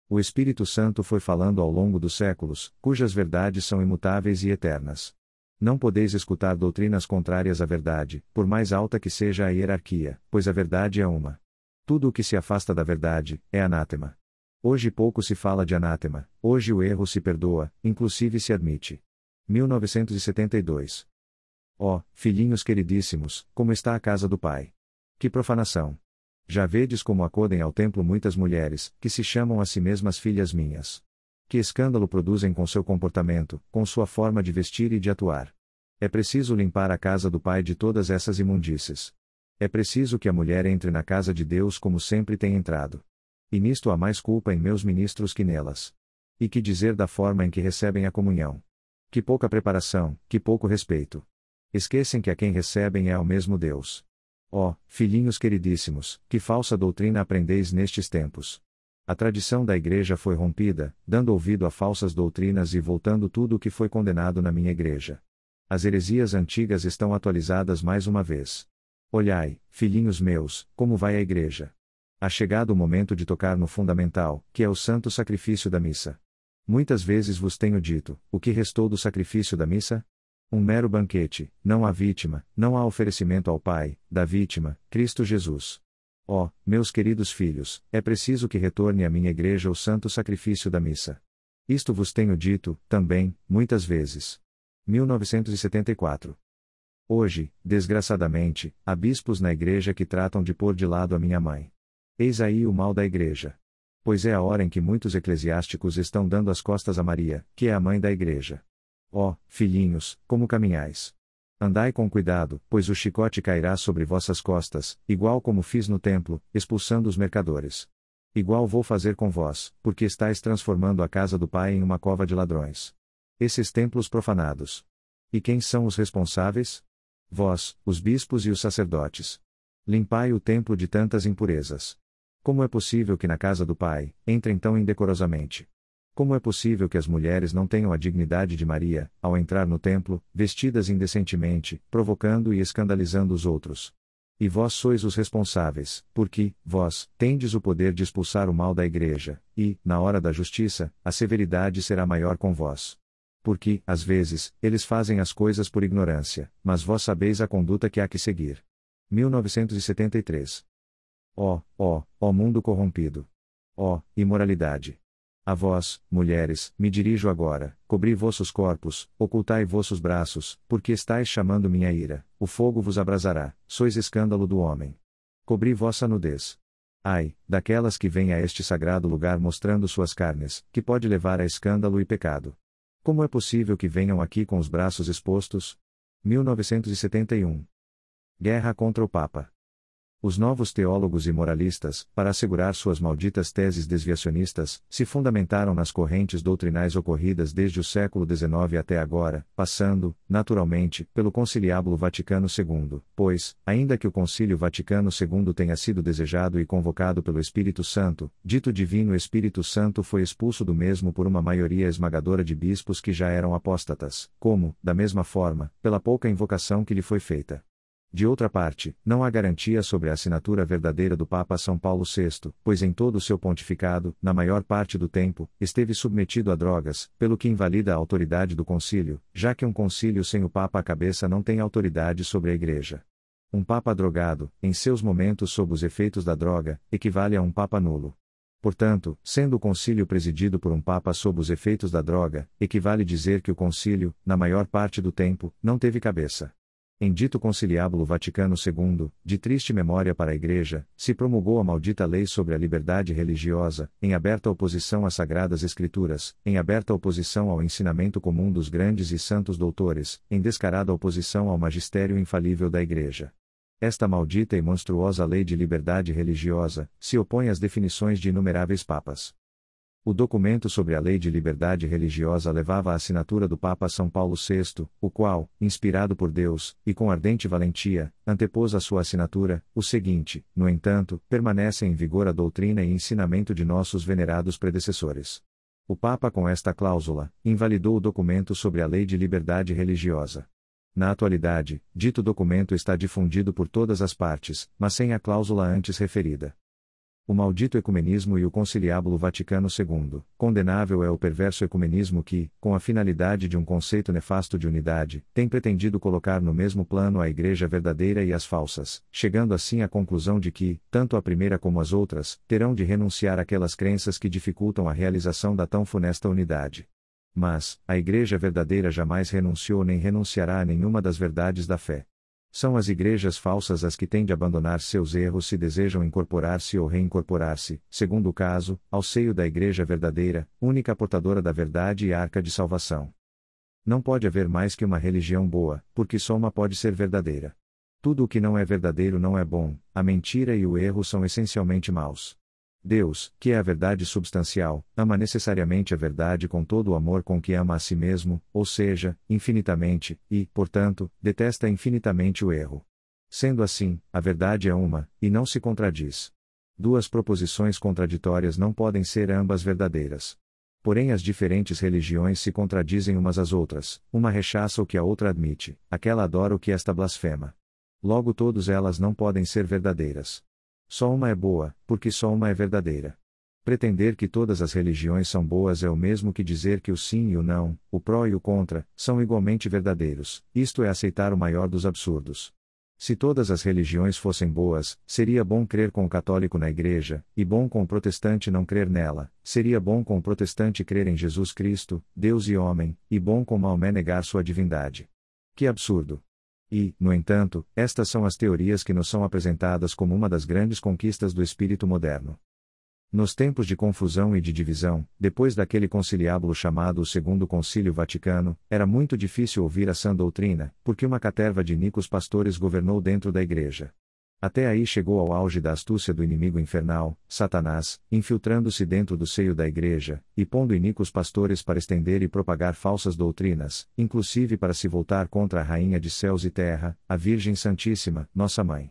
O Espírito Santo foi falando ao longo dos séculos, cujas verdades são imutáveis e eternas. Não podeis escutar doutrinas contrárias à verdade, por mais alta que seja a hierarquia, pois a verdade é uma. Tudo o que se afasta da verdade, é anátema. Hoje pouco se fala de anátema, hoje o erro se perdoa, inclusive se admite. mil novecentos e setenta e dois. Ó, filhinhos queridíssimos, como está a casa do Pai? Que profanação! Já vedes como acodem ao templo muitas mulheres, que se chamam a si mesmas filhas minhas. Que escândalo produzem com seu comportamento, com sua forma de vestir e de atuar. É preciso limpar a casa do Pai de todas essas imundícies. É preciso que a mulher entre na casa de Deus como sempre tem entrado. E nisto há mais culpa em meus ministros que nelas. E que dizer da forma em que recebem a comunhão? Que pouca preparação, que pouco respeito. Esquecem que a quem recebem é ao mesmo Deus. Ó, filhinhos queridíssimos, que falsa doutrina aprendeis nestes tempos. A tradição da Igreja foi rompida, dando ouvido a falsas doutrinas e voltando tudo o que foi condenado na minha Igreja. As heresias antigas estão atualizadas mais uma vez. Olhai, filhinhos meus, como vai a Igreja. Ha chegado o momento de tocar no fundamental, que é o santo sacrifício da missa. Muitas vezes vos tenho dito, o que restou do sacrifício da missa? Um mero banquete, não há vítima, não há oferecimento ao Pai, da vítima, Cristo Jesus. Ó, meus queridos filhos, é preciso que retorne à minha Igreja o santo sacrifício da missa. Isto vos tenho dito, também, muitas vezes. mil novecentos e setenta e quatro. Hoje, desgraçadamente, há bispos na Igreja que tratam de pôr de lado a minha mãe. Eis aí o mal da Igreja. Pois é a hora em que muitos eclesiásticos estão dando as costas a Maria, que é a mãe da Igreja. Ó, filhinhos, como caminhais? Andai com cuidado, pois o chicote cairá sobre vossas costas, igual como fiz no templo, expulsando os mercadores. Igual vou fazer com vós, porque estáis transformando a casa do Pai em uma cova de ladrões. Esses templos profanados. E quem são os responsáveis? Vós, os bispos e os sacerdotes. Limpai o templo de tantas impurezas. Como é possível que na casa do Pai, entrem tão indecorosamente? Como é possível que as mulheres não tenham a dignidade de Maria, ao entrar no templo, vestidas indecentemente, provocando e escandalizando os outros? E vós sois os responsáveis, porque, vós, tendes o poder de expulsar o mal da Igreja, e, na hora da justiça, a severidade será maior com vós. Porque, às vezes, eles fazem as coisas por ignorância, mas vós sabeis a conduta que há que seguir. mil novecentos e setenta e três. Ó, ó, ó mundo corrompido! Ó, imoralidade! A vós, mulheres, me dirijo agora, cobri vossos corpos, ocultai vossos braços, porque estáis chamando minha ira, o fogo vos abrasará, sois escândalo do homem. Cobri vossa nudez. Ai, daquelas que vêm a este sagrado lugar mostrando suas carnes, que pode levar a escândalo e pecado. Como é possível que venham aqui com os braços expostos? mil novecentos e setenta e um. Guerra contra o Papa. Os novos teólogos e moralistas, para assegurar suas malditas teses desviacionistas, se fundamentaram nas correntes doutrinais ocorridas desde o século dezenove até agora, passando, naturalmente, pelo Conciliábulo Vaticano segundo, pois, ainda que o Concílio Vaticano segundo tenha sido desejado e convocado pelo Espírito Santo, dito divino Espírito Santo foi expulso do mesmo por uma maioria esmagadora de bispos que já eram apóstatas, como, da mesma forma, pela pouca invocação que lhe foi feita. De outra parte, não há garantia sobre a assinatura verdadeira do Papa São Paulo sexto, pois em todo o seu pontificado, na maior parte do tempo, esteve submetido a drogas, pelo que invalida a autoridade do concílio, já que um concílio sem o Papa à cabeça não tem autoridade sobre a Igreja. Um Papa drogado, em seus momentos sob os efeitos da droga, equivale a um Papa nulo. Portanto, sendo o concílio presidido por um Papa sob os efeitos da droga, equivale dizer que o concílio, na maior parte do tempo, não teve cabeça. Em dito Conciliábulo Vaticano segundo, de triste memória para a Igreja, se promulgou a maldita lei sobre a liberdade religiosa, em aberta oposição às Sagradas Escrituras, em aberta oposição ao ensinamento comum dos grandes e santos doutores, em descarada oposição ao magistério infalível da Igreja. Esta maldita e monstruosa lei de liberdade religiosa, se opõe às definições de inumeráveis papas. O documento sobre a lei de liberdade religiosa levava a assinatura do Papa São Paulo sexto, o qual, inspirado por Deus, e com ardente valentia, antepôs à sua assinatura, o seguinte: no entanto, permanece em vigor a doutrina e ensinamento de nossos venerados predecessores. O Papa, com esta cláusula, invalidou o documento sobre a lei de liberdade religiosa. Na atualidade, dito documento está difundido por todas as partes, mas sem a cláusula antes referida. O maldito ecumenismo e o conciliábulo Vaticano segundo, condenável é o perverso ecumenismo que, com a finalidade de um conceito nefasto de unidade, tem pretendido colocar no mesmo plano a igreja verdadeira e as falsas, chegando assim à conclusão de que, tanto a primeira como as outras, terão de renunciar àquelas crenças que dificultam a realização da tão funesta unidade. Mas, a igreja verdadeira jamais renunciou nem renunciará a nenhuma das verdades da fé. São as igrejas falsas as que têm de abandonar seus erros se desejam incorporar-se ou reincorporar-se, segundo o caso, ao seio da igreja verdadeira, única portadora da verdade e arca de salvação. Não pode haver mais que uma religião boa, porque só uma pode ser verdadeira. Tudo o que não é verdadeiro não é bom, a mentira e o erro são essencialmente maus. Deus, que é a verdade substancial, ama necessariamente a verdade com todo o amor com que ama a si mesmo, ou seja, infinitamente, e, portanto, detesta infinitamente o erro. Sendo assim, a verdade é uma, e não se contradiz. Duas proposições contraditórias não podem ser ambas verdadeiras. Porém as diferentes religiões se contradizem umas às outras, uma rechaça o que a outra admite, aquela adora o que esta blasfema. Logo todas elas não podem ser verdadeiras. Só uma é boa, porque só uma é verdadeira. Pretender que todas as religiões são boas é o mesmo que dizer que o sim e o não, o pró e o contra, são igualmente verdadeiros, isto é aceitar o maior dos absurdos. Se todas as religiões fossem boas, seria bom crer com o católico na igreja, e bom com o protestante não crer nela, seria bom com o protestante crer em Jesus Cristo, Deus e homem, e bom com Maomé negar sua divindade. Que absurdo! E, no entanto, estas são as teorias que nos são apresentadas como uma das grandes conquistas do espírito moderno. Nos tempos de confusão e de divisão, depois daquele conciliábulo chamado o Segundo Concílio Vaticano, era muito difícil ouvir a sã doutrina, porque uma caterva de iníquos pastores governou dentro da igreja. Até aí chegou ao auge da astúcia do inimigo infernal, Satanás, infiltrando-se dentro do seio da igreja, e pondo iníquos pastores para estender e propagar falsas doutrinas, inclusive para se voltar contra a Rainha de céus e terra, a Virgem Santíssima, nossa Mãe.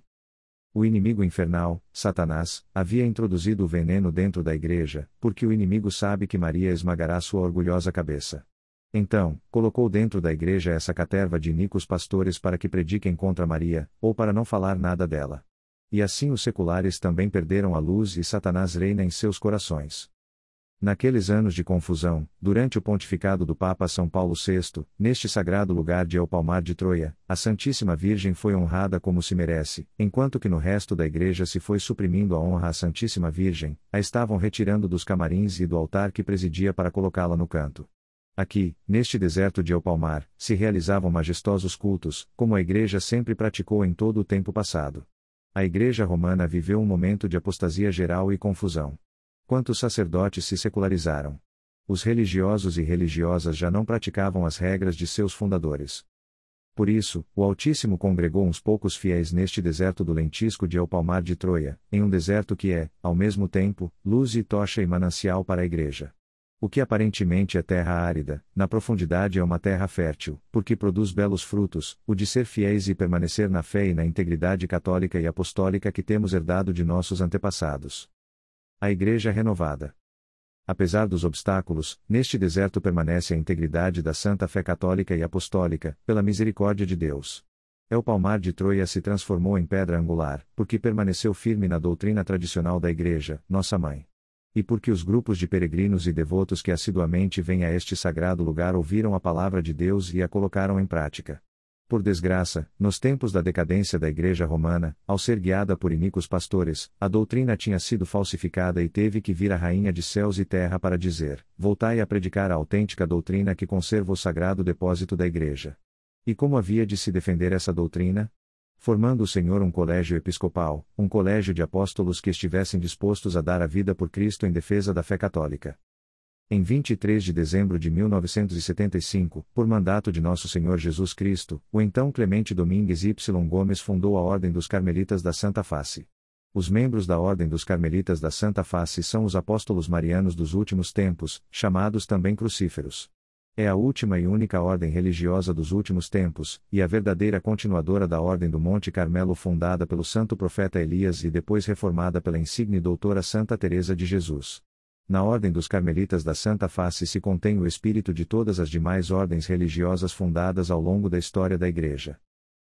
O inimigo infernal, Satanás, havia introduzido o veneno dentro da igreja, porque o inimigo sabe que Maria esmagará sua orgulhosa cabeça. Então, colocou dentro da igreja essa caterva de iníquos pastores para que prediquem contra Maria, ou para não falar nada dela. E assim os seculares também perderam a luz e Satanás reina em seus corações. Naqueles anos de confusão, durante o pontificado do Papa São Paulo sexto, neste sagrado lugar de El Palmar de Troia, a Santíssima Virgem foi honrada como se merece, enquanto que no resto da igreja se foi suprimindo a honra à Santíssima Virgem, a estavam retirando dos camarins e do altar que presidia para colocá-la no canto. Aqui, neste deserto de El Palmar, se realizavam majestosos cultos, como a igreja sempre praticou em todo o tempo passado. A igreja romana viveu um momento de apostasia geral e confusão. Quantos sacerdotes se secularizaram? Os religiosos e religiosas já não praticavam as regras de seus fundadores. Por isso, o Altíssimo congregou uns poucos fiéis neste deserto do lentisco de El Palmar de Troia, em um deserto que é, ao mesmo tempo, luz e tocha e manancial para a igreja. O que aparentemente é terra árida, na profundidade é uma terra fértil, porque produz belos frutos, o de ser fiéis e permanecer na fé e na integridade católica e apostólica que temos herdado de nossos antepassados. A Igreja renovada. Apesar dos obstáculos, neste deserto permanece a integridade da santa fé católica e apostólica, pela misericórdia de Deus. El Palmar de Troia se transformou em pedra angular, porque permaneceu firme na doutrina tradicional da Igreja, nossa mãe. E porque os grupos de peregrinos e devotos que assiduamente vêm a este sagrado lugar ouviram a palavra de Deus e a colocaram em prática. Por desgraça, nos tempos da decadência da Igreja Romana, ao ser guiada por iníquos pastores, a doutrina tinha sido falsificada e teve que vir a Rainha de céus e terra para dizer: voltai a predicar a autêntica doutrina que conserva o sagrado depósito da Igreja. E como havia de se defender essa doutrina? Formando o Senhor um colégio episcopal, um colégio de apóstolos que estivessem dispostos a dar a vida por Cristo em defesa da fé católica. Em vinte e três de dezembro de mil novecentos e setenta e cinco, por mandato de Nosso Senhor Jesus Cristo, o então Clemente Domingues Y. Gomes fundou a Ordem dos Carmelitas da Santa Face. Os membros da Ordem dos Carmelitas da Santa Face são os apóstolos marianos dos últimos tempos, chamados também crucíferos. É a última e única ordem religiosa dos últimos tempos, e a verdadeira continuadora da Ordem do Monte Carmelo fundada pelo santo profeta Elias e depois reformada pela insigne doutora Santa Teresa de Jesus. Na Ordem dos Carmelitas da Santa Face se contém o espírito de todas as demais ordens religiosas fundadas ao longo da história da Igreja.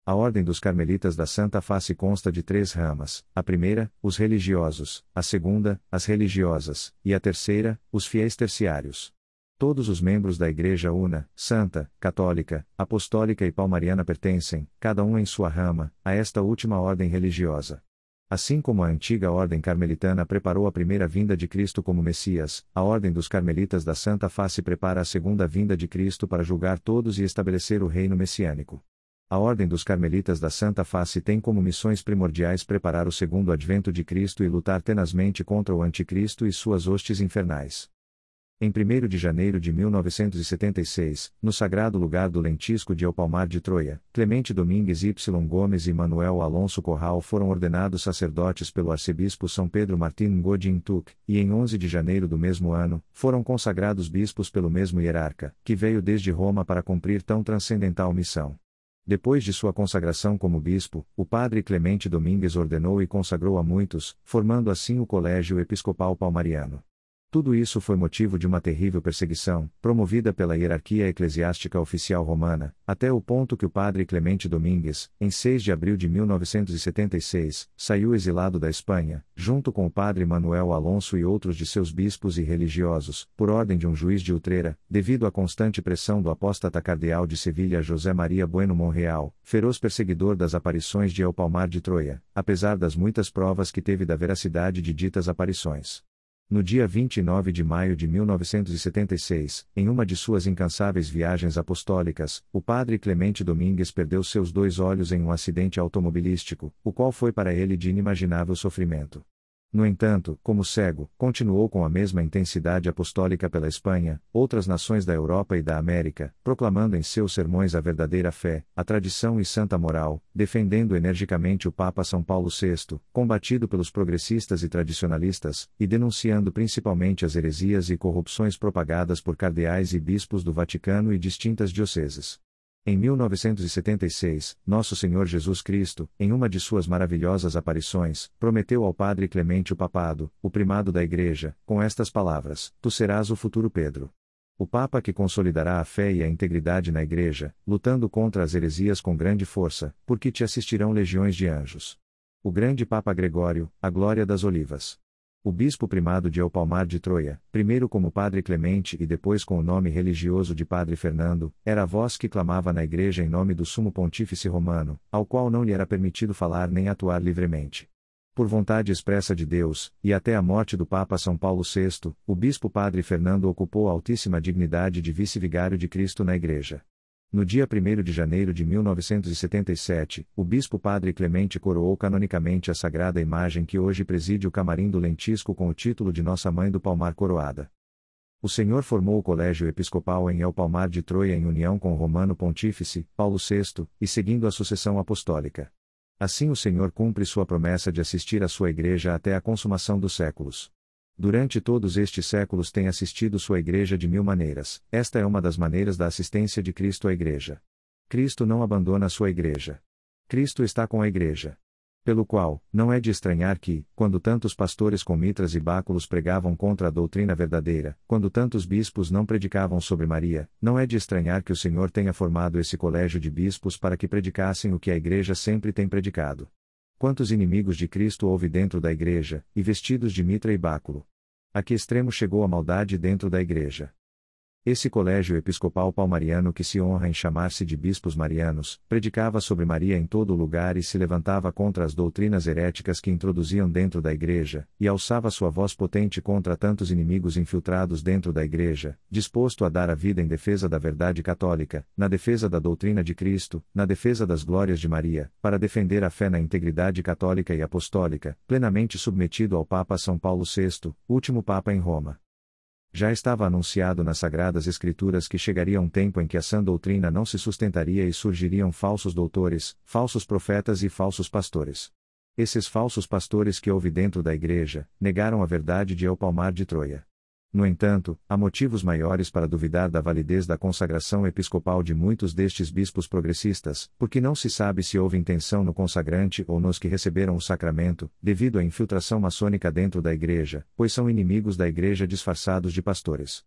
A Ordem dos Carmelitas da Santa Face consta de três ramas: a primeira, os religiosos; a segunda, as religiosas; e a terceira, os fiéis terciários. Todos os membros da Igreja Una, Santa, Católica, Apostólica e Palmariana pertencem, cada um em sua rama, a esta última ordem religiosa. Assim como a antiga Ordem Carmelitana preparou a primeira vinda de Cristo como Messias, a Ordem dos Carmelitas da Santa Face prepara a segunda vinda de Cristo para julgar todos e estabelecer o reino messiânico. A Ordem dos Carmelitas da Santa Face tem como missões primordiais preparar o segundo advento de Cristo e lutar tenazmente contra o Anticristo e suas hostes infernais. Em primeiro de janeiro de mil novecentos e setenta e seis, no sagrado lugar do Lentisco de El Palmar de Troia, Clemente Domingues Y Gomes e Manuel Alonso Corral foram ordenados sacerdotes pelo arcebispo São Pedro Martín Godin Tuc, e em onze de janeiro do mesmo ano, foram consagrados bispos pelo mesmo hierarca, que veio desde Roma para cumprir tão transcendental missão. Depois de sua consagração como bispo, o padre Clemente Domingues ordenou e consagrou a muitos, formando assim o Colégio Episcopal Palmariano. Tudo isso foi motivo de uma terrível perseguição, promovida pela hierarquia eclesiástica oficial romana, até o ponto que o padre Clemente Domingues, em seis de abril de mil novecentos e setenta e seis, saiu exilado da Espanha, junto com o padre Manuel Alonso e outros de seus bispos e religiosos, por ordem de um juiz de Utrera, devido à constante pressão do apóstata cardeal de Sevilha José Maria Bueno Monreal, feroz perseguidor das aparições de El Palmar de Troia, apesar das muitas provas que teve da veracidade de ditas aparições. No dia vinte e nove de maio de mil novecentos e setenta e seis, em uma de suas incansáveis viagens apostólicas, o padre Clemente Domingues perdeu seus dois olhos em um acidente automobilístico, o qual foi para ele de inimaginável sofrimento. No entanto, como cego, continuou com a mesma intensidade apostólica pela Espanha, outras nações da Europa e da América, proclamando em seus sermões a verdadeira fé, a tradição e santa moral, defendendo energicamente o Papa São Paulo sexto, combatido pelos progressistas e tradicionalistas, e denunciando principalmente as heresias e corrupções propagadas por cardeais e bispos do Vaticano e distintas dioceses. Em mil novecentos e setenta e seis, Nosso Senhor Jesus Cristo, em uma de suas maravilhosas aparições, prometeu ao padre Clemente o papado, o primado da Igreja, com estas palavras: Tu serás o futuro Pedro. O Papa que consolidará a fé e a integridade na Igreja, lutando contra as heresias com grande força, porque te assistirão legiões de anjos. O grande Papa Gregório, a glória das Olivas. O bispo primado de El Palmar de Troia, primeiro como Padre Clemente e depois com o nome religioso de Padre Fernando, era a voz que clamava na Igreja em nome do Sumo Pontífice Romano, ao qual não lhe era permitido falar nem atuar livremente. Por vontade expressa de Deus, e até a morte do Papa São Paulo sexto, o bispo Padre Fernando ocupou a altíssima dignidade de vice-vigário de Cristo na Igreja. No dia primeiro de janeiro de mil novecentos e setenta e sete, o bispo Padre Clemente coroou canonicamente a sagrada imagem que hoje preside o camarim do Lentisco com o título de Nossa Mãe do Palmar coroada. O Senhor formou o Colégio Episcopal em El Palmar de Troia em união com o Romano Pontífice, Paulo sexto, e seguindo a sucessão apostólica. Assim o Senhor cumpre sua promessa de assistir a sua Igreja até a consumação dos séculos. Durante todos estes séculos tem assistido sua Igreja de mil maneiras, esta é uma das maneiras da assistência de Cristo à Igreja. Cristo não abandona a sua Igreja. Cristo está com a Igreja. Pelo qual, não é de estranhar que, quando tantos pastores com mitras e báculos pregavam contra a doutrina verdadeira, quando tantos bispos não predicavam sobre Maria, não é de estranhar que o Senhor tenha formado esse colégio de bispos para que predicassem o que a Igreja sempre tem predicado. Quantos inimigos de Cristo houve dentro da Igreja, e vestidos de mitra e báculo? A que extremo chegou a maldade dentro da Igreja? Esse colégio episcopal palmariano que se honra em chamar-se de bispos marianos, predicava sobre Maria em todo lugar e se levantava contra as doutrinas heréticas que introduziam dentro da Igreja, e alçava sua voz potente contra tantos inimigos infiltrados dentro da Igreja, disposto a dar a vida em defesa da verdade católica, na defesa da doutrina de Cristo, na defesa das glórias de Maria, para defender a fé na integridade católica e apostólica, plenamente submetido ao Papa São Paulo sexto, último Papa em Roma. Já estava anunciado nas Sagradas Escrituras que chegaria um tempo em que a sã doutrina não se sustentaria e surgiriam falsos doutores, falsos profetas e falsos pastores. Esses falsos pastores que houve dentro da Igreja, negaram a verdade de El Palmar de Troia. No entanto, há motivos maiores para duvidar da validez da consagração episcopal de muitos destes bispos progressistas, porque não se sabe se houve intenção no consagrante ou nos que receberam o sacramento, devido à infiltração maçônica dentro da Igreja, pois são inimigos da Igreja disfarçados de pastores.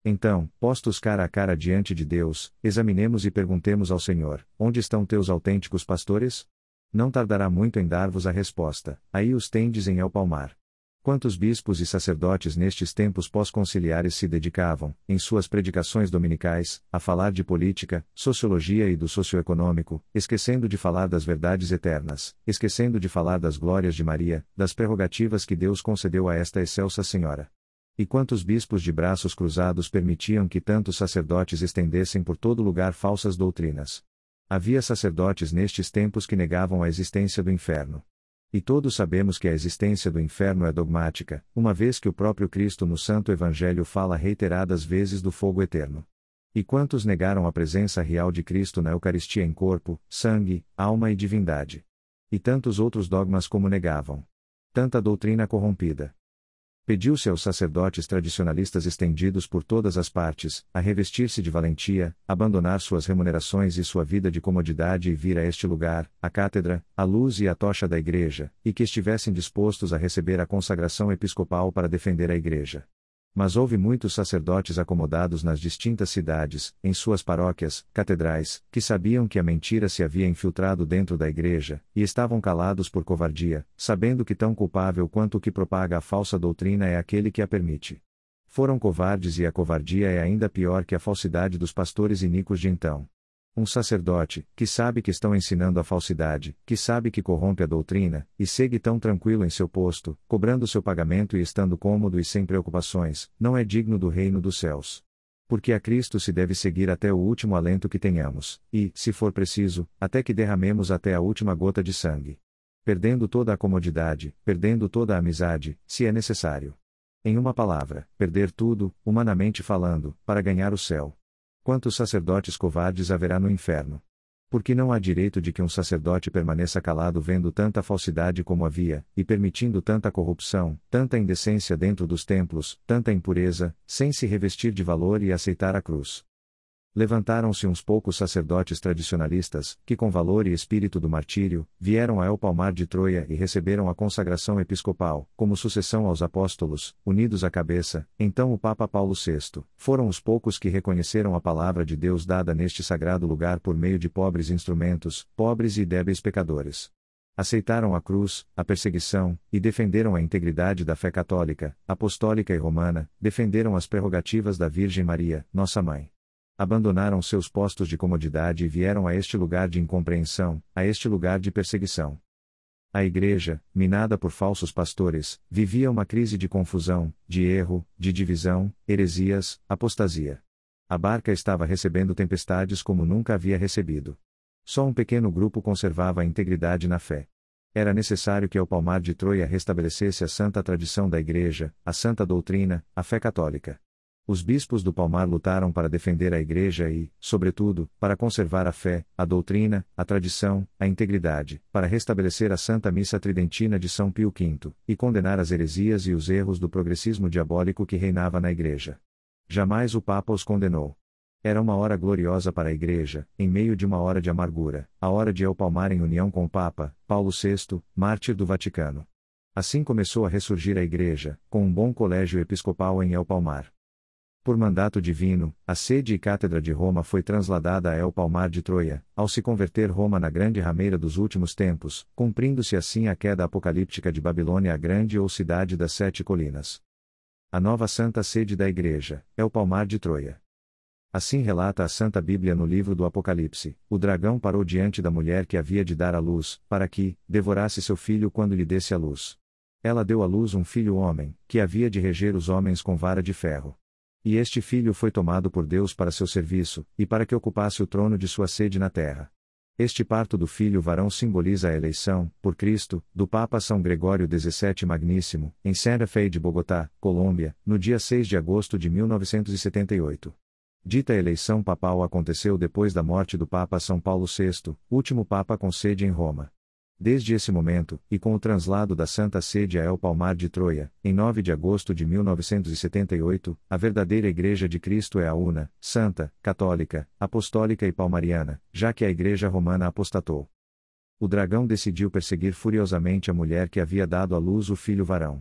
Então, postos cara a cara diante de Deus, examinemos e perguntemos ao Senhor: onde estão teus autênticos pastores? Não tardará muito em dar-vos a resposta: aí os tendes em El Palmar. Quantos bispos e sacerdotes nestes tempos pós-conciliares se dedicavam, em suas predicações dominicais, a falar de política, sociologia e do socioeconômico, esquecendo de falar das verdades eternas, esquecendo de falar das glórias de Maria, das prerrogativas que Deus concedeu a esta excelsa Senhora. E quantos bispos de braços cruzados permitiam que tantos sacerdotes estendessem por todo lugar falsas doutrinas? Havia sacerdotes nestes tempos que negavam a existência do inferno. E todos sabemos que a existência do inferno é dogmática, uma vez que o próprio Cristo no Santo Evangelho fala reiteradas vezes do fogo eterno. E quantos negaram a presença real de Cristo na Eucaristia em corpo, sangue, alma e divindade? E tantos outros dogmas como negavam. Tanta doutrina corrompida. Pediu-se aos sacerdotes tradicionalistas estendidos por todas as partes, a revestir-se de valentia, abandonar suas remunerações e sua vida de comodidade e vir a este lugar, a cátedra, a luz e a tocha da Igreja, e que estivessem dispostos a receber a consagração episcopal para defender a Igreja. Mas houve muitos sacerdotes acomodados nas distintas cidades, em suas paróquias, catedrais, que sabiam que a mentira se havia infiltrado dentro da Igreja, e estavam calados por covardia, sabendo que tão culpável quanto o que propaga a falsa doutrina é aquele que a permite. Foram covardes e a covardia é ainda pior que a falsidade dos pastores iníquos de então. Um sacerdote, que sabe que estão ensinando a falsidade, que sabe que corrompe a doutrina, e segue tão tranquilo em seu posto, cobrando seu pagamento e estando cômodo e sem preocupações, não é digno do reino dos céus. Porque a Cristo se deve seguir até o último alento que tenhamos, e, se for preciso, até que derramemos até a última gota de sangue. Perdendo toda a comodidade, perdendo toda a amizade, se é necessário. Em uma palavra, perder tudo, humanamente falando, para ganhar o céu. Quantos sacerdotes covardes haverá no inferno? Porque não há direito de que um sacerdote permaneça calado vendo tanta falsidade como havia, e permitindo tanta corrupção, tanta indecência dentro dos templos, tanta impureza, sem se revestir de valor e aceitar a cruz. Levantaram-se uns poucos sacerdotes tradicionalistas, que com valor e espírito do martírio, vieram a El Palmar de Troia e receberam a consagração episcopal, como sucessão aos apóstolos, unidos à cabeça, então o Papa Paulo sexto, foram os poucos que reconheceram a palavra de Deus dada neste sagrado lugar por meio de pobres instrumentos, pobres e débeis pecadores. Aceitaram a cruz, a perseguição, e defenderam a integridade da fé católica, apostólica e romana, defenderam as prerrogativas da Virgem Maria, nossa mãe. Abandonaram seus postos de comodidade e vieram a este lugar de incompreensão, a este lugar de perseguição. A Igreja, minada por falsos pastores, vivia uma crise de confusão, de erro, de divisão, heresias, apostasia. A barca estava recebendo tempestades como nunca havia recebido. Só um pequeno grupo conservava a integridade na fé. Era necessário que El Palmar de Troia restabelecesse a santa tradição da Igreja, a santa doutrina, a fé católica. Os bispos do Palmar lutaram para defender a Igreja e, sobretudo, para conservar a fé, a doutrina, a tradição, a integridade, para restabelecer a Santa Missa Tridentina de São Pio quinto, e condenar as heresias e os erros do progressismo diabólico que reinava na Igreja. Jamais o Papa os condenou. Era uma hora gloriosa para a Igreja, em meio de uma hora de amargura, a hora de El Palmar em união com o Papa, Paulo sexto, mártir do Vaticano. Assim começou a ressurgir a Igreja, com um bom colégio episcopal em El Palmar. Por mandato divino, a sede e cátedra de Roma foi transladada a El Palmar de Troia, ao se converter Roma na grande rameira dos últimos tempos, cumprindo-se assim a queda apocalíptica de Babilônia, a grande ou cidade das sete colinas. A nova santa sede da Igreja, El Palmar de Troia. Assim relata a Santa Bíblia no livro do Apocalipse: o dragão parou diante da mulher que havia de dar à luz, para que devorasse seu filho quando lhe desse à luz. Ela deu à luz um filho homem, que havia de reger os homens com vara de ferro. E este filho foi tomado por Deus para seu serviço, e para que ocupasse o trono de sua sede na terra. Este parto do filho varão simboliza a eleição, por Cristo, do Papa São Gregório dezessete Magníssimo, em Santa Fe de Bogotá, Colômbia, no dia seis de agosto de mil novecentos e setenta e oito. Dita eleição papal aconteceu depois da morte do Papa São Paulo sexto, último Papa com sede em Roma. Desde esse momento, e com o translado da Santa Sede a El Palmar de Troia, em nove de agosto de mil novecentos e setenta e oito, a verdadeira Igreja de Cristo é a una, santa, católica, apostólica e palmariana, já que a Igreja Romana apostatou. O dragão decidiu perseguir furiosamente a mulher que havia dado à luz o filho varão.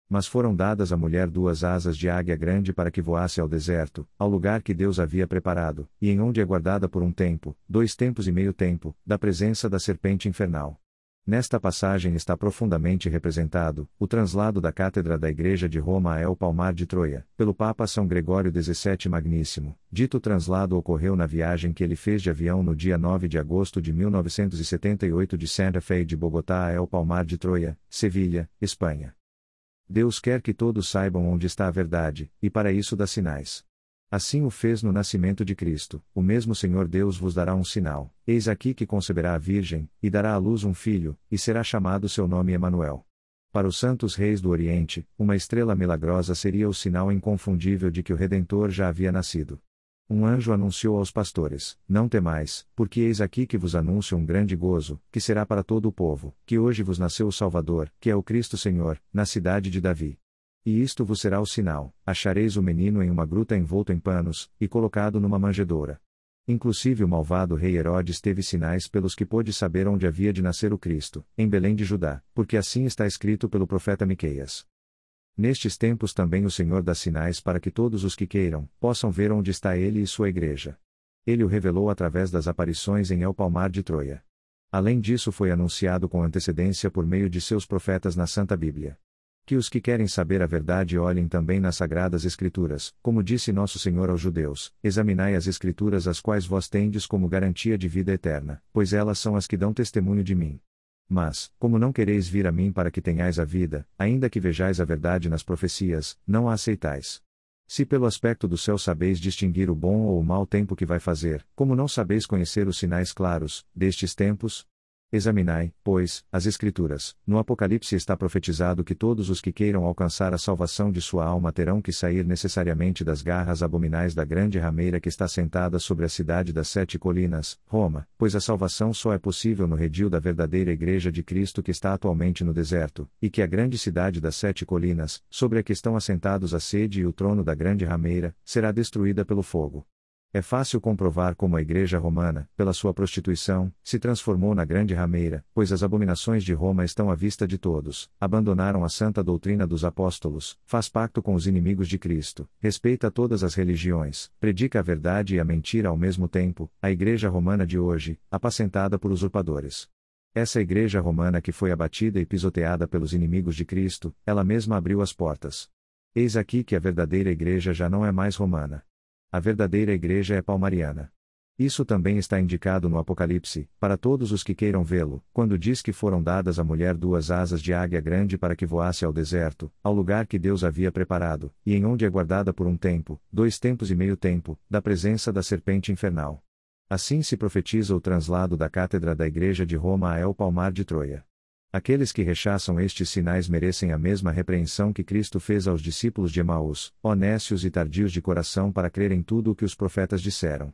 Mas foram dadas à mulher duas asas de águia grande para que voasse ao deserto, ao lugar que Deus havia preparado, e em onde é guardada por um tempo, dois tempos e meio tempo, da presença da serpente infernal. Nesta passagem está profundamente representado o translado da cátedra da Igreja de Roma a El Palmar de Troia, pelo Papa São Gregório dezessete Magníssimo. Dito translado ocorreu na viagem que ele fez de avião no dia nove de agosto de mil novecentos e setenta e oito de Santa Fe de Bogotá a El Palmar de Troia, Sevilha, Espanha. Deus quer que todos saibam onde está a verdade, e para isso dá sinais. Assim o fez no nascimento de Cristo, o mesmo Senhor Deus vos dará um sinal, eis aqui que conceberá a Virgem, e dará à luz um filho, e será chamado seu nome Emanuel. Para os santos reis do Oriente, uma estrela milagrosa seria o sinal inconfundível de que o Redentor já havia nascido. Um anjo anunciou aos pastores: não temais, porque eis aqui que vos anuncio um grande gozo, que será para todo o povo, que hoje vos nasceu o Salvador, que é o Cristo Senhor, na cidade de Davi. E isto vos será o sinal: achareis o menino em uma gruta envolto em panos, e colocado numa manjedoura. Inclusive o malvado rei Herodes teve sinais pelos que pôde saber onde havia de nascer o Cristo, em Belém de Judá, porque assim está escrito pelo profeta Miqueias. Nestes tempos também o Senhor dá sinais para que todos os que queiram, possam ver onde está ele e sua igreja. Ele o revelou através das aparições em El Palmar de Troia. Além disso foi anunciado com antecedência por meio de seus profetas na Santa Bíblia. Que os que querem saber a verdade olhem também nas Sagradas Escrituras, como disse nosso Senhor aos judeus: examinai as Escrituras as quais vós tendes como garantia de vida eterna, pois elas são as que dão testemunho de mim. Mas, como não quereis vir a mim para que tenhais a vida, ainda que vejais a verdade nas profecias, não a aceitais. Se pelo aspecto do céu sabeis distinguir o bom ou o mau tempo que vai fazer, como não sabeis conhecer os sinais claros destes tempos? Examinai, pois, as Escrituras. No Apocalipse está profetizado que todos os que queiram alcançar a salvação de sua alma terão que sair necessariamente das garras abominais da grande rameira que está sentada sobre a cidade das sete colinas, Roma, pois a salvação só é possível no redil da verdadeira Igreja de Cristo que está atualmente no deserto, e que a grande cidade das sete colinas, sobre a que estão assentados a sede e o trono da grande rameira, será destruída pelo fogo. É fácil comprovar como a Igreja Romana, pela sua prostituição, se transformou na grande rameira, pois as abominações de Roma estão à vista de todos: abandonaram a santa doutrina dos apóstolos, faz pacto com os inimigos de Cristo, respeita todas as religiões, predica a verdade e a mentira ao mesmo tempo. A Igreja Romana de hoje, apacentada por usurpadores. Essa Igreja Romana que foi abatida e pisoteada pelos inimigos de Cristo, ela mesma abriu as portas. Eis aqui que a verdadeira Igreja já não é mais romana. A verdadeira Igreja é palmariana. Isso também está indicado no Apocalipse, para todos os que queiram vê-lo, quando diz que foram dadas à mulher duas asas de águia grande para que voasse ao deserto, ao lugar que Deus havia preparado, e em onde é guardada por um tempo, dois tempos e meio tempo, da presença da serpente infernal. Assim se profetiza o translado da cátedra da Igreja de Roma a El Palmar de Troia. Aqueles que rechaçam estes sinais merecem a mesma repreensão que Cristo fez aos discípulos de Emaús, honestos e tardios de coração para crerem tudo o que os profetas disseram.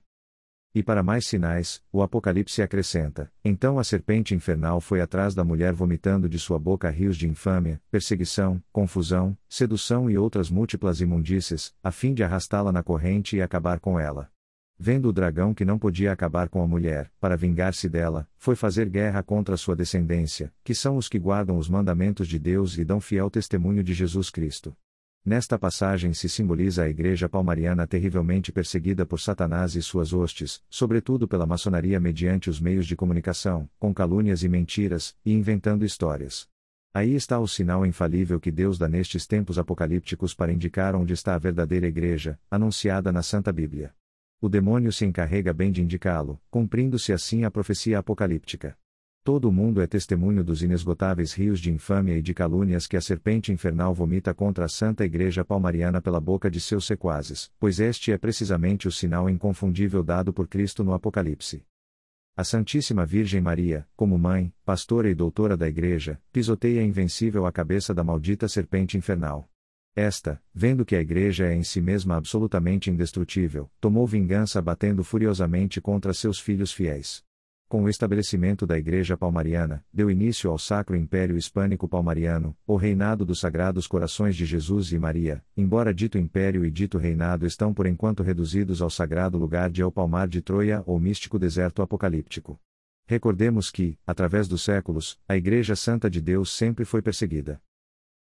E para mais sinais, o Apocalipse acrescenta: então a serpente infernal foi atrás da mulher vomitando de sua boca rios de infâmia, perseguição, confusão, sedução e outras múltiplas imundícies, a fim de arrastá-la na corrente e acabar com ela. Vendo o dragão que não podia acabar com a mulher, para vingar-se dela, foi fazer guerra contra sua descendência, que são os que guardam os mandamentos de Deus e dão fiel testemunho de Jesus Cristo. Nesta passagem se simboliza a Igreja palmariana terrivelmente perseguida por Satanás e suas hostes, sobretudo pela maçonaria mediante os meios de comunicação, com calúnias e mentiras, e inventando histórias. Aí está o sinal infalível que Deus dá nestes tempos apocalípticos para indicar onde está a verdadeira Igreja, anunciada na Santa Bíblia. O demônio se encarrega bem de indicá-lo, cumprindo-se assim a profecia apocalíptica. Todo o mundo é testemunho dos inesgotáveis rios de infâmia e de calúnias que a serpente infernal vomita contra a Santa Igreja palmariana pela boca de seus sequazes, pois este é precisamente o sinal inconfundível dado por Cristo no Apocalipse. A Santíssima Virgem Maria, como mãe, pastora e doutora da Igreja, pisoteia invencível a cabeça da maldita serpente infernal. Esta, vendo que a Igreja é em si mesma absolutamente indestrutível, tomou vingança batendo furiosamente contra seus filhos fiéis. Com o estabelecimento da Igreja palmariana, deu início ao Sacro Império Hispânico Palmariano, o reinado dos Sagrados Corações de Jesus e Maria, embora dito império e dito reinado estão por enquanto reduzidos ao sagrado lugar de El Palmar de Troia ou místico deserto apocalíptico. Recordemos que, através dos séculos, a Igreja Santa de Deus sempre foi perseguida.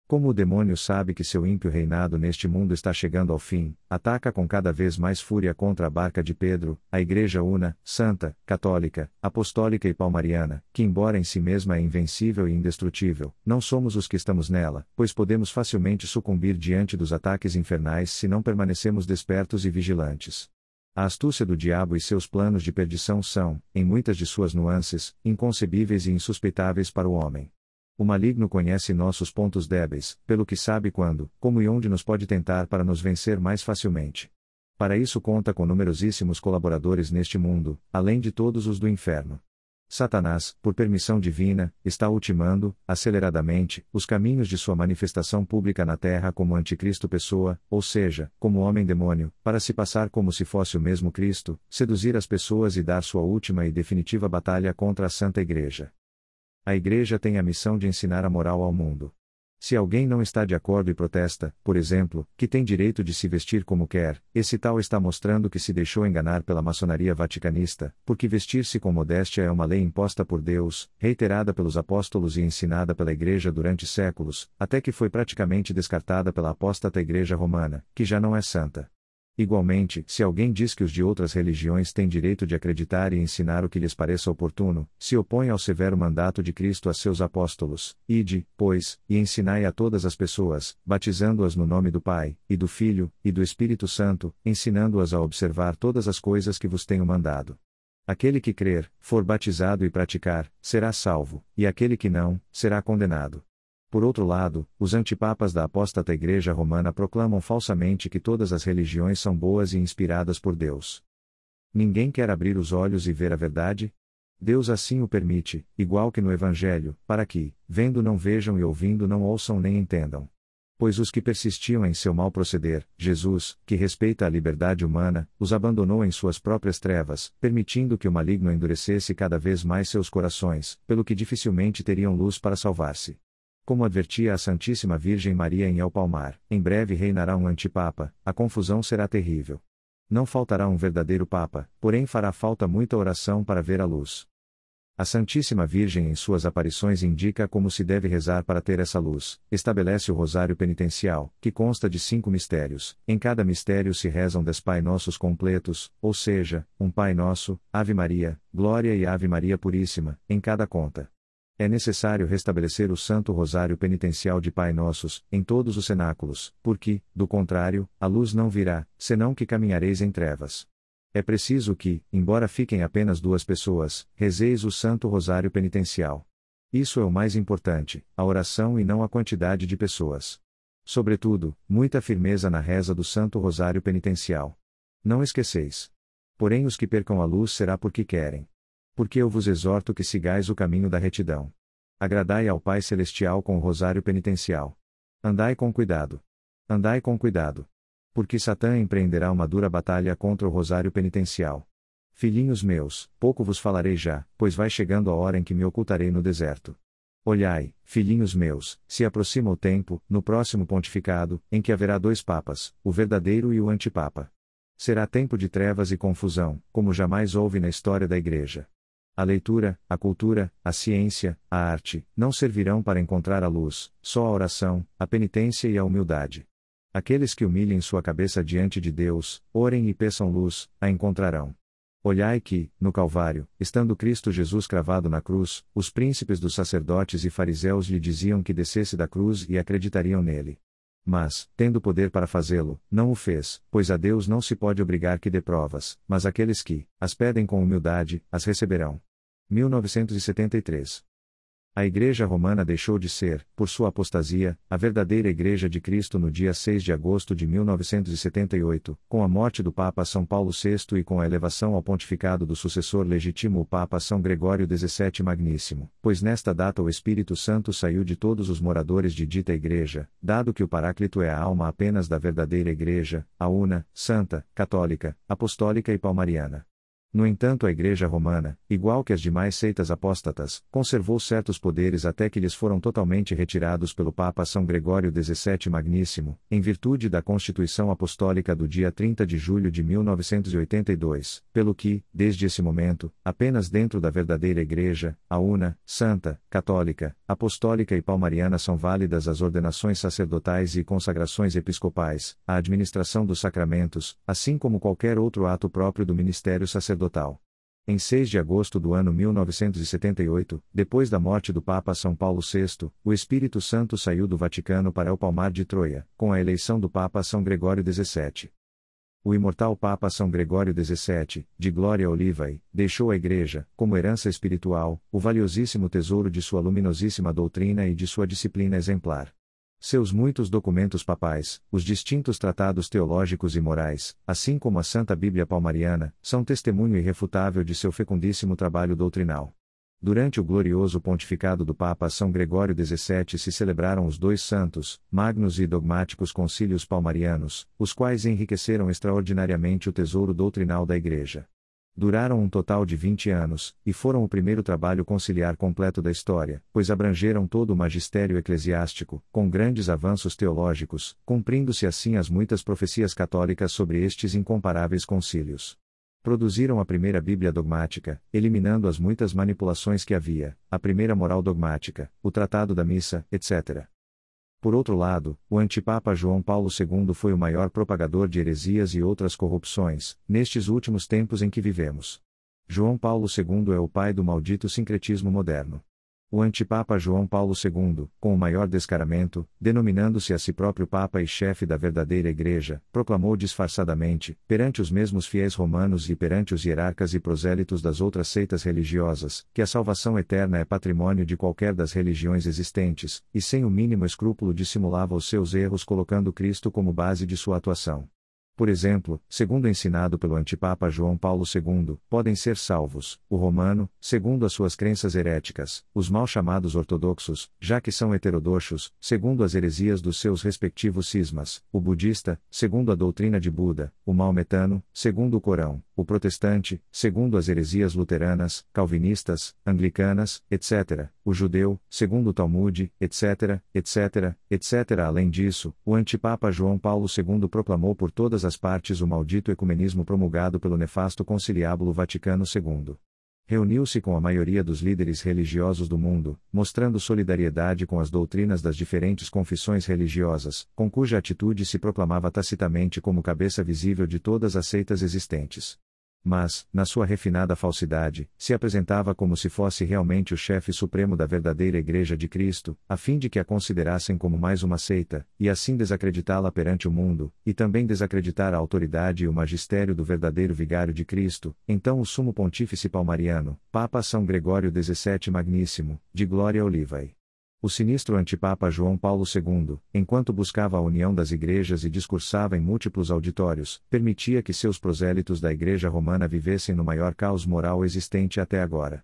Como o demônio sabe que seu ímpio reinado neste mundo está chegando ao fim, ataca com cada vez mais fúria contra a barca de Pedro, a Igreja una, santa, católica, apostólica e palmariana, que embora em si mesma é invencível e indestrutível, não somos os que estamos nela, pois podemos facilmente sucumbir diante dos ataques infernais se não permanecemos despertos e vigilantes. A astúcia do diabo e seus planos de perdição são, em muitas de suas nuances, inconcebíveis e insuspeitáveis para o homem. O maligno conhece nossos pontos débeis, pelo que sabe quando, como e onde nos pode tentar para nos vencer mais facilmente. Para isso conta com numerosíssimos colaboradores neste mundo, além de todos os do inferno. Satanás, por permissão divina, está ultimando, aceleradamente, os caminhos de sua manifestação pública na Terra como anticristo pessoa, ou seja, como homem-demônio, para se passar como se fosse o mesmo Cristo, seduzir as pessoas e dar sua última e definitiva batalha contra a Santa Igreja. A Igreja tem a missão de ensinar a moral ao mundo. Se alguém não está de acordo e protesta, por exemplo, que tem direito de se vestir como quer, esse tal está mostrando que se deixou enganar pela maçonaria vaticanista, porque vestir-se com modéstia é uma lei imposta por Deus, reiterada pelos apóstolos e ensinada pela Igreja durante séculos, até que foi praticamente descartada pela apóstata Igreja Romana, que já não é santa. Igualmente, se alguém diz que os de outras religiões têm direito de acreditar e ensinar o que lhes pareça oportuno, se opõe ao severo mandato de Cristo a seus apóstolos: ide, pois, e ensinai a todas as pessoas, batizando-as no nome do Pai, e do Filho, e do Espírito Santo, ensinando-as a observar todas as coisas que vos tenho mandado. Aquele que crer, for batizado e praticar, será salvo, e aquele que não, será condenado. Por outro lado, os antipapas da apóstata Igreja Romana proclamam falsamente que todas as religiões são boas e inspiradas por Deus. Ninguém quer abrir os olhos e ver a verdade? Deus assim o permite, igual que no Evangelho, para que, vendo não vejam e ouvindo não ouçam nem entendam. Pois os que persistiam em seu mau proceder, Jesus, que respeita a liberdade humana, os abandonou em suas próprias trevas, permitindo que o maligno endurecesse cada vez mais seus corações, pelo que dificilmente teriam luz para salvar-se. Como advertia a Santíssima Virgem Maria em El Palmar, em breve reinará um antipapa, a confusão será terrível. Não faltará um verdadeiro papa, porém fará falta muita oração para ver a luz. A Santíssima Virgem em suas aparições indica como se deve rezar para ter essa luz, estabelece o rosário penitencial, que consta de cinco mistérios, em cada mistério se rezam dez Pai Nossos completos, ou seja, um Pai Nosso, Ave Maria, Glória e Ave Maria Puríssima, em cada conta. É necessário restabelecer o Santo Rosário Penitencial de Pai Nossos, em todos os cenáculos, porque, do contrário, a luz não virá, senão que caminhareis em trevas. É preciso que, embora fiquem apenas duas pessoas, rezeis o Santo Rosário Penitencial. Isso é o mais importante, a oração e não a quantidade de pessoas. Sobretudo, muita firmeza na reza do Santo Rosário Penitencial. Não esqueceis. Porém os que percam a luz será porque querem. Porque eu vos exorto que sigais o caminho da retidão. Agradai ao Pai Celestial com o rosário penitencial. Andai com cuidado. Andai com cuidado. Porque Satã empreenderá uma dura batalha contra o rosário penitencial. Filhinhos meus, pouco vos falarei já, pois vai chegando a hora em que me ocultarei no deserto. Olhai, filhinhos meus, se aproxima o tempo, no próximo pontificado, em que haverá dois papas, o verdadeiro e o antipapa. Será tempo de trevas e confusão, como jamais houve na história da Igreja. A leitura, a cultura, a ciência, a arte, não servirão para encontrar a luz, só a oração, a penitência e a humildade. Aqueles que humilhem sua cabeça diante de Deus, orem e peçam luz, a encontrarão. Olhai que, no Calvário, estando Cristo Jesus cravado na cruz, os príncipes dos sacerdotes e fariseus lhe diziam que descesse da cruz e acreditariam nele. Mas, tendo poder para fazê-lo, não o fez, pois a Deus não se pode obrigar que dê provas, mas aqueles que as pedem com humildade, as receberão. mil novecentos e setenta e três. A Igreja Romana deixou de ser, por sua apostasia, a verdadeira Igreja de Cristo no dia seis de agosto de mil novecentos e setenta e oito, com a morte do Papa São Paulo sexto e com a elevação ao pontificado do sucessor legítimo o Papa São Gregório dezessete Magníssimo, pois nesta data o Espírito Santo saiu de todos os moradores de dita Igreja, dado que o Paráclito é a alma apenas da verdadeira Igreja, a una, santa, católica, apostólica e palmariana. No entanto, a Igreja Romana, igual que as demais seitas apóstatas, conservou certos poderes até que lhes foram totalmente retirados pelo Papa São Gregório dezessete Magníssimo, em virtude da Constituição Apostólica do dia trinta de julho de mil novecentos e oitenta e dois, pelo que, desde esse momento, apenas dentro da verdadeira Igreja, a una, santa, católica, apostólica e palmariana são válidas as ordenações sacerdotais e consagrações episcopais, a administração dos sacramentos, assim como qualquer outro ato próprio do ministério sacerdotal. Em seis de agosto do ano mil novecentos e setenta e oito, depois da morte do Papa São Paulo sexto, o Espírito Santo saiu do Vaticano para o Palmar de Troia, com a eleição do Papa São Gregório dezessete. O imortal Papa São Gregório dezessete, de Glória Olivae, deixou à Igreja, como herança espiritual, o valiosíssimo tesouro de sua luminosíssima doutrina e de sua disciplina exemplar. Seus muitos documentos papais, os distintos tratados teológicos e morais, assim como a Santa Bíblia Palmariana, são testemunho irrefutável de seu fecundíssimo trabalho doutrinal. Durante o glorioso pontificado do Papa São Gregório dezessete se celebraram os dois santos, magnos e dogmáticos concílios palmarianos, os quais enriqueceram extraordinariamente o tesouro doutrinal da Igreja. Duraram um total de vinte anos, e foram o primeiro trabalho conciliar completo da história, pois abrangeram todo o magistério eclesiástico, com grandes avanços teológicos, cumprindo-se assim as muitas profecias católicas sobre estes incomparáveis concílios. Produziram a primeira Bíblia dogmática, eliminando as muitas manipulações que havia, a primeira moral dogmática, o Tratado da Missa, etcétera. Por outro lado, o antipapa João Paulo segundo foi o maior propagador de heresias e outras corrupções, nestes últimos tempos em que vivemos. João Paulo segundo é o pai do maldito sincretismo moderno. O antipapa João Paulo segundo, com o maior descaramento, denominando-se a si próprio Papa e chefe da verdadeira Igreja, proclamou disfarçadamente, perante os mesmos fiéis romanos e perante os hierarcas e prosélitos das outras seitas religiosas, que a salvação eterna é patrimônio de qualquer das religiões existentes, e sem o mínimo escrúpulo dissimulava os seus erros colocando Cristo como base de sua atuação. Por exemplo, segundo ensinado pelo antipapa João Paulo segundo, podem ser salvos, o romano, segundo as suas crenças heréticas, os mal chamados ortodoxos, já que são heterodoxos, segundo as heresias dos seus respectivos cismas, o budista, segundo a doutrina de Buda, o maometano, segundo o Corão, o protestante, segundo as heresias luteranas, calvinistas, anglicanas, etcétera, o judeu, segundo o Talmude, etcétera, etcétera, etcétera. Além disso, o antipapa João Paulo segundo proclamou por todas as partes o maldito ecumenismo promulgado pelo nefasto conciliábulo Vaticano segundo. Reuniu-se com a maioria dos líderes religiosos do mundo, mostrando solidariedade com as doutrinas das diferentes confissões religiosas, com cuja atitude se proclamava tacitamente como cabeça visível de todas as seitas existentes. Mas, na sua refinada falsidade, se apresentava como se fosse realmente o chefe supremo da verdadeira Igreja de Cristo, a fim de que a considerassem como mais uma seita, e assim desacreditá-la perante o mundo, e também desacreditar a autoridade e o magistério do verdadeiro vigário de Cristo. Então o sumo pontífice palmariano, Papa São Gregório dezessete Magníssimo, de Glória Olivae. O sinistro antipapa João Paulo segundo, enquanto buscava a união das igrejas e discursava em múltiplos auditórios, permitia que seus prosélitos da Igreja Romana vivessem no maior caos moral existente até agora.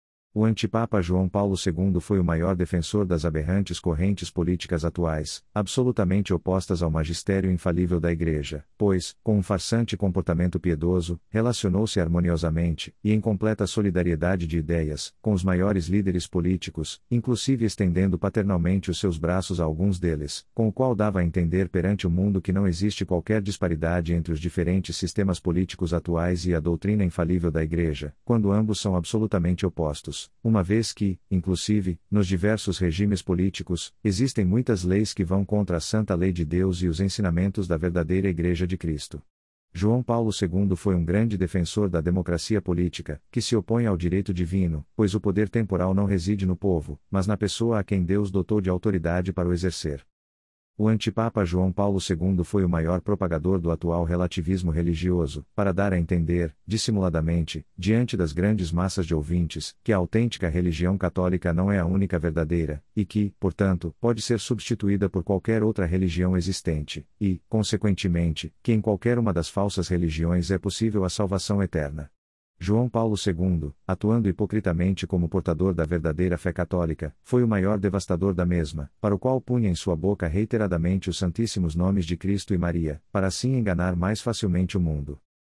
O antipapa João Paulo segundo foi o maior defensor das aberrantes correntes políticas atuais, absolutamente opostas ao magistério infalível da Igreja, pois, com um farsante comportamento piedoso, relacionou-se harmoniosamente, e em completa solidariedade de ideias, com os maiores líderes políticos, inclusive estendendo paternalmente os seus braços a alguns deles, com o qual dava a entender perante o mundo que não existe qualquer disparidade entre os diferentes sistemas políticos atuais e a doutrina infalível da Igreja, quando ambos são absolutamente opostos. Uma vez que, inclusive, nos diversos regimes políticos, existem muitas leis que vão contra a santa lei de Deus e os ensinamentos da verdadeira Igreja de Cristo. João Paulo segundo foi um grande defensor da democracia política, que se opõe ao direito divino, pois o poder temporal não reside no povo, mas na pessoa a quem Deus dotou de autoridade para o exercer. O antipapa João Paulo segundo foi o maior propagador do atual relativismo religioso, para dar a entender, dissimuladamente, diante das grandes massas de ouvintes, que a autêntica religião católica não é a única verdadeira, e que, portanto, pode ser substituída por qualquer outra religião existente, e, consequentemente, que em qualquer uma das falsas religiões é possível a salvação eterna. João Paulo segundo, atuando hipocritamente como portador da verdadeira fé católica, foi o maior devastador da mesma, para o qual punha em sua boca reiteradamente os santíssimos nomes de Cristo e Maria, para assim enganar mais facilmente o mundo.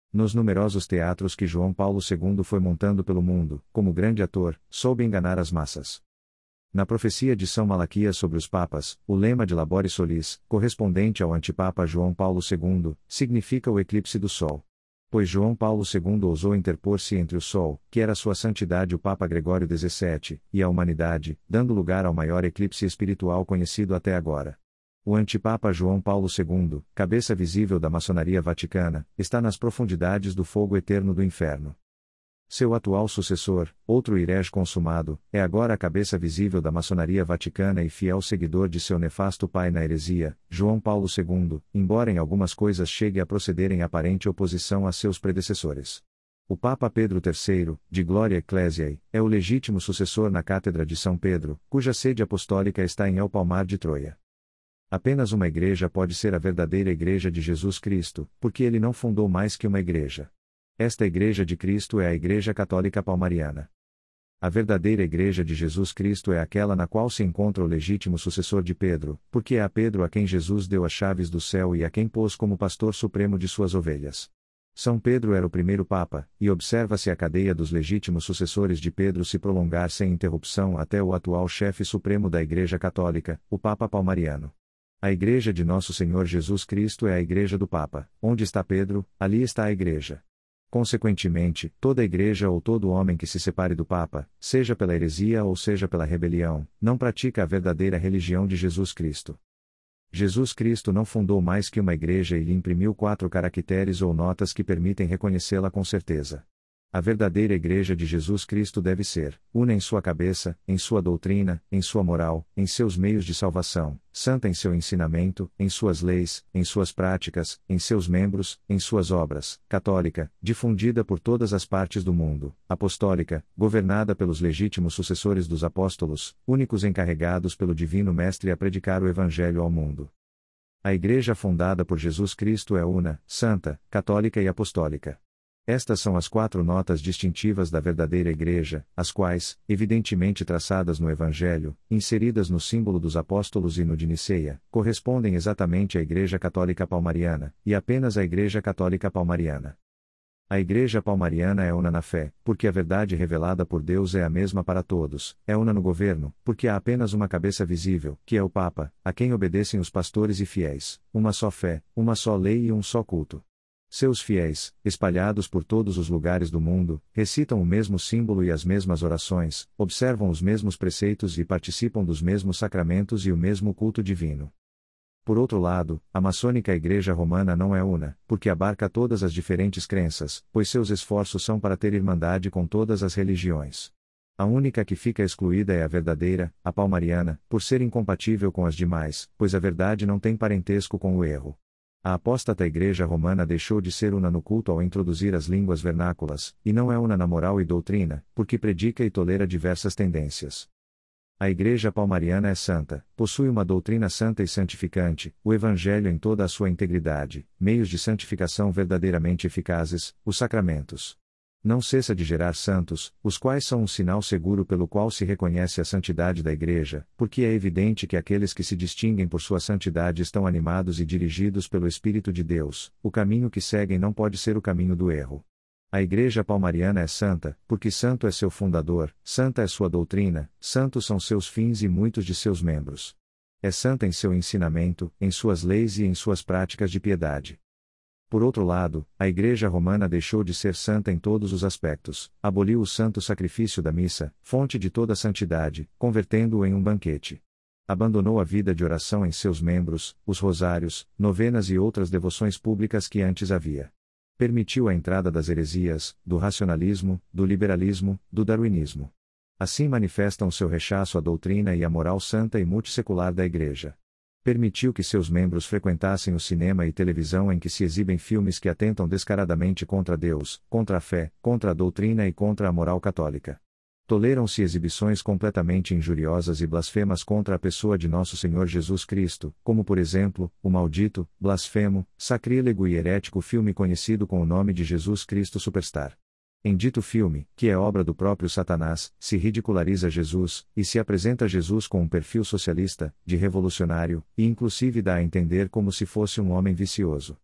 Nos numerosos teatros que João Paulo segundo foi montando pelo mundo, como grande ator, soube enganar as massas. Na profecia de São Malaquias sobre os papas, o lema de Labore Solis, correspondente ao antipapa João Paulo segundo, significa o eclipse do Sol. Pois João Paulo segundo ousou interpor-se entre o Sol, que era sua santidade o Papa Gregório dezessete, e a humanidade, dando lugar ao maior eclipse espiritual conhecido até agora. O antipapa João Paulo segundo, cabeça visível da maçonaria vaticana, está nas profundidades do fogo eterno do inferno. Seu atual sucessor, outro herege consumado, é agora a cabeça visível da maçonaria vaticana e fiel seguidor de seu nefasto pai na heresia, João Paulo segundo, embora em algumas coisas chegue a proceder em aparente oposição a seus predecessores. O Papa Pedro terceiro, de Gloria Ecclesiae, é o legítimo sucessor na Cátedra de São Pedro, cuja sede apostólica está em El Palmar de Troia. Apenas uma igreja pode ser a verdadeira Igreja de Jesus Cristo, porque ele não fundou mais que uma igreja. Esta Igreja de Cristo é a Igreja Católica Palmariana. A verdadeira Igreja de Jesus Cristo é aquela na qual se encontra o legítimo sucessor de Pedro, porque é a Pedro a quem Jesus deu as chaves do céu e a quem pôs como pastor supremo de suas ovelhas. São Pedro era o primeiro Papa, e observa-se a cadeia dos legítimos sucessores de Pedro se prolongar sem interrupção até o atual chefe supremo da Igreja Católica, o Papa Palmariano. A Igreja de Nosso Senhor Jesus Cristo é a Igreja do Papa. Onde está Pedro, ali está a Igreja. Consequentemente, toda igreja ou todo homem que se separe do Papa, seja pela heresia ou seja pela rebelião, não pratica a verdadeira religião de Jesus Cristo. Jesus Cristo não fundou mais que uma igreja e lhe imprimiu quatro caracteres ou notas que permitem reconhecê-la com certeza. A verdadeira Igreja de Jesus Cristo deve ser, una em sua cabeça, em sua doutrina, em sua moral, em seus meios de salvação, santa em seu ensinamento, em suas leis, em suas práticas, em seus membros, em suas obras, católica, difundida por todas as partes do mundo, apostólica, governada pelos legítimos sucessores dos apóstolos, únicos encarregados pelo Divino Mestre a predicar o Evangelho ao mundo. A Igreja fundada por Jesus Cristo é una, santa, católica e apostólica. Estas são as quatro notas distintivas da verdadeira Igreja, as quais, evidentemente traçadas no Evangelho, inseridas no símbolo dos apóstolos e no de Niceia, correspondem exatamente à Igreja Católica Palmariana, e apenas à Igreja Católica Palmariana. A Igreja Palmariana é una na fé, porque a verdade revelada por Deus é a mesma para todos, é una no governo, porque há apenas uma cabeça visível, que é o Papa, a quem obedecem os pastores e fiéis, uma só fé, uma só lei e um só culto. Seus fiéis, espalhados por todos os lugares do mundo, recitam o mesmo símbolo e as mesmas orações, observam os mesmos preceitos e participam dos mesmos sacramentos e o mesmo culto divino. Por outro lado, a maçônica Igreja Romana não é una, porque abarca todas as diferentes crenças, pois seus esforços são para ter irmandade com todas as religiões. A única que fica excluída é a verdadeira, a palmariana, por ser incompatível com as demais, pois a verdade não tem parentesco com o erro. A apóstata Igreja Romana deixou de ser una no culto ao introduzir as línguas vernáculas, e não é una na moral e doutrina, porque predica e tolera diversas tendências. A Igreja Palmariana é santa, possui uma doutrina santa e santificante, o Evangelho em toda a sua integridade, meios de santificação verdadeiramente eficazes, os sacramentos. Não cessa de gerar santos, os quais são um sinal seguro pelo qual se reconhece a santidade da Igreja, porque é evidente que aqueles que se distinguem por sua santidade estão animados e dirigidos pelo Espírito de Deus, o caminho que seguem não pode ser o caminho do erro. A Igreja Palmariana é santa, porque santo é seu fundador, santa é sua doutrina, santos são seus fins e muitos de seus membros. É santa em seu ensinamento, em suas leis e em suas práticas de piedade. Por outro lado, a Igreja Romana deixou de ser santa em todos os aspectos, aboliu o santo sacrifício da missa, fonte de toda a santidade, convertendo-o em um banquete. Abandonou a vida de oração em seus membros, os rosários, novenas e outras devoções públicas que antes havia. Permitiu a entrada das heresias, do racionalismo, do liberalismo, do darwinismo. Assim manifestam seu rechaço à doutrina e à moral santa e multissecular da Igreja. Permitiu que seus membros frequentassem o cinema e televisão em que se exibem filmes que atentam descaradamente contra Deus, contra a fé, contra a doutrina e contra a moral católica. Toleram-se exibições completamente injuriosas e blasfemas contra a pessoa de Nosso Senhor Jesus Cristo, como por exemplo, o maldito, blasfemo, sacrílego e herético filme conhecido com o nome de Jesus Cristo Superstar. Em dito filme, que é obra do próprio Satanás, se ridiculariza Jesus, e se apresenta Jesus com um perfil socialista, de revolucionário, e inclusive dá a entender como se fosse um homem vicioso.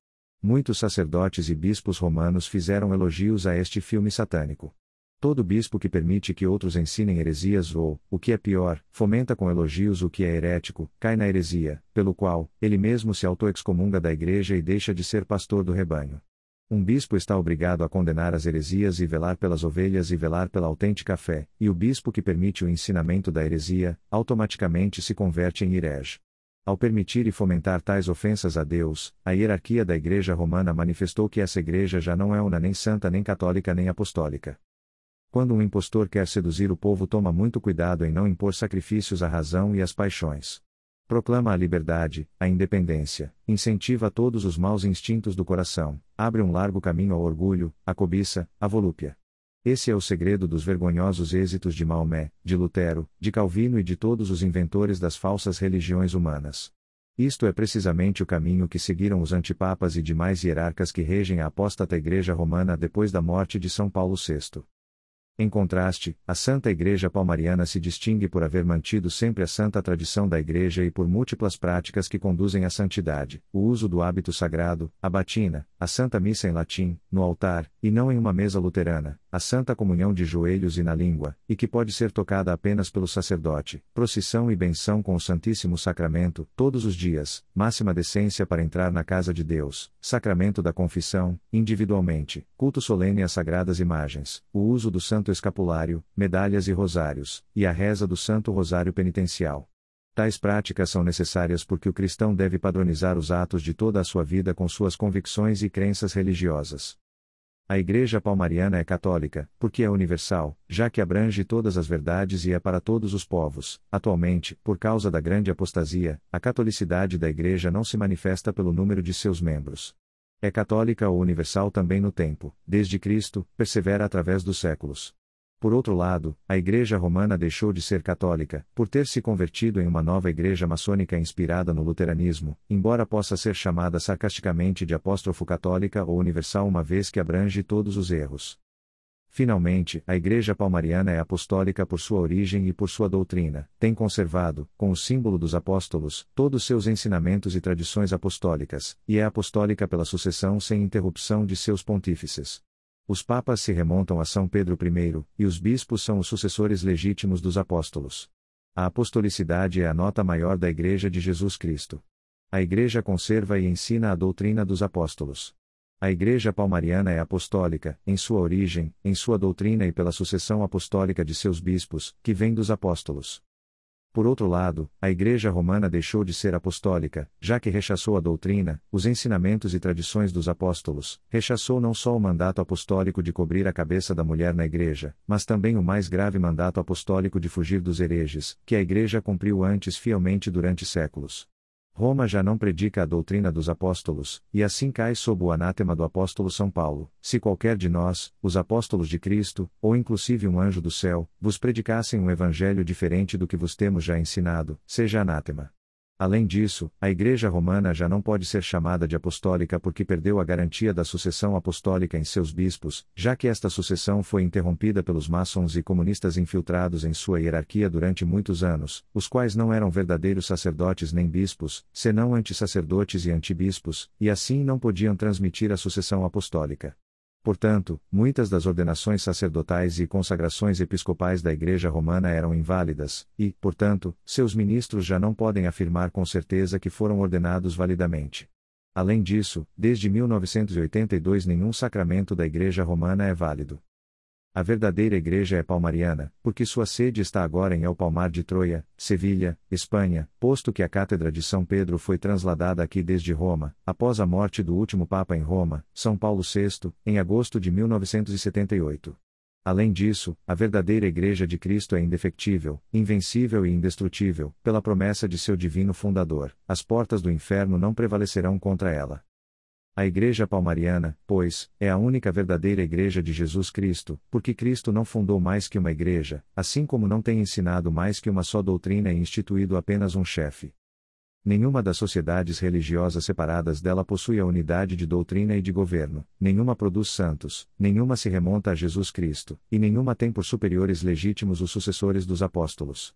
Muitos sacerdotes e bispos romanos fizeram elogios a este filme satânico. Todo bispo que permite que outros ensinem heresias ou, o que é pior, fomenta com elogios o que é herético, cai na heresia, pelo qual, ele mesmo se auto-excomunga da igreja e deixa de ser pastor do rebanho. Um bispo está obrigado a condenar as heresias e velar pelas ovelhas e velar pela autêntica fé, e o bispo que permite o ensinamento da heresia, automaticamente se converte em herege. Ao permitir e fomentar tais ofensas a Deus, a hierarquia da Igreja Romana manifestou que essa igreja já não é una nem santa nem católica nem apostólica. Quando um impostor quer seduzir o povo, toma muito cuidado em não impor sacrifícios à razão e às paixões. Proclama a liberdade, a independência, incentiva todos os maus instintos do coração, abre um largo caminho ao orgulho, à cobiça, à volúpia. Esse é o segredo dos vergonhosos êxitos de Maomé, de Lutero, de Calvino e de todos os inventores das falsas religiões humanas. Isto é precisamente o caminho que seguiram os antipapas e demais hierarcas que regem a apóstata Igreja Romana depois da morte de São Paulo sexto. Em contraste, a Santa Igreja Palmariana se distingue por haver mantido sempre a santa tradição da Igreja e por múltiplas práticas que conduzem à santidade, o uso do hábito sagrado, a batina, a Santa Missa em latim, no altar, e não em uma mesa luterana, a Santa Comunhão de joelhos e na língua, e que pode ser tocada apenas pelo sacerdote, procissão e benção com o Santíssimo Sacramento, todos os dias, máxima decência para entrar na casa de Deus, sacramento da confissão, individualmente, culto solene às sagradas imagens, o uso do Santo Escapulário, medalhas e rosários, e a reza do Santo Rosário Penitencial. Tais práticas são necessárias porque o cristão deve padronizar os atos de toda a sua vida com suas convicções e crenças religiosas. A Igreja Palmariana é católica, porque é universal, já que abrange todas as verdades e é para todos os povos. Atualmente, por causa da grande apostasia, a catolicidade da Igreja não se manifesta pelo número de seus membros. É católica ou universal também no tempo, desde Cristo, persevera através dos séculos. Por outro lado, a Igreja Romana deixou de ser católica, por ter se convertido em uma nova igreja maçônica inspirada no luteranismo, embora possa ser chamada sarcasticamente de apóstrofo católica ou universal uma vez que abrange todos os erros. Finalmente, a Igreja Palmariana é apostólica por sua origem e por sua doutrina, tem conservado, com o símbolo dos apóstolos, todos seus ensinamentos e tradições apostólicas, e é apostólica pela sucessão sem interrupção de seus pontífices. Os papas se remontam a São Pedro I, e os bispos são os sucessores legítimos dos apóstolos. A apostolicidade é a nota maior da Igreja de Jesus Cristo. A Igreja conserva e ensina a doutrina dos apóstolos. A Igreja Palmariana é apostólica, em sua origem, em sua doutrina e pela sucessão apostólica de seus bispos, que vem dos apóstolos. Por outro lado, a Igreja Romana deixou de ser apostólica, já que rechaçou a doutrina, os ensinamentos e tradições dos apóstolos, rechaçou não só o mandato apostólico de cobrir a cabeça da mulher na Igreja, mas também o mais grave mandato apostólico de fugir dos hereges, que a Igreja cumpriu antes fielmente durante séculos. Roma já não predica a doutrina dos apóstolos, e assim cai sob o anátema do apóstolo São Paulo: se qualquer de nós, os apóstolos de Cristo, ou inclusive um anjo do céu, vos predicassem um evangelho diferente do que vos temos já ensinado, seja anátema. Além disso, a Igreja Romana já não pode ser chamada de apostólica porque perdeu a garantia da sucessão apostólica em seus bispos, já que esta sucessão foi interrompida pelos maçons e comunistas infiltrados em sua hierarquia durante muitos anos, os quais não eram verdadeiros sacerdotes nem bispos, senão antissacerdotes e antibispos, e assim não podiam transmitir a sucessão apostólica. Portanto, muitas das ordenações sacerdotais e consagrações episcopais da Igreja Romana eram inválidas, e, portanto, seus ministros já não podem afirmar com certeza que foram ordenados validamente. Além disso, desde mil novecentos e oitenta e dois nenhum sacramento da Igreja Romana é válido. A verdadeira Igreja é palmariana, porque sua sede está agora em El Palmar de Troia, Sevilha, Espanha, posto que a Cátedra de São Pedro foi trasladada aqui desde Roma, após a morte do último Papa em Roma, São Paulo sexto, em agosto de mil novecentos e setenta e oito. Além disso, a verdadeira Igreja de Cristo é indefectível, invencível e indestrutível, pela promessa de seu divino fundador: as portas do inferno não prevalecerão contra ela. A Igreja Palmariana, pois, é a única verdadeira Igreja de Jesus Cristo, porque Cristo não fundou mais que uma igreja, assim como não tem ensinado mais que uma só doutrina e instituído apenas um chefe. Nenhuma das sociedades religiosas separadas dela possui a unidade de doutrina e de governo, nenhuma produz santos, nenhuma se remonta a Jesus Cristo, e nenhuma tem por superiores legítimos os sucessores dos apóstolos.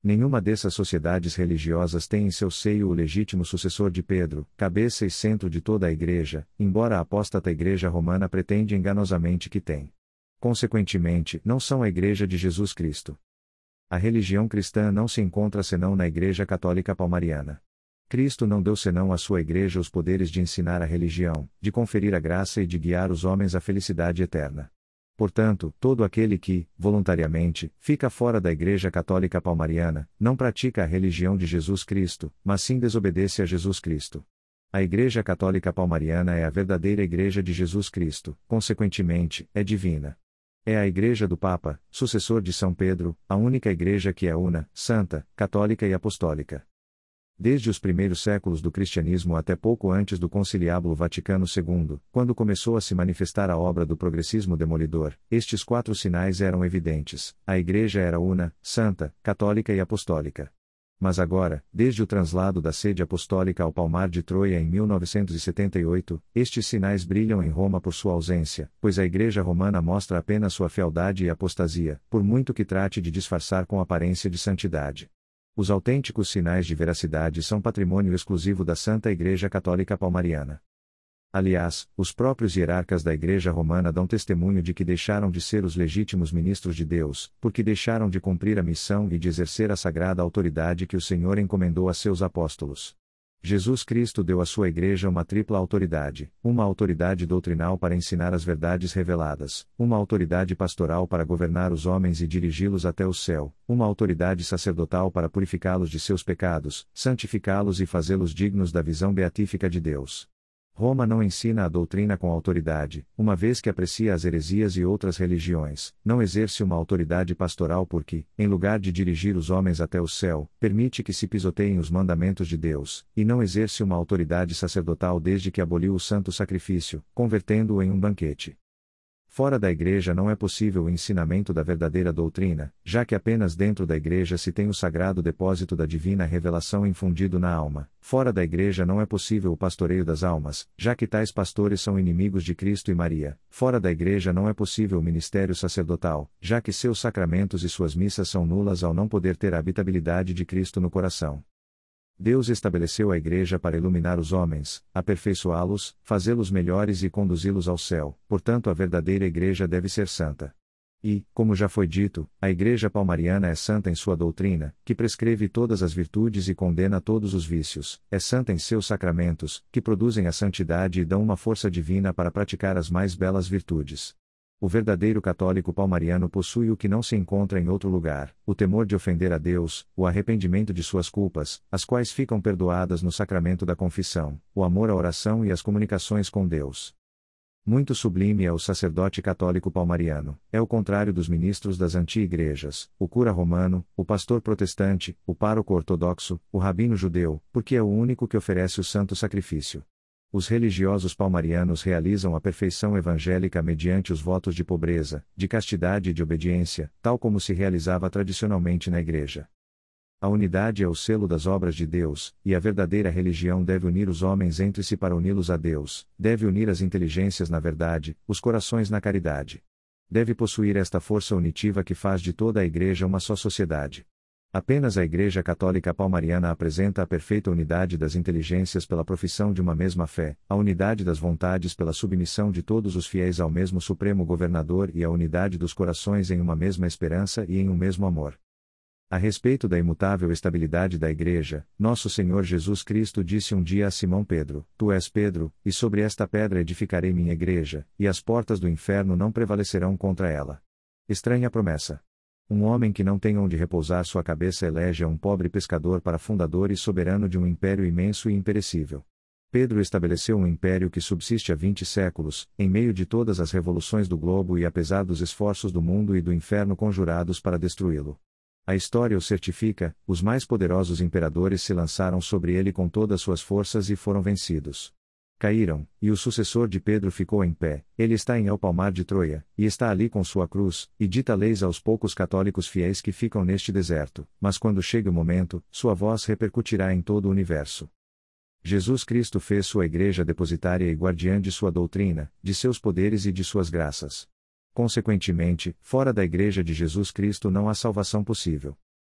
Nenhuma dessas sociedades religiosas tem em seu seio o legítimo sucessor de Pedro, cabeça e centro de toda a Igreja, embora a apóstata Igreja Romana pretende enganosamente que tem. Consequentemente, não são a Igreja de Jesus Cristo. A religião cristã não se encontra senão na Igreja Católica Palmariana. Cristo não deu senão à sua Igreja os poderes de ensinar a religião, de conferir a graça e de guiar os homens à felicidade eterna. Portanto, todo aquele que, voluntariamente, fica fora da Igreja Católica Palmariana, não pratica a religião de Jesus Cristo, mas sim desobedece a Jesus Cristo. A Igreja Católica Palmariana é a verdadeira Igreja de Jesus Cristo, consequentemente, é divina. É a Igreja do Papa, sucessor de São Pedro, a única Igreja que é una, santa, católica e apostólica. Desde os primeiros séculos do cristianismo até pouco antes do Conciliábulo Vaticano segundo, quando começou a se manifestar a obra do progressismo demolidor, estes quatro sinais eram evidentes: a Igreja era una, santa, católica e apostólica. Mas agora, desde o translado da sede apostólica ao Palmar de Troia em mil novecentos e setenta e oito, estes sinais brilham em Roma por sua ausência, pois a Igreja Romana mostra apenas sua fealdade e apostasia, por muito que trate de disfarçar com aparência de santidade. Os autênticos sinais de veracidade são patrimônio exclusivo da Santa Igreja Católica Palmariana. Aliás, os próprios hierarcas da Igreja Romana dão testemunho de que deixaram de ser os legítimos ministros de Deus, porque deixaram de cumprir a missão e de exercer a sagrada autoridade que o Senhor encomendou a seus apóstolos. Jesus Cristo deu à sua Igreja uma tripla autoridade: uma autoridade doutrinal para ensinar as verdades reveladas, uma autoridade pastoral para governar os homens e dirigi-los até o céu, uma autoridade sacerdotal para purificá-los de seus pecados, santificá-los e fazê-los dignos da visão beatífica de Deus. Roma não ensina a doutrina com autoridade, uma vez que aprecia as heresias e outras religiões, não exerce uma autoridade pastoral porque, em lugar de dirigir os homens até o céu, permite que se pisoteiem os mandamentos de Deus, e não exerce uma autoridade sacerdotal desde que aboliu o santo sacrifício, convertendo-o em um banquete. Fora da Igreja não é possível o ensinamento da verdadeira doutrina, já que apenas dentro da Igreja se tem o sagrado depósito da divina revelação infundido na alma. Fora da Igreja não é possível o pastoreio das almas, já que tais pastores são inimigos de Cristo e Maria. Fora da Igreja não é possível o ministério sacerdotal, já que seus sacramentos e suas missas são nulas ao não poder ter a habitabilidade de Cristo no coração. Deus estabeleceu a Igreja para iluminar os homens, aperfeiçoá-los, fazê-los melhores e conduzi-los ao céu, portanto a verdadeira Igreja deve ser santa. E, como já foi dito, a Igreja Palmariana é santa em sua doutrina, que prescreve todas as virtudes e condena todos os vícios, é santa em seus sacramentos, que produzem a santidade e dão uma força divina para praticar as mais belas virtudes. O verdadeiro católico palmariano possui o que não se encontra em outro lugar: o temor de ofender a Deus, o arrependimento de suas culpas, as quais ficam perdoadas no sacramento da confissão, o amor à oração e às comunicações com Deus. Muito sublime é o sacerdote católico palmariano, é o contrário dos ministros das anti-igrejas, o cura romano, o pastor protestante, o pároco ortodoxo, o rabino judeu, porque é o único que oferece o santo sacrifício. Os religiosos palmarianos realizam a perfeição evangélica mediante os votos de pobreza, de castidade e de obediência, tal como se realizava tradicionalmente na Igreja. A unidade é o selo das obras de Deus, e a verdadeira religião deve unir os homens entre si para uni-los a Deus, deve unir as inteligências na verdade, os corações na caridade. Deve possuir esta força unitiva que faz de toda a Igreja uma só sociedade. Apenas a Igreja Católica Palmariana apresenta a perfeita unidade das inteligências pela profissão de uma mesma fé, a unidade das vontades pela submissão de todos os fiéis ao mesmo Supremo Governador e a unidade dos corações em uma mesma esperança e em um mesmo amor. A respeito da imutável estabilidade da Igreja, nosso Senhor Jesus Cristo disse um dia a Simão Pedro: Tu és Pedro, e sobre esta pedra edificarei minha Igreja, e as portas do inferno não prevalecerão contra ela. Estranha promessa. Um homem que não tem onde repousar sua cabeça elege a um pobre pescador para fundador e soberano de um império imenso e imperecível. Pedro estabeleceu um império que subsiste há vinte séculos, em meio de todas as revoluções do globo e apesar dos esforços do mundo e do inferno conjurados para destruí-lo. A história o certifica: os mais poderosos imperadores se lançaram sobre ele com todas suas forças e foram vencidos. Caíram, e o sucessor de Pedro ficou em pé. Ele está em El Palmar de Troia, e está ali com sua cruz, e dita leis aos poucos católicos fiéis que ficam neste deserto, mas quando chegue o momento, sua voz repercutirá em todo o universo. Jesus Cristo fez sua Igreja depositária e guardiã de sua doutrina, de seus poderes e de suas graças. Consequentemente, fora da Igreja de Jesus Cristo não há salvação possível.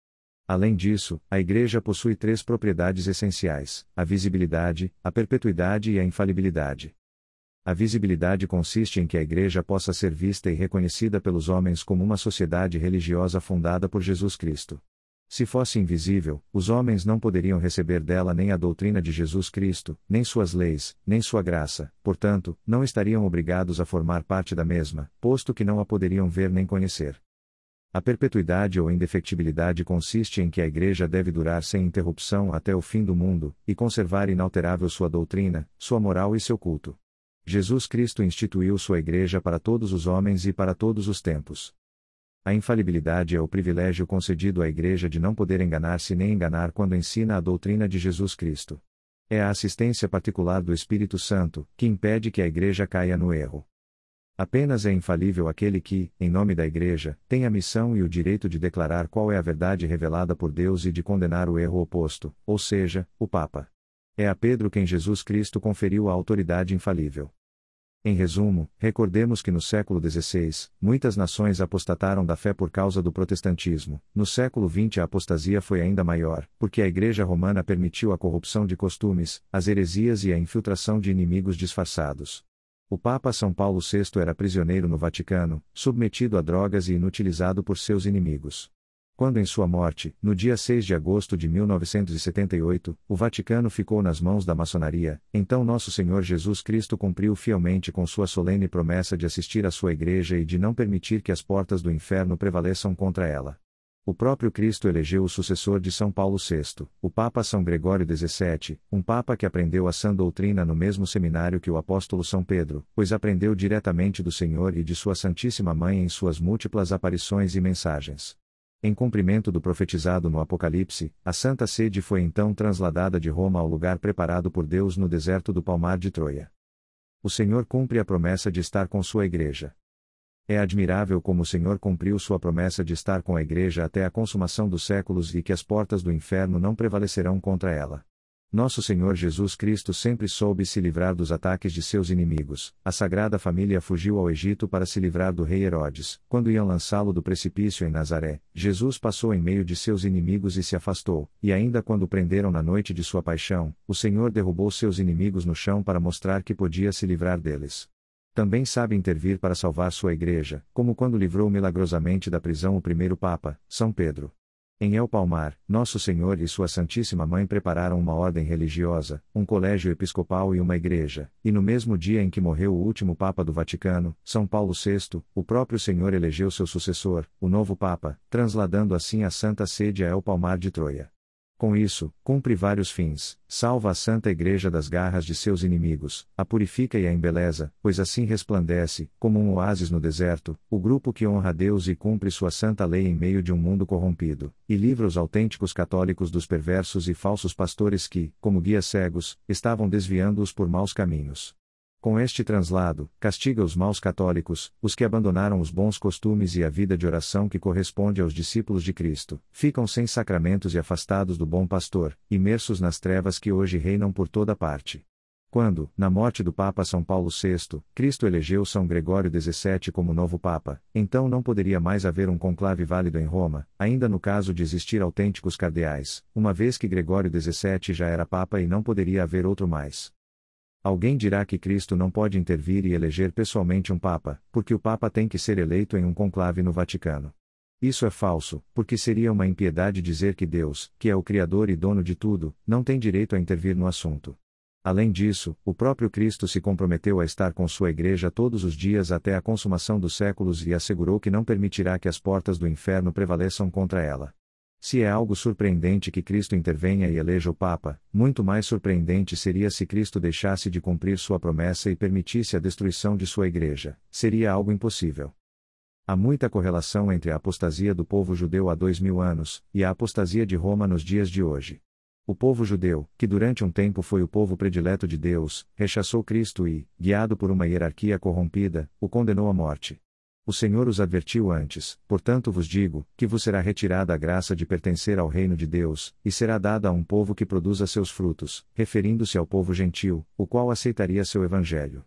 Além disso, a Igreja possui três propriedades essenciais: a visibilidade, a perpetuidade e a infalibilidade. A visibilidade consiste em que a Igreja possa ser vista e reconhecida pelos homens como uma sociedade religiosa fundada por Jesus Cristo. Se fosse invisível, os homens não poderiam receber dela nem a doutrina de Jesus Cristo, nem suas leis, nem sua graça, portanto, não estariam obrigados a formar parte da mesma, posto que não a poderiam ver nem conhecer. A perpetuidade ou indefectibilidade consiste em que a Igreja deve durar sem interrupção até o fim do mundo, e conservar inalterável sua doutrina, sua moral e seu culto. Jesus Cristo instituiu sua Igreja para todos os homens e para todos os tempos. A infalibilidade é o privilégio concedido à Igreja de não poder enganar-se nem enganar quando ensina a doutrina de Jesus Cristo. É a assistência particular do Espírito Santo, que impede que a Igreja caia no erro. Apenas é infalível aquele que, em nome da Igreja, tem a missão e o direito de declarar qual é a verdade revelada por Deus e de condenar o erro oposto, ou seja, o Papa. É a Pedro quem Jesus Cristo conferiu a autoridade infalível. Em resumo, recordemos que no século dezesseis, muitas nações apostataram da fé por causa do protestantismo. No século vinte a apostasia foi ainda maior, porque a Igreja Romana permitiu a corrupção de costumes, as heresias e a infiltração de inimigos disfarçados. O Papa São Paulo sexto era prisioneiro no Vaticano, submetido a drogas e inutilizado por seus inimigos. Quando em sua morte, no dia seis de agosto de mil novecentos e setenta e oito, o Vaticano ficou nas mãos da maçonaria, então Nosso Senhor Jesus Cristo cumpriu fielmente com sua solene promessa de assistir à sua Igreja e de não permitir que as portas do inferno prevaleçam contra ela. O próprio Cristo elegeu o sucessor de São Paulo sexto, o Papa São Gregório dezessete, um Papa que aprendeu a sã doutrina no mesmo seminário que o apóstolo São Pedro, pois aprendeu diretamente do Senhor e de sua Santíssima Mãe em suas múltiplas aparições e mensagens. Em cumprimento do profetizado no Apocalipse, a Santa Sede foi então transladada de Roma ao lugar preparado por Deus no deserto do Palmar de Troia. O Senhor cumpre a promessa de estar com sua Igreja. É admirável como o Senhor cumpriu sua promessa de estar com a Igreja até a consumação dos séculos e que as portas do inferno não prevalecerão contra ela. Nosso Senhor Jesus Cristo sempre soube se livrar dos ataques de seus inimigos. A Sagrada Família fugiu ao Egito para se livrar do rei Herodes. Quando iam lançá-lo do precipício em Nazaré, Jesus passou em meio de seus inimigos e se afastou, e ainda quando o prenderam na noite de sua paixão, o Senhor derrubou seus inimigos no chão para mostrar que podia se livrar deles. Também sabe intervir para salvar sua Igreja, como quando livrou milagrosamente da prisão o primeiro Papa, São Pedro. Em El Palmar, Nosso Senhor e sua Santíssima Mãe prepararam uma ordem religiosa, um colégio episcopal e uma igreja, e no mesmo dia em que morreu o último Papa do Vaticano, São Paulo sexto, o próprio Senhor elegeu seu sucessor, o novo Papa, transladando assim a Santa Sede a El Palmar de Troia. Com isso, cumpre vários fins: salva a Santa Igreja das garras de seus inimigos, a purifica e a embeleza, pois assim resplandece, como um oásis no deserto, o grupo que honra a Deus e cumpre sua santa lei em meio de um mundo corrompido, e livra os autênticos católicos dos perversos e falsos pastores que, como guias cegos, estavam desviando-os por maus caminhos. Com este translado, castiga os maus católicos, os que abandonaram os bons costumes e a vida de oração que corresponde aos discípulos de Cristo, ficam sem sacramentos e afastados do bom pastor, imersos nas trevas que hoje reinam por toda parte. Quando, na morte do Papa São Paulo sexto, Cristo elegeu São Gregório dezessete como novo Papa, então não poderia mais haver um conclave válido em Roma, ainda no caso de existir autênticos cardeais, uma vez que Gregório dezessete já era Papa e não poderia haver outro mais. Alguém dirá que Cristo não pode intervir e eleger pessoalmente um Papa, porque o Papa tem que ser eleito em um conclave no Vaticano. Isso é falso, porque seria uma impiedade dizer que Deus, que é o Criador e dono de tudo, não tem direito a intervir no assunto. Além disso, o próprio Cristo se comprometeu a estar com sua Igreja todos os dias até a consumação dos séculos e assegurou que não permitirá que as portas do inferno prevaleçam contra ela. Se é algo surpreendente que Cristo intervenha e eleja o Papa, muito mais surpreendente seria se Cristo deixasse de cumprir sua promessa e permitisse a destruição de sua Igreja. Seria algo impossível. Há muita correlação entre a apostasia do povo judeu há dois mil anos, e a apostasia de Roma nos dias de hoje. O povo judeu, que durante um tempo foi o povo predileto de Deus, rechaçou Cristo e, guiado por uma hierarquia corrompida, o condenou à morte. O Senhor os advertiu antes: portanto vos digo, que vos será retirada a graça de pertencer ao reino de Deus, e será dada a um povo que produza seus frutos, referindo-se ao povo gentil, o qual aceitaria seu evangelho.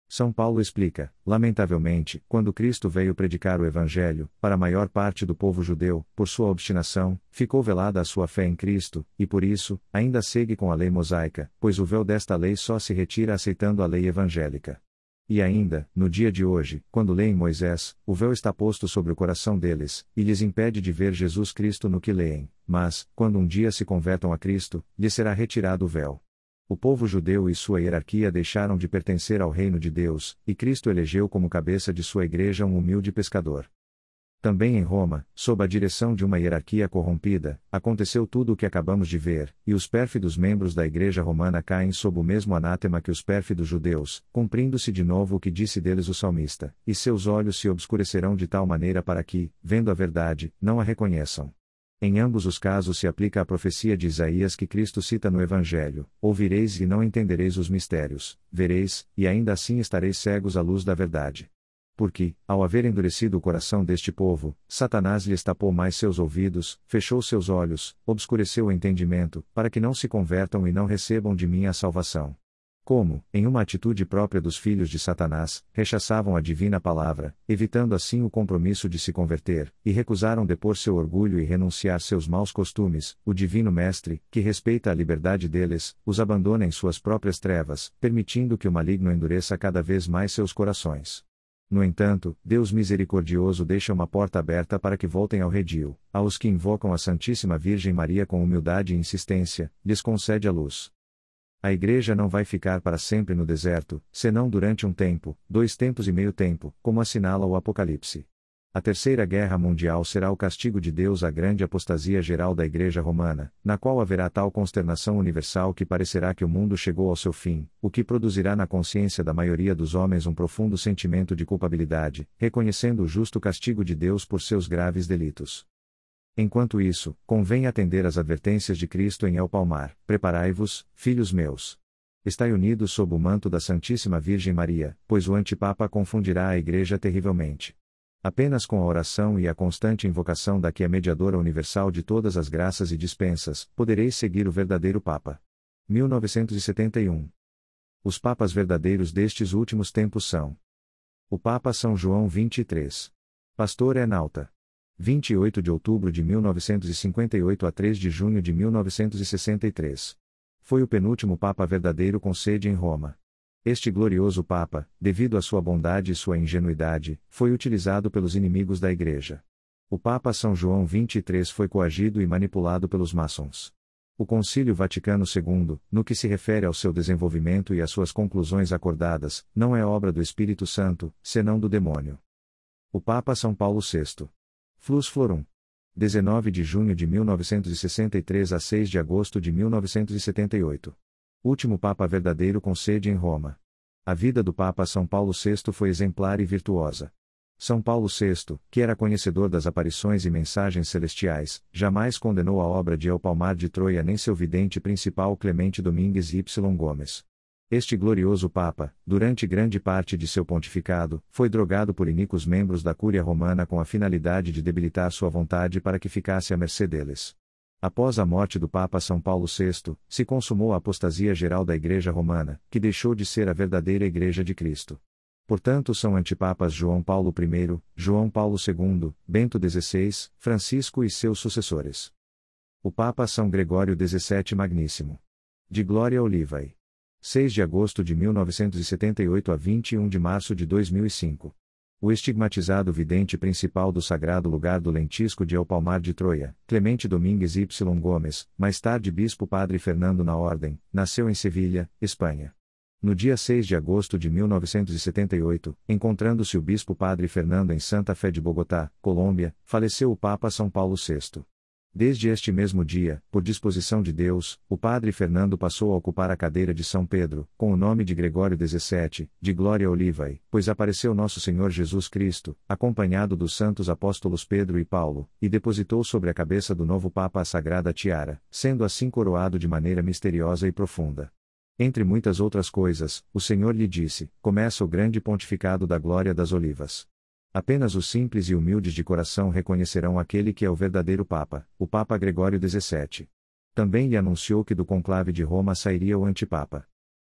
São Paulo explica: lamentavelmente, quando Cristo veio predicar o Evangelho, para a maior parte do povo judeu, por sua obstinação, ficou velada a sua fé em Cristo, e por isso, ainda segue com a lei mosaica, pois o véu desta lei só se retira aceitando a lei evangélica. E ainda, no dia de hoje, quando leem Moisés, o véu está posto sobre o coração deles, e lhes impede de ver Jesus Cristo no que leem, mas, quando um dia se convertam a Cristo, lhes será retirado o véu. O povo judeu e sua hierarquia deixaram de pertencer ao reino de Deus, e Cristo elegeu como cabeça de sua igreja um humilde pescador. Também em Roma, sob a direção de uma hierarquia corrompida, aconteceu tudo o que acabamos de ver, e os pérfidos membros da igreja romana caem sob o mesmo anátema que os pérfidos judeus, cumprindo-se de novo o que disse deles o salmista: e seus olhos se obscurecerão de tal maneira para que, vendo a verdade, não a reconheçam. Em ambos os casos se aplica a profecia de Isaías que Cristo cita no Evangelho: ouvireis e não entendereis os mistérios, vereis, e ainda assim estareis cegos à luz da verdade. Porque, ao haver endurecido o coração deste povo, Satanás lhes tapou mais seus ouvidos, fechou seus olhos, obscureceu o entendimento, para que não se convertam e não recebam de mim a salvação. Como, em uma atitude própria dos filhos de Satanás, rechaçavam a divina palavra, evitando assim o compromisso de se converter, e recusaram depor seu orgulho e renunciar seus maus costumes, o divino Mestre, que respeita a liberdade deles, os abandona em suas próprias trevas, permitindo que o maligno endureça cada vez mais seus corações. No entanto, Deus misericordioso deixa uma porta aberta para que voltem ao redil, aos que invocam a Santíssima Virgem Maria com humildade e insistência, lhes concede a luz. A Igreja não vai ficar para sempre no deserto, senão durante um tempo, dois tempos e meio tempo, como assinala o Apocalipse. A Terceira Guerra Mundial será o castigo de Deus à grande apostasia geral da Igreja Romana, na qual haverá tal consternação universal que parecerá que o mundo chegou ao seu fim, o que produzirá na consciência da maioria dos homens um profundo sentimento de culpabilidade, reconhecendo o justo castigo de Deus por seus graves delitos. Enquanto isso, convém atender às advertências de Cristo em El Palmar: preparai-vos, filhos meus. Estai unidos sob o manto da Santíssima Virgem Maria, pois o antipapa confundirá a Igreja terrivelmente. Apenas com a oração e a constante invocação da que é mediadora universal de todas as graças e dispensas, podereis seguir o verdadeiro Papa. mil novecentos e setenta e um. Os papas verdadeiros destes últimos tempos são: o Papa São João vinte e três. Pastor é Nauta. vinte e oito de outubro de mil novecentos e cinquenta e oito a três de junho de mil novecentos e sessenta e três. Foi o penúltimo Papa verdadeiro com sede em Roma. Este glorioso Papa, devido à sua bondade e sua ingenuidade, foi utilizado pelos inimigos da Igreja. O Papa São João vinte e três foi coagido e manipulado pelos maçons. O Concílio Vaticano segundo, no que se refere ao seu desenvolvimento e às suas conclusões acordadas, não é obra do Espírito Santo, senão do demônio. O Papa São Paulo sexto. Flus Florum. dezenove de junho de mil novecentos e sessenta e três a seis de agosto de mil novecentos e setenta e oito. Último Papa verdadeiro com sede em Roma. A vida do Papa São Paulo sexto foi exemplar e virtuosa. São Paulo sexto, que era conhecedor das aparições e mensagens celestiais, jamais condenou a obra de El Palmar de Troia nem seu vidente principal Clemente Domingues Y. Gomes. Este glorioso Papa, durante grande parte de seu pontificado, foi drogado por iníquos membros da Cúria Romana com a finalidade de debilitar sua vontade para que ficasse à mercê deles. Após a morte do Papa São Paulo sexto, se consumou a apostasia geral da Igreja Romana, que deixou de ser a verdadeira Igreja de Cristo. Portanto são antipapas João Paulo I, João Paulo segundo, Bento dezesseis, Francisco e seus sucessores. O Papa São Gregório dezessete Magníssimo. De Glória Olivae. seis de agosto de mil novecentos e setenta e oito a vinte e um de março de dois mil e cinco. O estigmatizado vidente principal do sagrado lugar do lentisco de El Palmar de Troia, Clemente Domingues Y. Gomes, mais tarde bispo Padre Fernando na Ordem, nasceu em Sevilha, Espanha. No dia seis de agosto de mil novecentos e setenta e oito, encontrando-se o bispo Padre Fernando em Santa Fé de Bogotá, Colômbia, faleceu o Papa São Paulo sexto. Desde este mesmo dia, por disposição de Deus, o Padre Fernando passou a ocupar a cadeira de São Pedro, com o nome de Gregório dezessete, de Glória Olivae, pois apareceu nosso Senhor Jesus Cristo, acompanhado dos santos apóstolos Pedro e Paulo, e depositou sobre a cabeça do novo Papa a sagrada tiara, sendo assim coroado de maneira misteriosa e profunda. Entre muitas outras coisas, o Senhor lhe disse: começa o grande pontificado da Glória das Olivas. Apenas os simples e humildes de coração reconhecerão aquele que é o verdadeiro Papa, o Papa Gregório dezessete. Também lhe anunciou que do conclave de Roma sairia o antipapa.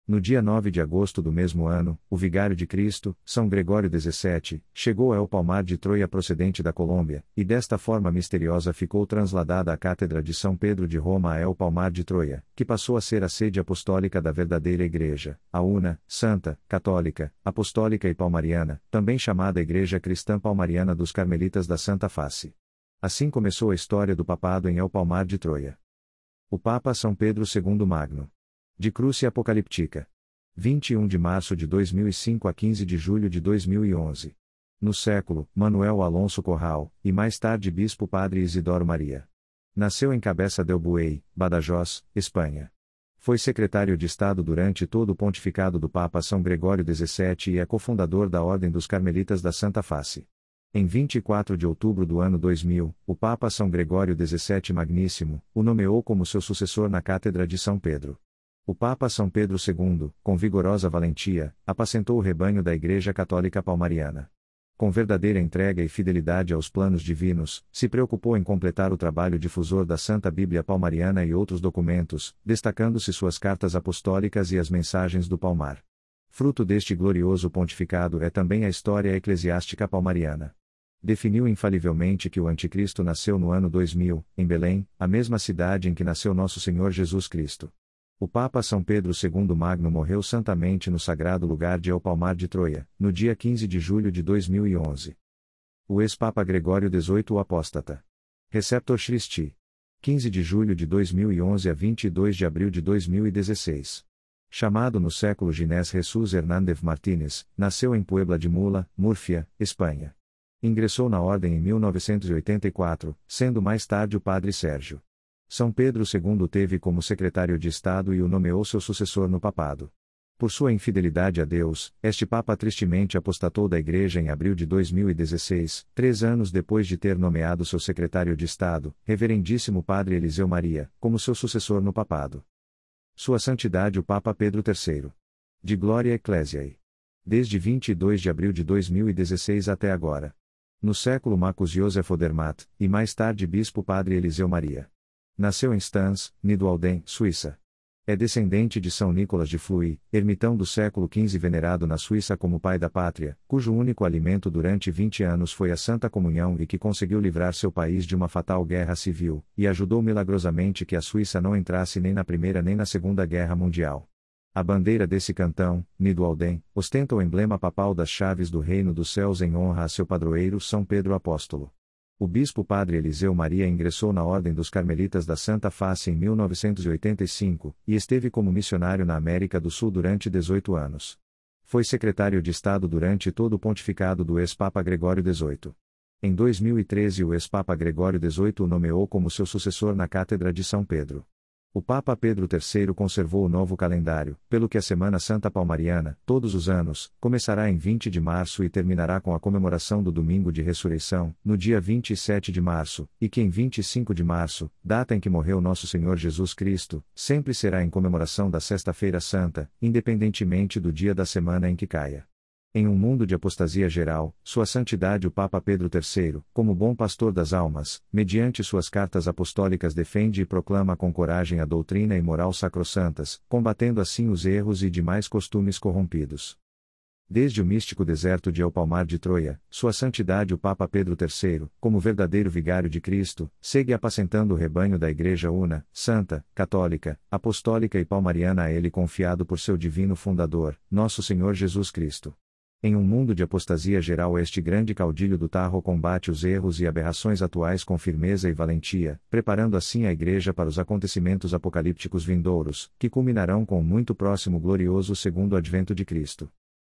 No dia nove de agosto do mesmo ano, o vigário de Cristo, São Gregório dezessete, chegou ao Palmar de Troia procedente da Colômbia, e desta forma misteriosa ficou transladada a Cátedra de São Pedro de Roma a El Palmar de Troia, que passou a ser a sede apostólica da verdadeira Igreja, a una, santa, católica, apostólica e palmariana, também chamada Igreja Cristã Palmariana dos Carmelitas da Santa Face. Assim começou a história do papado em El Palmar de Troia. O Papa São Pedro segundo Magno. De Cruce Apocalíptica. vinte e um de março de dois mil e cinco a quinze de julho de dois mil e onze. No século, Manuel Alonso Corral, e mais tarde Bispo Padre Isidoro Maria. Nasceu em Cabeça del Buey, Badajoz, Espanha. Foi secretário de Estado durante todo o pontificado do Papa São Gregório dezessete e é cofundador da Ordem dos Carmelitas da Santa Face. Em vinte e quatro de outubro do ano dois mil, o Papa São Gregório dezessete Magníssimo o nomeou como seu sucessor na Cátedra de São Pedro. O Papa São Pedro segundo, com vigorosa valentia, apacentou o rebanho da Igreja Católica Palmariana. Com verdadeira entrega e fidelidade aos planos divinos, se preocupou em completar o trabalho difusor da Santa Bíblia Palmariana e outros documentos, destacando-se suas cartas apostólicas e as mensagens do Palmar. Fruto deste glorioso pontificado é também a história eclesiástica palmariana. Definiu infalivelmente que o Anticristo nasceu no ano dois mil, em Belém, a mesma cidade em que nasceu nosso Senhor Jesus Cristo. O Papa São Pedro segundo Magno morreu santamente no sagrado lugar de El Palmar de Troia, no dia quinze de julho de dois mil e onze. O ex-Papa Gregório dezoito o Apóstata. Receptor Christi. quinze de julho de dois mil e onze a vinte e dois de abril de dois mil e dezesseis. Chamado no século Ginés Jesus Hernández Martínez, nasceu em Puebla de Mula, Múrcia, Espanha. Ingressou na ordem em mil novecentos e oitenta e quatro, sendo mais tarde o Padre Sérgio. São Pedro segundo o teve como secretário de Estado e o nomeou seu sucessor no papado. Por sua infidelidade a Deus, este Papa tristemente apostatou da Igreja em abril de dois mil e dezesseis, três anos depois de ter nomeado seu secretário de Estado, Reverendíssimo Padre Eliseu Maria, como seu sucessor no papado. Sua Santidade o Papa Pedro terceiro. De Gloria Ecclesiae. Desde vinte e dois de abril de dois mil e dezesseis até agora. No século Marcus Joseph Odermatt, e mais tarde Bispo Padre Eliseu Maria. Nasceu em Stans, Nidwalden, Suíça. É descendente de São Nicolas de Fleury, ermitão do século quinze venerado na Suíça como pai da pátria, cujo único alimento durante vinte anos foi a Santa Comunhão e que conseguiu livrar seu país de uma fatal guerra civil, e ajudou milagrosamente que a Suíça não entrasse nem na Primeira nem na Segunda Guerra Mundial. A bandeira desse cantão, Nidwalden, ostenta o emblema papal das chaves do Reino dos Céus em honra a seu padroeiro São Pedro Apóstolo. O bispo Padre Eliseu Maria ingressou na Ordem dos Carmelitas da Santa Face em mil novecentos e oitenta e cinco, e esteve como missionário na América do Sul durante dezoito anos. Foi secretário de Estado durante todo o pontificado do ex-Papa Gregório dezoito. Em dois mil e treze o ex-Papa Gregório dezoito o nomeou como seu sucessor na Cátedra de São Pedro. O Papa Pedro terceiro conservou o novo calendário, pelo que a Semana Santa Palmariana, todos os anos, começará em vinte de março e terminará com a comemoração do Domingo de Ressurreição, no dia vinte e sete de março, e que em vinte e cinco de março, data em que morreu nosso Senhor Jesus Cristo, sempre será em comemoração da Sexta-feira Santa, independentemente do dia da semana em que caia. Em um mundo de apostasia geral, Sua Santidade o Papa Pedro terceiro, como bom pastor das almas, mediante suas cartas apostólicas defende e proclama com coragem a doutrina e moral sacrossantas, combatendo assim os erros e demais costumes corrompidos. Desde o místico deserto de El Palmar de Troia, Sua Santidade o Papa Pedro terceiro, como verdadeiro vigário de Cristo, segue apacentando o rebanho da Igreja una, santa, católica, apostólica e palmariana a ele confiado por seu divino fundador, nosso Senhor Jesus Cristo. Em um mundo de apostasia geral este grande caudilho do Tarro combate os erros e aberrações atuais com firmeza e valentia, preparando assim a Igreja para os acontecimentos apocalípticos vindouros, que culminarão com o muito próximo glorioso segundo advento de Cristo.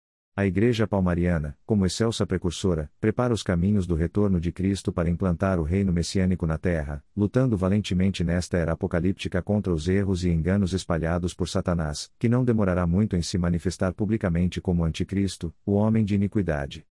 A Igreja Palmariana, como excelsa precursora, prepara os caminhos do retorno de Cristo para implantar o reino messiânico na terra, lutando valentemente nesta era apocalíptica contra os erros e enganos espalhados por Satanás, que não demorará muito em se manifestar publicamente como Anticristo, o homem de iniquidade.